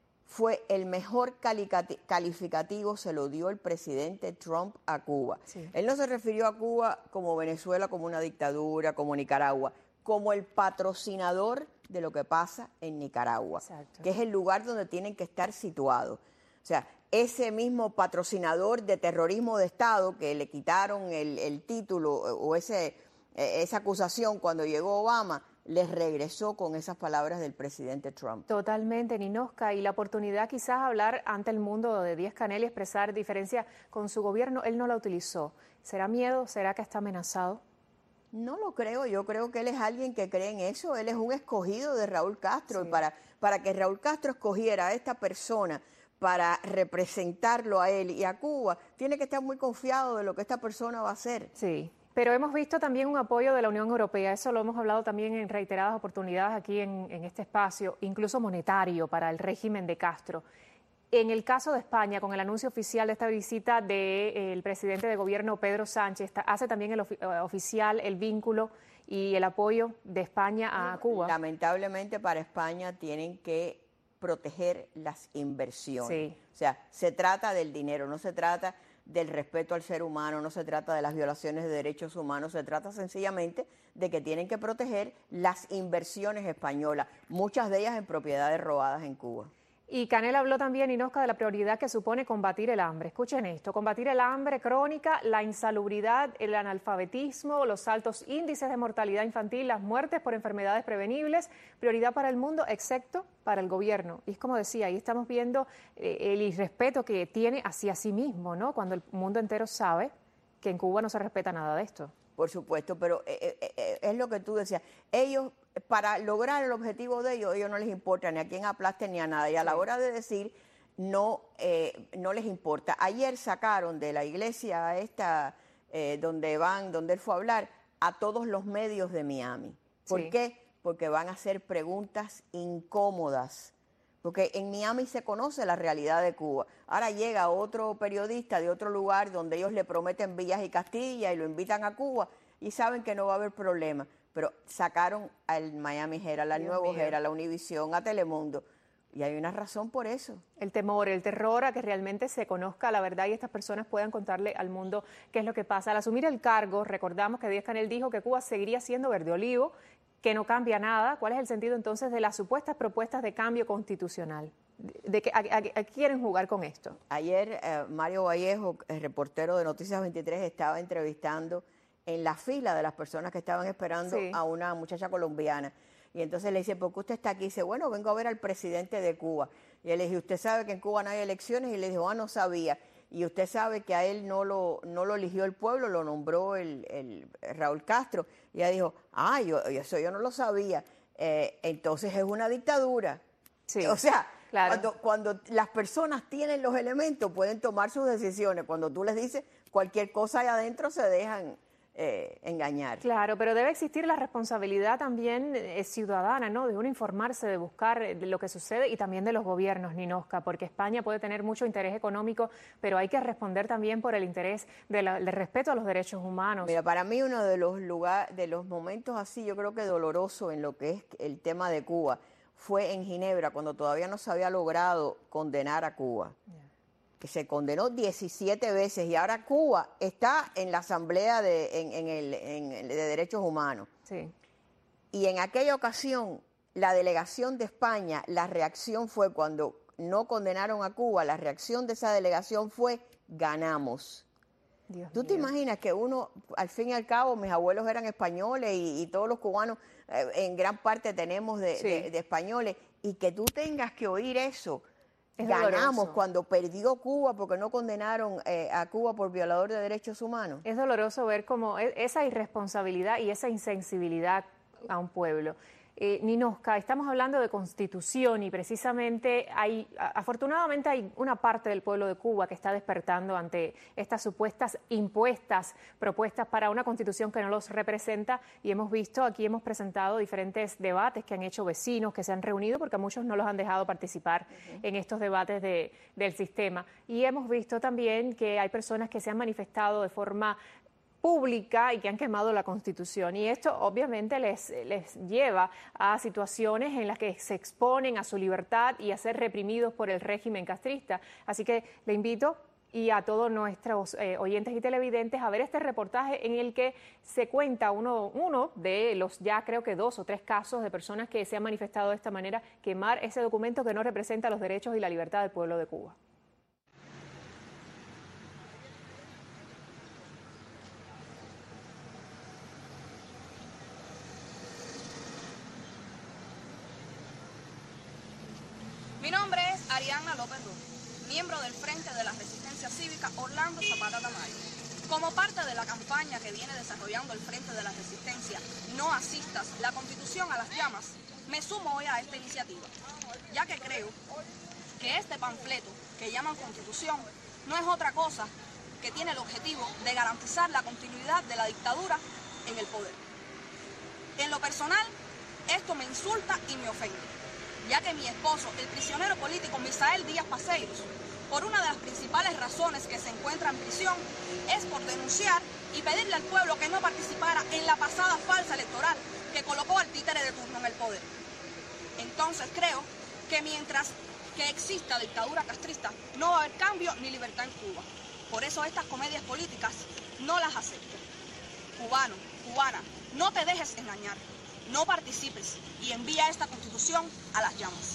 fue el mejor calificativo, se lo dio el presidente Trump a Cuba. Sí. Él no se refirió a Cuba como Venezuela, como una dictadura, como Nicaragua, como el patrocinador de lo que pasa en Nicaragua, exacto. Que es el lugar donde tienen que estar situados. O sea, ese mismo patrocinador de terrorismo de Estado que le quitaron el, el título o ese, esa acusación cuando llegó Obama, les regresó con esas palabras del presidente Trump.
Totalmente, Ninosca, y la oportunidad quizás hablar ante el mundo de Díaz-Canel y expresar diferencia con su gobierno, él no la utilizó. ¿Será miedo? ¿Será que está amenazado?
No lo creo, yo creo que él es alguien que cree en eso, él es un escogido de Raúl Castro, sí. y para, para que Raúl Castro escogiera a esta persona para representarlo a él y a Cuba, tiene que estar muy confiado de lo que esta persona va a hacer.
Sí, pero hemos visto también un apoyo de la Unión Europea, eso lo hemos hablado también en reiteradas oportunidades aquí en, en este espacio, incluso monetario para el régimen de Castro. En el caso de España, con el anuncio oficial de esta visita del presidente de gobierno Pedro Sánchez, hace también el ofi oficial el vínculo y el apoyo de España a Cuba.
Lamentablemente para España tienen que proteger las inversiones.
Sí.
O sea, se trata del dinero, no se trata del respeto al ser humano, no se trata de las violaciones de derechos humanos, se trata sencillamente de que tienen que proteger las inversiones españolas, muchas de ellas en propiedades robadas en Cuba.
Y Canel habló también, Ninosca, de la prioridad que supone combatir el hambre. Escuchen esto, combatir el hambre crónica, la insalubridad, el analfabetismo, los altos índices de mortalidad infantil, las muertes por enfermedades prevenibles, prioridad para el mundo, excepto para el gobierno. Y es como decía, ahí estamos viendo eh, el irrespeto que tiene hacia sí mismo, ¿no? Cuando el mundo entero sabe que en Cuba no se respeta nada de esto.
Por supuesto, pero eh, eh, es lo que tú decías. Ellos, para lograr el objetivo de ellos, ellos no les importa ni a quién aplasten ni a nada. Y a la hora de decir, no, eh, no les importa. Ayer sacaron de la iglesia esta, eh, donde van, donde él fue a hablar, a todos los medios de Miami. ¿Por
Sí.
qué? Porque van a hacer preguntas incómodas. Porque en Miami se conoce la realidad de Cuba. Ahora llega otro periodista de otro lugar donde ellos le prometen villas y Castilla y lo invitan a Cuba y saben que no va a haber problema. Pero sacaron al Miami Herald, al
Dios
Nuevo
mío.
Herald, a la Univisión, a Telemundo. Y hay una razón por eso.
El temor, el terror a que realmente se conozca la verdad y estas personas puedan contarle al mundo qué es lo que pasa. Al asumir el cargo, recordamos que Díaz-Canel dijo que Cuba seguiría siendo verde olivo, que no cambia nada. ¿Cuál es el sentido entonces de las supuestas propuestas de cambio constitucional? ¿De, de que, a, a, a quieren jugar con esto?
Ayer eh, Mario Vallejo, el reportero de Noticias veintitrés, estaba entrevistando en la fila de las personas que estaban esperando
Sí.
a una muchacha colombiana. Y entonces le dice, ¿por qué usted está aquí? Y dice, bueno, vengo a ver al presidente de Cuba. Y él le dice, ¿usted sabe que en Cuba no hay elecciones? Y le dijo, ah, no sabía. Y usted sabe que a él no lo, no lo eligió el pueblo, lo nombró el, el Raúl Castro. Y ella dijo, ah, yo, eso yo no lo sabía. Eh, entonces es una dictadura.
Sí,
o sea,
claro.
cuando, cuando las personas tienen los elementos, pueden tomar sus decisiones. Cuando tú les dices cualquier cosa ahí adentro, se dejan eh, engañar.
Claro, pero debe existir la responsabilidad también eh, ciudadana, ¿no? De uno informarse, de buscar eh, lo que sucede y también de los gobiernos, Ninosca, porque España puede tener mucho interés económico, pero hay que responder también por el interés de la, del respeto a los derechos humanos.
Mira, para mí uno de los lugar, de los momentos así, yo creo que doloroso en lo que es el tema de Cuba, fue en Ginebra, cuando todavía no se había logrado condenar a Cuba. Yeah. Que se condenó diecisiete veces y ahora Cuba está en la Asamblea de, en, en el, en el de Derechos Humanos.
Sí.
Y en aquella ocasión, la delegación de España, la reacción fue cuando no condenaron a Cuba, la reacción de esa delegación fue ganamos.
Dios
¿Tú
mío.
te imaginas que uno, al fin y al cabo, mis abuelos eran españoles y, y todos los cubanos eh, en gran parte tenemos de,
Sí.
de, de españoles, y que tú tengas que oír eso?
Es
Ganamos
doloroso.
cuando perdió Cuba porque no condenaron eh, a Cuba por violador de derechos humanos.
Es doloroso ver cómo e- esa irresponsabilidad y esa insensibilidad a un pueblo. Eh, Ninosca, estamos hablando de constitución y precisamente hay, afortunadamente hay una parte del pueblo de Cuba que está despertando ante estas supuestas impuestas propuestas para una constitución que no los representa, y hemos visto, aquí hemos presentado diferentes debates que han hecho vecinos que se han reunido porque a muchos no los han dejado participar uh-huh. en estos debates de, del sistema, y hemos visto también que hay personas que se han manifestado de forma pública y que han quemado la Constitución, y esto obviamente les, les lleva a situaciones en las que se exponen a su libertad y a ser reprimidos por el régimen castrista. Así que le invito y a todos nuestros eh, oyentes y televidentes a ver este reportaje en el que se cuenta uno, uno de los ya creo que dos o tres casos de personas que se han manifestado de esta manera, quemar ese documento que no representa los derechos y la libertad del pueblo de Cuba.
Mi nombre es Ariana López Ruz, miembro del Frente de la Resistencia Cívica Orlando Zapata Tamayo. Como parte de la campaña que viene desarrollando el Frente de la Resistencia No Asistas la Constitución a las Llamas, me sumo hoy a esta iniciativa, ya que creo que este panfleto que llaman Constitución no es otra cosa que tiene el objetivo de garantizar la continuidad de la dictadura en el poder. En lo personal, esto me insulta y me ofende, ya que mi esposo, el prisionero político Misael Díaz Paceiros, por una de las principales razones que se encuentra en prisión, es por denunciar y pedirle al pueblo que no participara en la pasada farsa electoral que colocó al títere de turno en el poder. Entonces creo que mientras que exista dictadura castrista, no va a haber cambio ni libertad en Cuba. Por eso estas comedias políticas no las acepto. Cubano, cubana, no te dejes engañar, no participes y envía esta Constitución a las llamas.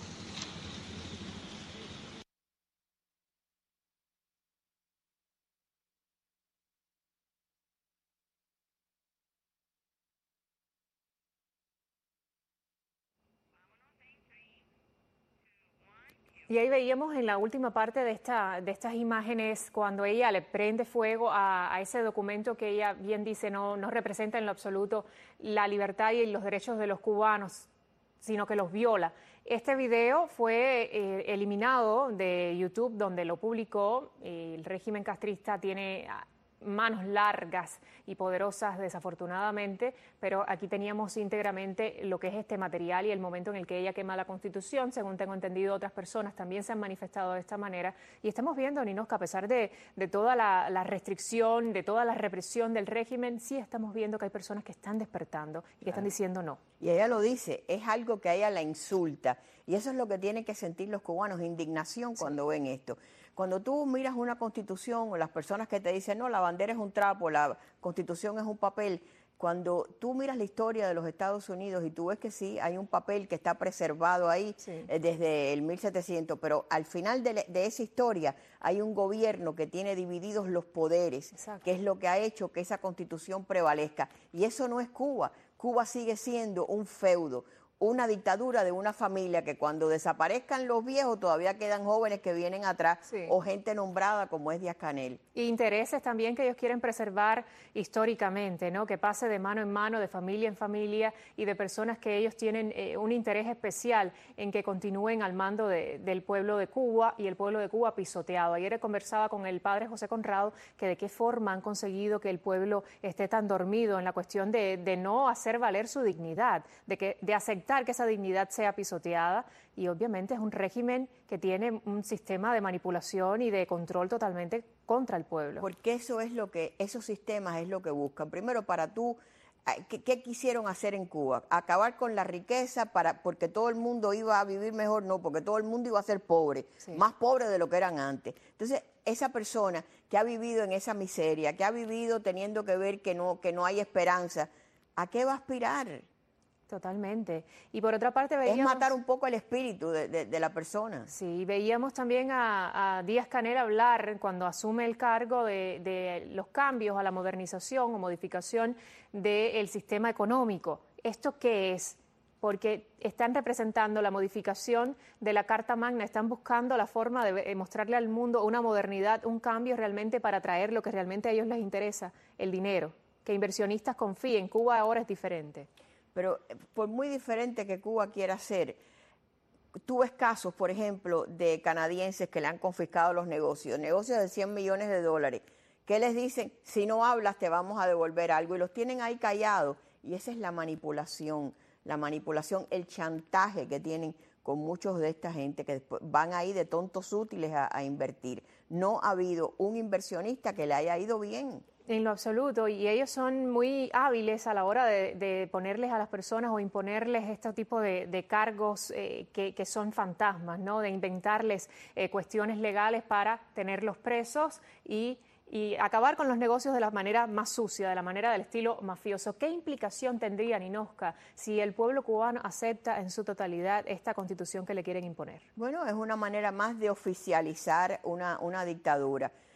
Y ahí veíamos en la última parte de, esta, de estas imágenes cuando ella le prende fuego a, a ese documento que ella bien dice no, no representa en lo absoluto la libertad y los derechos de los cubanos, sino que los viola. Este video fue eh, eliminado de YouTube, donde lo publicó. Eh, el régimen castrista tiene manos largas y poderosas, desafortunadamente, pero aquí teníamos íntegramente lo que es este material y el momento en el que ella quema la Constitución. Según tengo entendido, otras personas también se han manifestado de esta manera y estamos viendo, Ninosca, a pesar de, de toda la, la restricción, de toda la represión del régimen, sí estamos viendo que hay personas que están despertando y que claro. están diciendo no.
Y ella lo dice, es algo que a ella la insulta y eso es lo que tienen que sentir los cubanos, indignación cuando sí. ven esto. Cuando tú miras una Constitución o las personas que te dicen, no, la bandera es un trapo, la Constitución es un papel, cuando tú miras la historia de los Estados Unidos y tú ves que sí, hay un papel que está preservado ahí sí. eh, desde el mil setecientos, pero al final de, de esa historia hay un gobierno que tiene divididos los poderes, Exacto. que es lo que ha hecho que esa Constitución prevalezca. Y eso no es Cuba. Cuba sigue siendo un feudo, una dictadura de una familia que cuando desaparezcan los viejos todavía quedan jóvenes que vienen atrás sí. o gente nombrada como es Díaz-Canel.
Y intereses también que ellos quieren preservar históricamente, ¿no? Que pase de mano en mano, de familia en familia y de personas que ellos tienen eh, un interés especial en que continúen al mando de, del pueblo de Cuba y el pueblo de Cuba pisoteado. Ayer conversaba con el padre José Conrado que de qué forma han conseguido que el pueblo esté tan dormido en la cuestión de, de no hacer valer su dignidad, de, que, de aceptar que esa dignidad sea pisoteada y obviamente es un régimen que tiene un sistema de manipulación y de control totalmente contra el pueblo.
Porque eso es lo que, esos sistemas es lo que buscan. Primero para tú, ¿qué, qué quisieron hacer en Cuba? Acabar con la riqueza para porque todo el mundo iba a vivir mejor, no, porque todo el mundo iba a ser pobre, sí. más pobre de lo que eran antes. Entonces, esa persona que ha vivido en esa miseria, que ha vivido teniendo que ver que no, que no hay esperanza, ¿a qué va a aspirar?
Totalmente. Y por otra parte veíamos...
Es matar un poco el espíritu de, de, de la persona.
Sí, veíamos también a, a Díaz-Canel hablar cuando asume el cargo de, de los cambios a la modernización o modificación del sistema económico. ¿Esto qué es? Porque están representando la modificación de la Carta Magna, están buscando la forma de mostrarle al mundo una modernidad, un cambio realmente para traer lo que realmente a ellos les interesa, el dinero. Que inversionistas confíen. Cuba ahora es diferente.
Pero por muy diferente que Cuba quiera ser, tú ves casos, por ejemplo, de canadienses que le han confiscado los negocios, negocios de cien millones de dólares, que les dicen, si no hablas te vamos a devolver algo, y los tienen ahí callados. Y esa es la manipulación, la manipulación, el chantaje que tienen con muchos de esta gente que después van ahí de tontos útiles a, a invertir. No ha habido un inversionista que le haya ido bien.
En lo absoluto, y ellos son muy hábiles a la hora de, de ponerles a las personas o imponerles este tipo de, de cargos eh, que, que son fantasmas, ¿no? De inventarles eh, cuestiones legales para tenerlos presos y, y acabar con los negocios de la manera más sucia, de la manera del estilo mafioso. ¿Qué implicación tendría, Ninosca, si el pueblo cubano acepta en su totalidad esta constitución que le quieren imponer?
Bueno, es una manera más de oficializar una, una dictadura.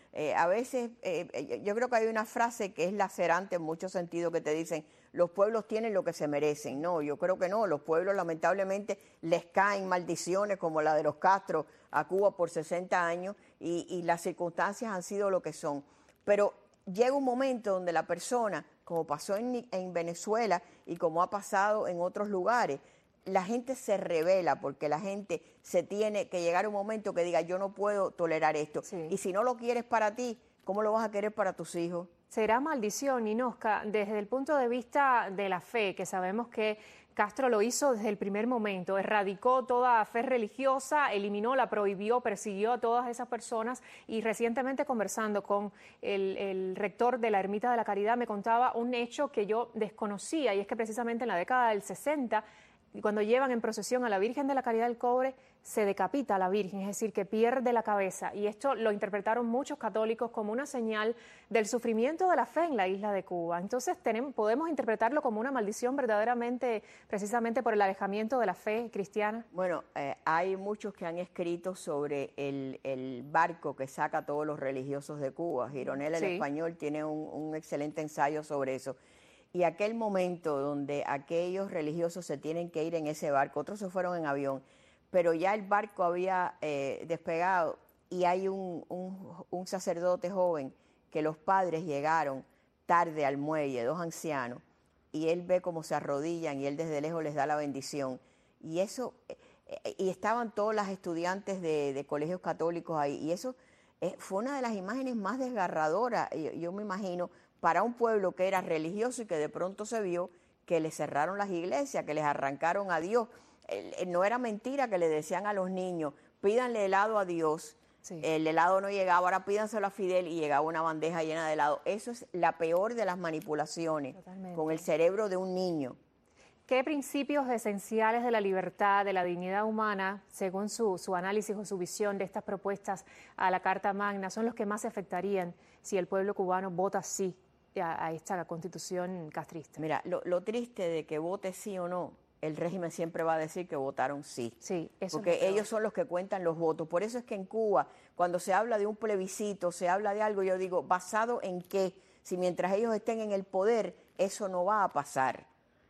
Eh, a veces, eh, yo creo que hay una frase que es lacerante en muchos sentidos que te dicen, los pueblos tienen lo que se merecen. No, yo creo que no, los pueblos lamentablemente les caen maldiciones como la de los Castro a Cuba por sesenta años y, y las circunstancias han sido lo que son. Pero llega un momento donde la persona, como pasó en, en Venezuela y como ha pasado en otros lugares, la gente se revela porque la gente se tiene que llegar a un momento que diga, yo no puedo tolerar esto. Sí. Y si no lo quieres para ti, ¿cómo lo vas a querer para tus hijos?
Será maldición, Ninosca, desde el punto de vista de la fe, que sabemos que Castro lo hizo desde el primer momento, erradicó toda fe religiosa, eliminó, la prohibió, persiguió a todas esas personas y recientemente conversando con el, el rector de la Ermita de la Caridad me contaba un hecho que yo desconocía y es que precisamente en la década del sesenta, cuando llevan en procesión a la Virgen de la Caridad del Cobre, se decapita a la Virgen, es decir, que pierde la cabeza. Y esto lo interpretaron muchos católicos como una señal del sufrimiento de la fe en la isla de Cuba. Entonces tenemos, podemos interpretarlo como una maldición verdaderamente, precisamente por el alejamiento de la fe cristiana.
Bueno, eh, hay muchos que han escrito sobre el, el barco que saca a todos los religiosos de Cuba. Gironella, sí. El español, tiene un, un excelente ensayo sobre eso. Y aquel momento donde aquellos religiosos se tienen que ir en ese barco, otros se fueron en avión, pero ya el barco había eh, despegado y hay un, un, un sacerdote joven que los padres llegaron tarde al muelle, dos ancianos, y él ve cómo se arrodillan y él desde lejos les da la bendición. Y eso, eh, y estaban todas las estudiantes de, de colegios católicos ahí, y eso eh, fue una de las imágenes más desgarradoras, yo, yo me imagino, para un pueblo que era religioso y que de pronto se vio que le cerraron las iglesias, que les arrancaron a Dios. No era mentira que le decían a los niños, pídanle helado a Dios. Sí. El helado no llegaba, ahora pídanselo a Fidel y llegaba una bandeja llena de helado. Eso es la peor de las manipulaciones. Totalmente. Con el cerebro de un niño.
¿Qué principios esenciales de la libertad, de la dignidad humana, según su, su análisis o su visión de estas propuestas a la Carta Magna, son los que más se afectarían si el pueblo cubano vota sí a, a esta constitución castrista?
Mira, lo, lo triste de que vote sí o no, el régimen siempre va a decir que votaron sí.
Sí, eso
porque
es
ellos son los que cuentan los votos. Por eso es que en Cuba, cuando se habla de un plebiscito, se habla de algo, yo digo, ¿basado en qué? Si mientras ellos estén en el poder, eso no va a pasar.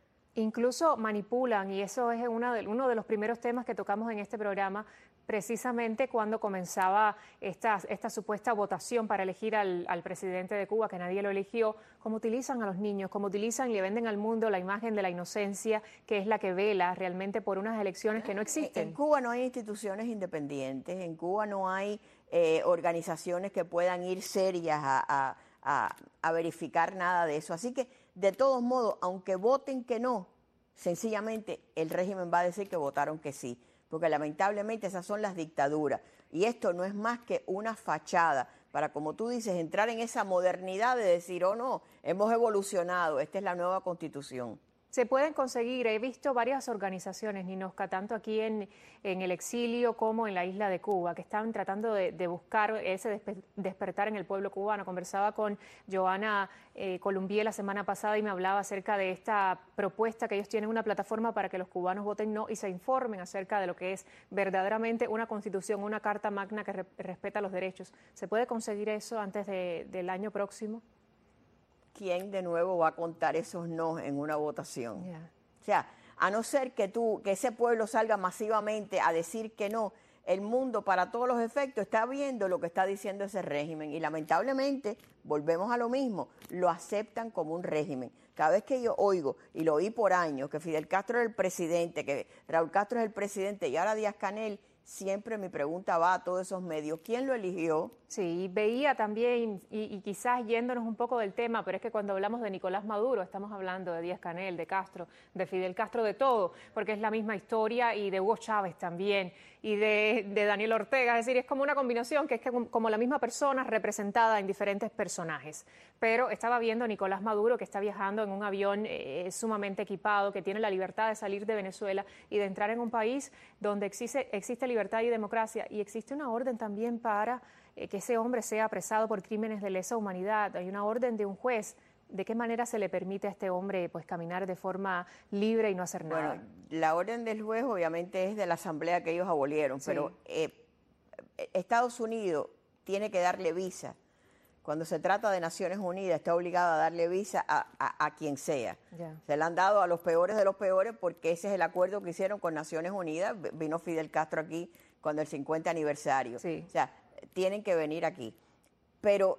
Incluso manipulan, y eso es una de, uno de los primeros temas que tocamos en este programa, precisamente cuando comenzaba esta, esta supuesta votación para elegir al, al presidente de Cuba, que nadie lo eligió, cómo utilizan a los niños, cómo utilizan y le venden al mundo la imagen de la inocencia, que es la que vela realmente por unas elecciones que no existen.
En Cuba no hay instituciones independientes, en Cuba no hay eh, organizaciones que puedan ir serias a, a, a, a verificar nada de eso. Así que, de todos modos, aunque voten que no, sencillamente el régimen va a decir que votaron que sí. Porque lamentablemente esas son las dictaduras. Y esto no es más que una fachada para, como tú dices, entrar en esa modernidad de decir, oh no, hemos evolucionado, esta es la nueva Constitución.
Se pueden conseguir, he visto varias organizaciones, Ninosca, tanto aquí en, en el exilio como en la isla de Cuba, que están tratando de, de buscar ese despe despertar en el pueblo cubano. Conversaba con Joana eh, Columbier la semana pasada y me hablaba acerca de esta propuesta que ellos tienen, una plataforma para que los cubanos voten no y se informen acerca de lo que es verdaderamente una constitución, una carta magna que re respeta los derechos. ¿Se puede conseguir eso antes de, del año próximo?
¿Quién de nuevo va a contar esos no en una votación?
Yeah.
O sea, a no ser que tú, que ese pueblo salga masivamente a decir que no, el mundo para todos los efectos está viendo lo que está diciendo ese régimen y lamentablemente, volvemos a lo mismo, lo aceptan como un régimen. Cada vez que yo oigo, y lo oí por años, que Fidel Castro es el presidente, que Raúl Castro es el presidente y ahora Díaz-Canel, siempre mi pregunta va a todos esos medios. ¿Quién lo eligió?
Sí, veía también, y, y quizás yéndonos un poco del tema, pero es que cuando hablamos de Nicolás Maduro estamos hablando de Díaz-Canel, de Castro, de Fidel Castro, de todo, porque es la misma historia, y de Hugo Chávez también, y de, de Daniel Ortega, es decir, es como una combinación que es que como la misma persona representada en diferentes personajes. Pero estaba viendo a Nicolás Maduro, que está viajando en un avión eh, sumamente equipado, que tiene la libertad de salir de Venezuela y de entrar en un país donde existe, existe libertad y democracia, y existe una orden también para eh, que ese hombre sea apresado por crímenes de lesa humanidad. Hay una orden de un juez. ¿De qué manera se le permite a este hombre pues caminar de forma libre y no hacer nada?
Bueno, la orden del juez obviamente es de la asamblea que ellos abolieron, sí. pero eh, Estados Unidos tiene que darle visa cuando se trata de Naciones Unidas, está obligada a darle visa a, a, a quien sea.
Ya.
Se la han dado a los peores de los peores porque ese es el acuerdo que hicieron con Naciones Unidas. Vino Fidel Castro aquí cuando el cincuenta aniversario.
Sí.
O sea, tienen que venir aquí. Pero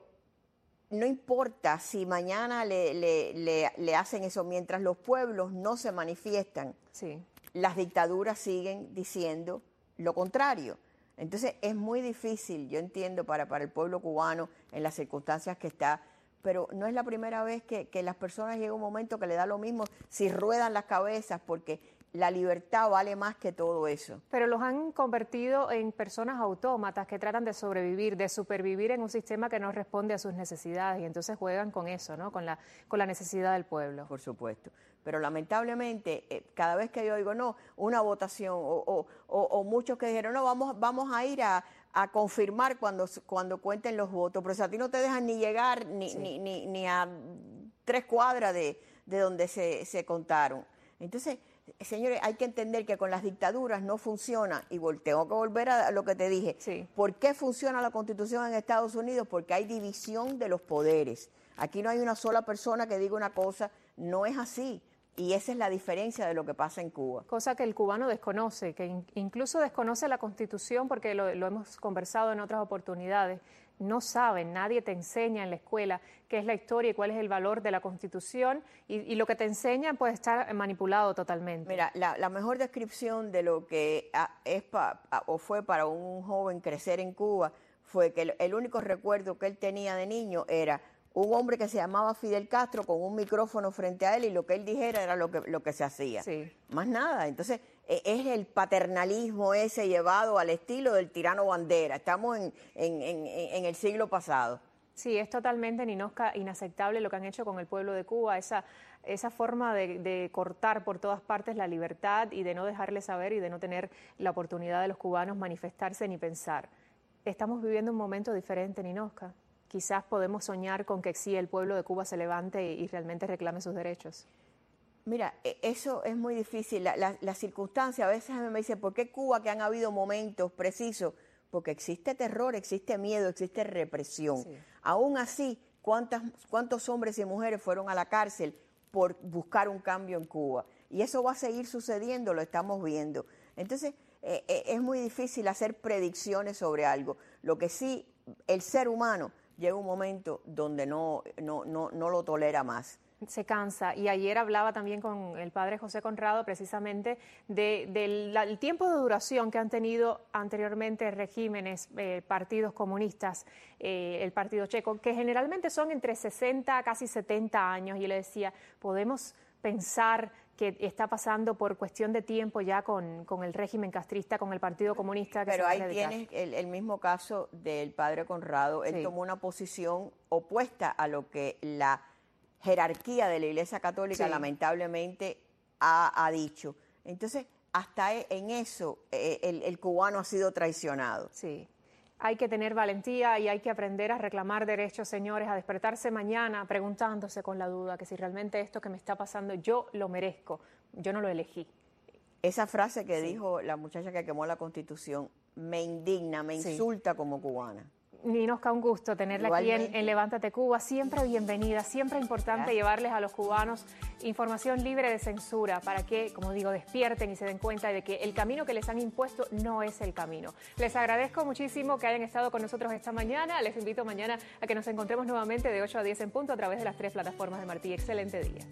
no importa si mañana le, le, le, le hacen eso, mientras los pueblos no se manifiestan,
sí.
las dictaduras siguen diciendo lo contrario. Entonces es muy difícil, yo entiendo, para, para el pueblo cubano en las circunstancias que está, pero no es la primera vez que, que las personas llega un momento que le da lo mismo si ruedan las cabezas, porque la libertad vale más que todo eso.
Pero los han convertido en personas autómatas que tratan de sobrevivir, de supervivir en un sistema que no responde a sus necesidades, y entonces juegan con eso, ¿no? Con la, con la necesidad del pueblo.
Por supuesto. Pero lamentablemente, eh, cada vez que yo oigo, no, una votación, o, o, o, o muchos que dijeron, no, vamos, vamos a ir a, a confirmar cuando, cuando cuenten los votos, pero si a ti no te dejan ni llegar ni, sí. ni, ni, ni a tres cuadras de, de donde se, se contaron. Entonces, señores, hay que entender que con las dictaduras no funciona, y tengo que volver a lo que te dije.
Sí.
¿Por qué funciona la Constitución en Estados Unidos? Porque hay división de los poderes. Aquí no hay una sola persona que diga una cosa, no es así. Y esa es la diferencia de lo que pasa en Cuba.
Cosa que el cubano desconoce, que in, incluso desconoce la Constitución, porque lo, lo hemos conversado en otras oportunidades. No saben, nadie te enseña en la escuela qué es la historia y cuál es el valor de la Constitución, y, y lo que te enseñan puede estar manipulado totalmente.
Mira, la, la mejor descripción de lo que es pa, o fue para un joven crecer en Cuba fue que el, el único recuerdo que él tenía de niño era un hombre que se llamaba Fidel Castro con un micrófono frente a él, y lo que él dijera era lo que, lo que se hacía.
Sí.
Más nada. Entonces, es el paternalismo ese llevado al estilo del tirano Bandera. Estamos en, en, en, en el siglo pasado.
Sí, es totalmente, Ninosca, inaceptable lo que han hecho con el pueblo de Cuba, esa, esa forma de, de cortar por todas partes la libertad y de no dejarle saber y de no tener la oportunidad de los cubanos manifestarse ni pensar. Estamos viviendo un momento diferente, Ninosca. Quizás podemos soñar con que sí, el pueblo de Cuba se levante y, y realmente reclame sus derechos.
Mira, eso es muy difícil. La, la, la circunstancia, a veces a mí me dicen, ¿por qué Cuba, que han habido momentos precisos? Porque existe terror, existe miedo, existe represión. Sí. Aún así, ¿cuántas, ¿cuántos hombres y mujeres fueron a la cárcel por buscar un cambio en Cuba? Y eso va a seguir sucediendo, lo estamos viendo. Entonces, eh, eh, es muy difícil hacer predicciones sobre algo. Lo que sí, el ser humano llega un momento donde no, no, no, no lo tolera más.
Se cansa, y ayer hablaba también con el padre José Conrado precisamente de, del de tiempo de duración que han tenido anteriormente regímenes, eh, partidos comunistas, eh, el partido checo, que generalmente son entre sesenta a casi setenta años, y le decía, podemos pensar que está pasando por cuestión de tiempo ya con, con el régimen castrista, con el Partido Comunista. Que
Pero
se
ahí tienes el, el mismo caso del padre Conrado. Él sí. tomó una posición opuesta a lo que la jerarquía de la Iglesia Católica sí. lamentablemente ha, ha dicho. Entonces, hasta en eso eh, el, el cubano ha sido traicionado.
Sí. Hay que tener valentía y hay que aprender a reclamar derechos, señores, a despertarse mañana preguntándose con la duda que si realmente esto que me está pasando yo lo merezco, yo no lo elegí.
Esa frase que sí. dijo la muchacha que quemó la Constitución me indigna, me sí. insulta como cubana.
Ninosca, un gusto tenerla Igualmente. aquí en, en Levántate Cuba. Siempre bienvenida, siempre importante Gracias. llevarles a los cubanos información libre de censura para que, como digo, despierten y se den cuenta de que el camino que les han impuesto no es el camino. Les agradezco muchísimo que hayan estado con nosotros esta mañana. Les invito mañana a que nos encontremos nuevamente de ocho a diez en punto a través de las tres plataformas de Martí. Excelente día.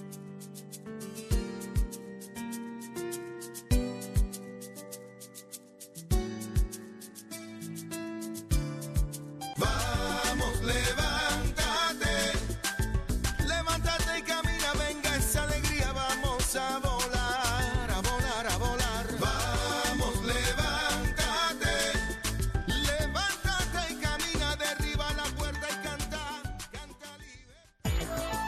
Vamos, levántate, levántate y camina, venga esa alegría, vamos a volar, a volar, a volar. Vamos, levántate, levántate y camina, derriba la puerta y canta, canta libre.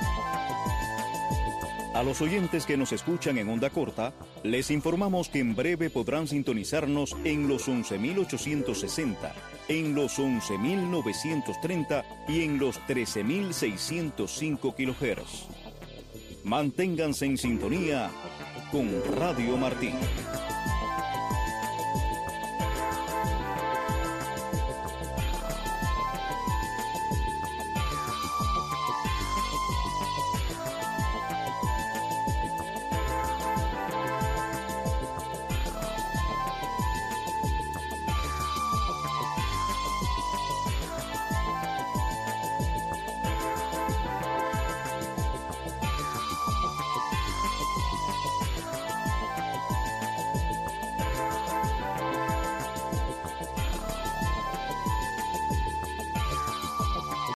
A los oyentes que nos escuchan en onda corta, les informamos que en breve podrán sintonizarnos en los once mil ochocientos sesenta, en los once mil novecientos treinta y en los trece mil seiscientos cinco kilohertz. Manténganse en sintonía con Radio Martí.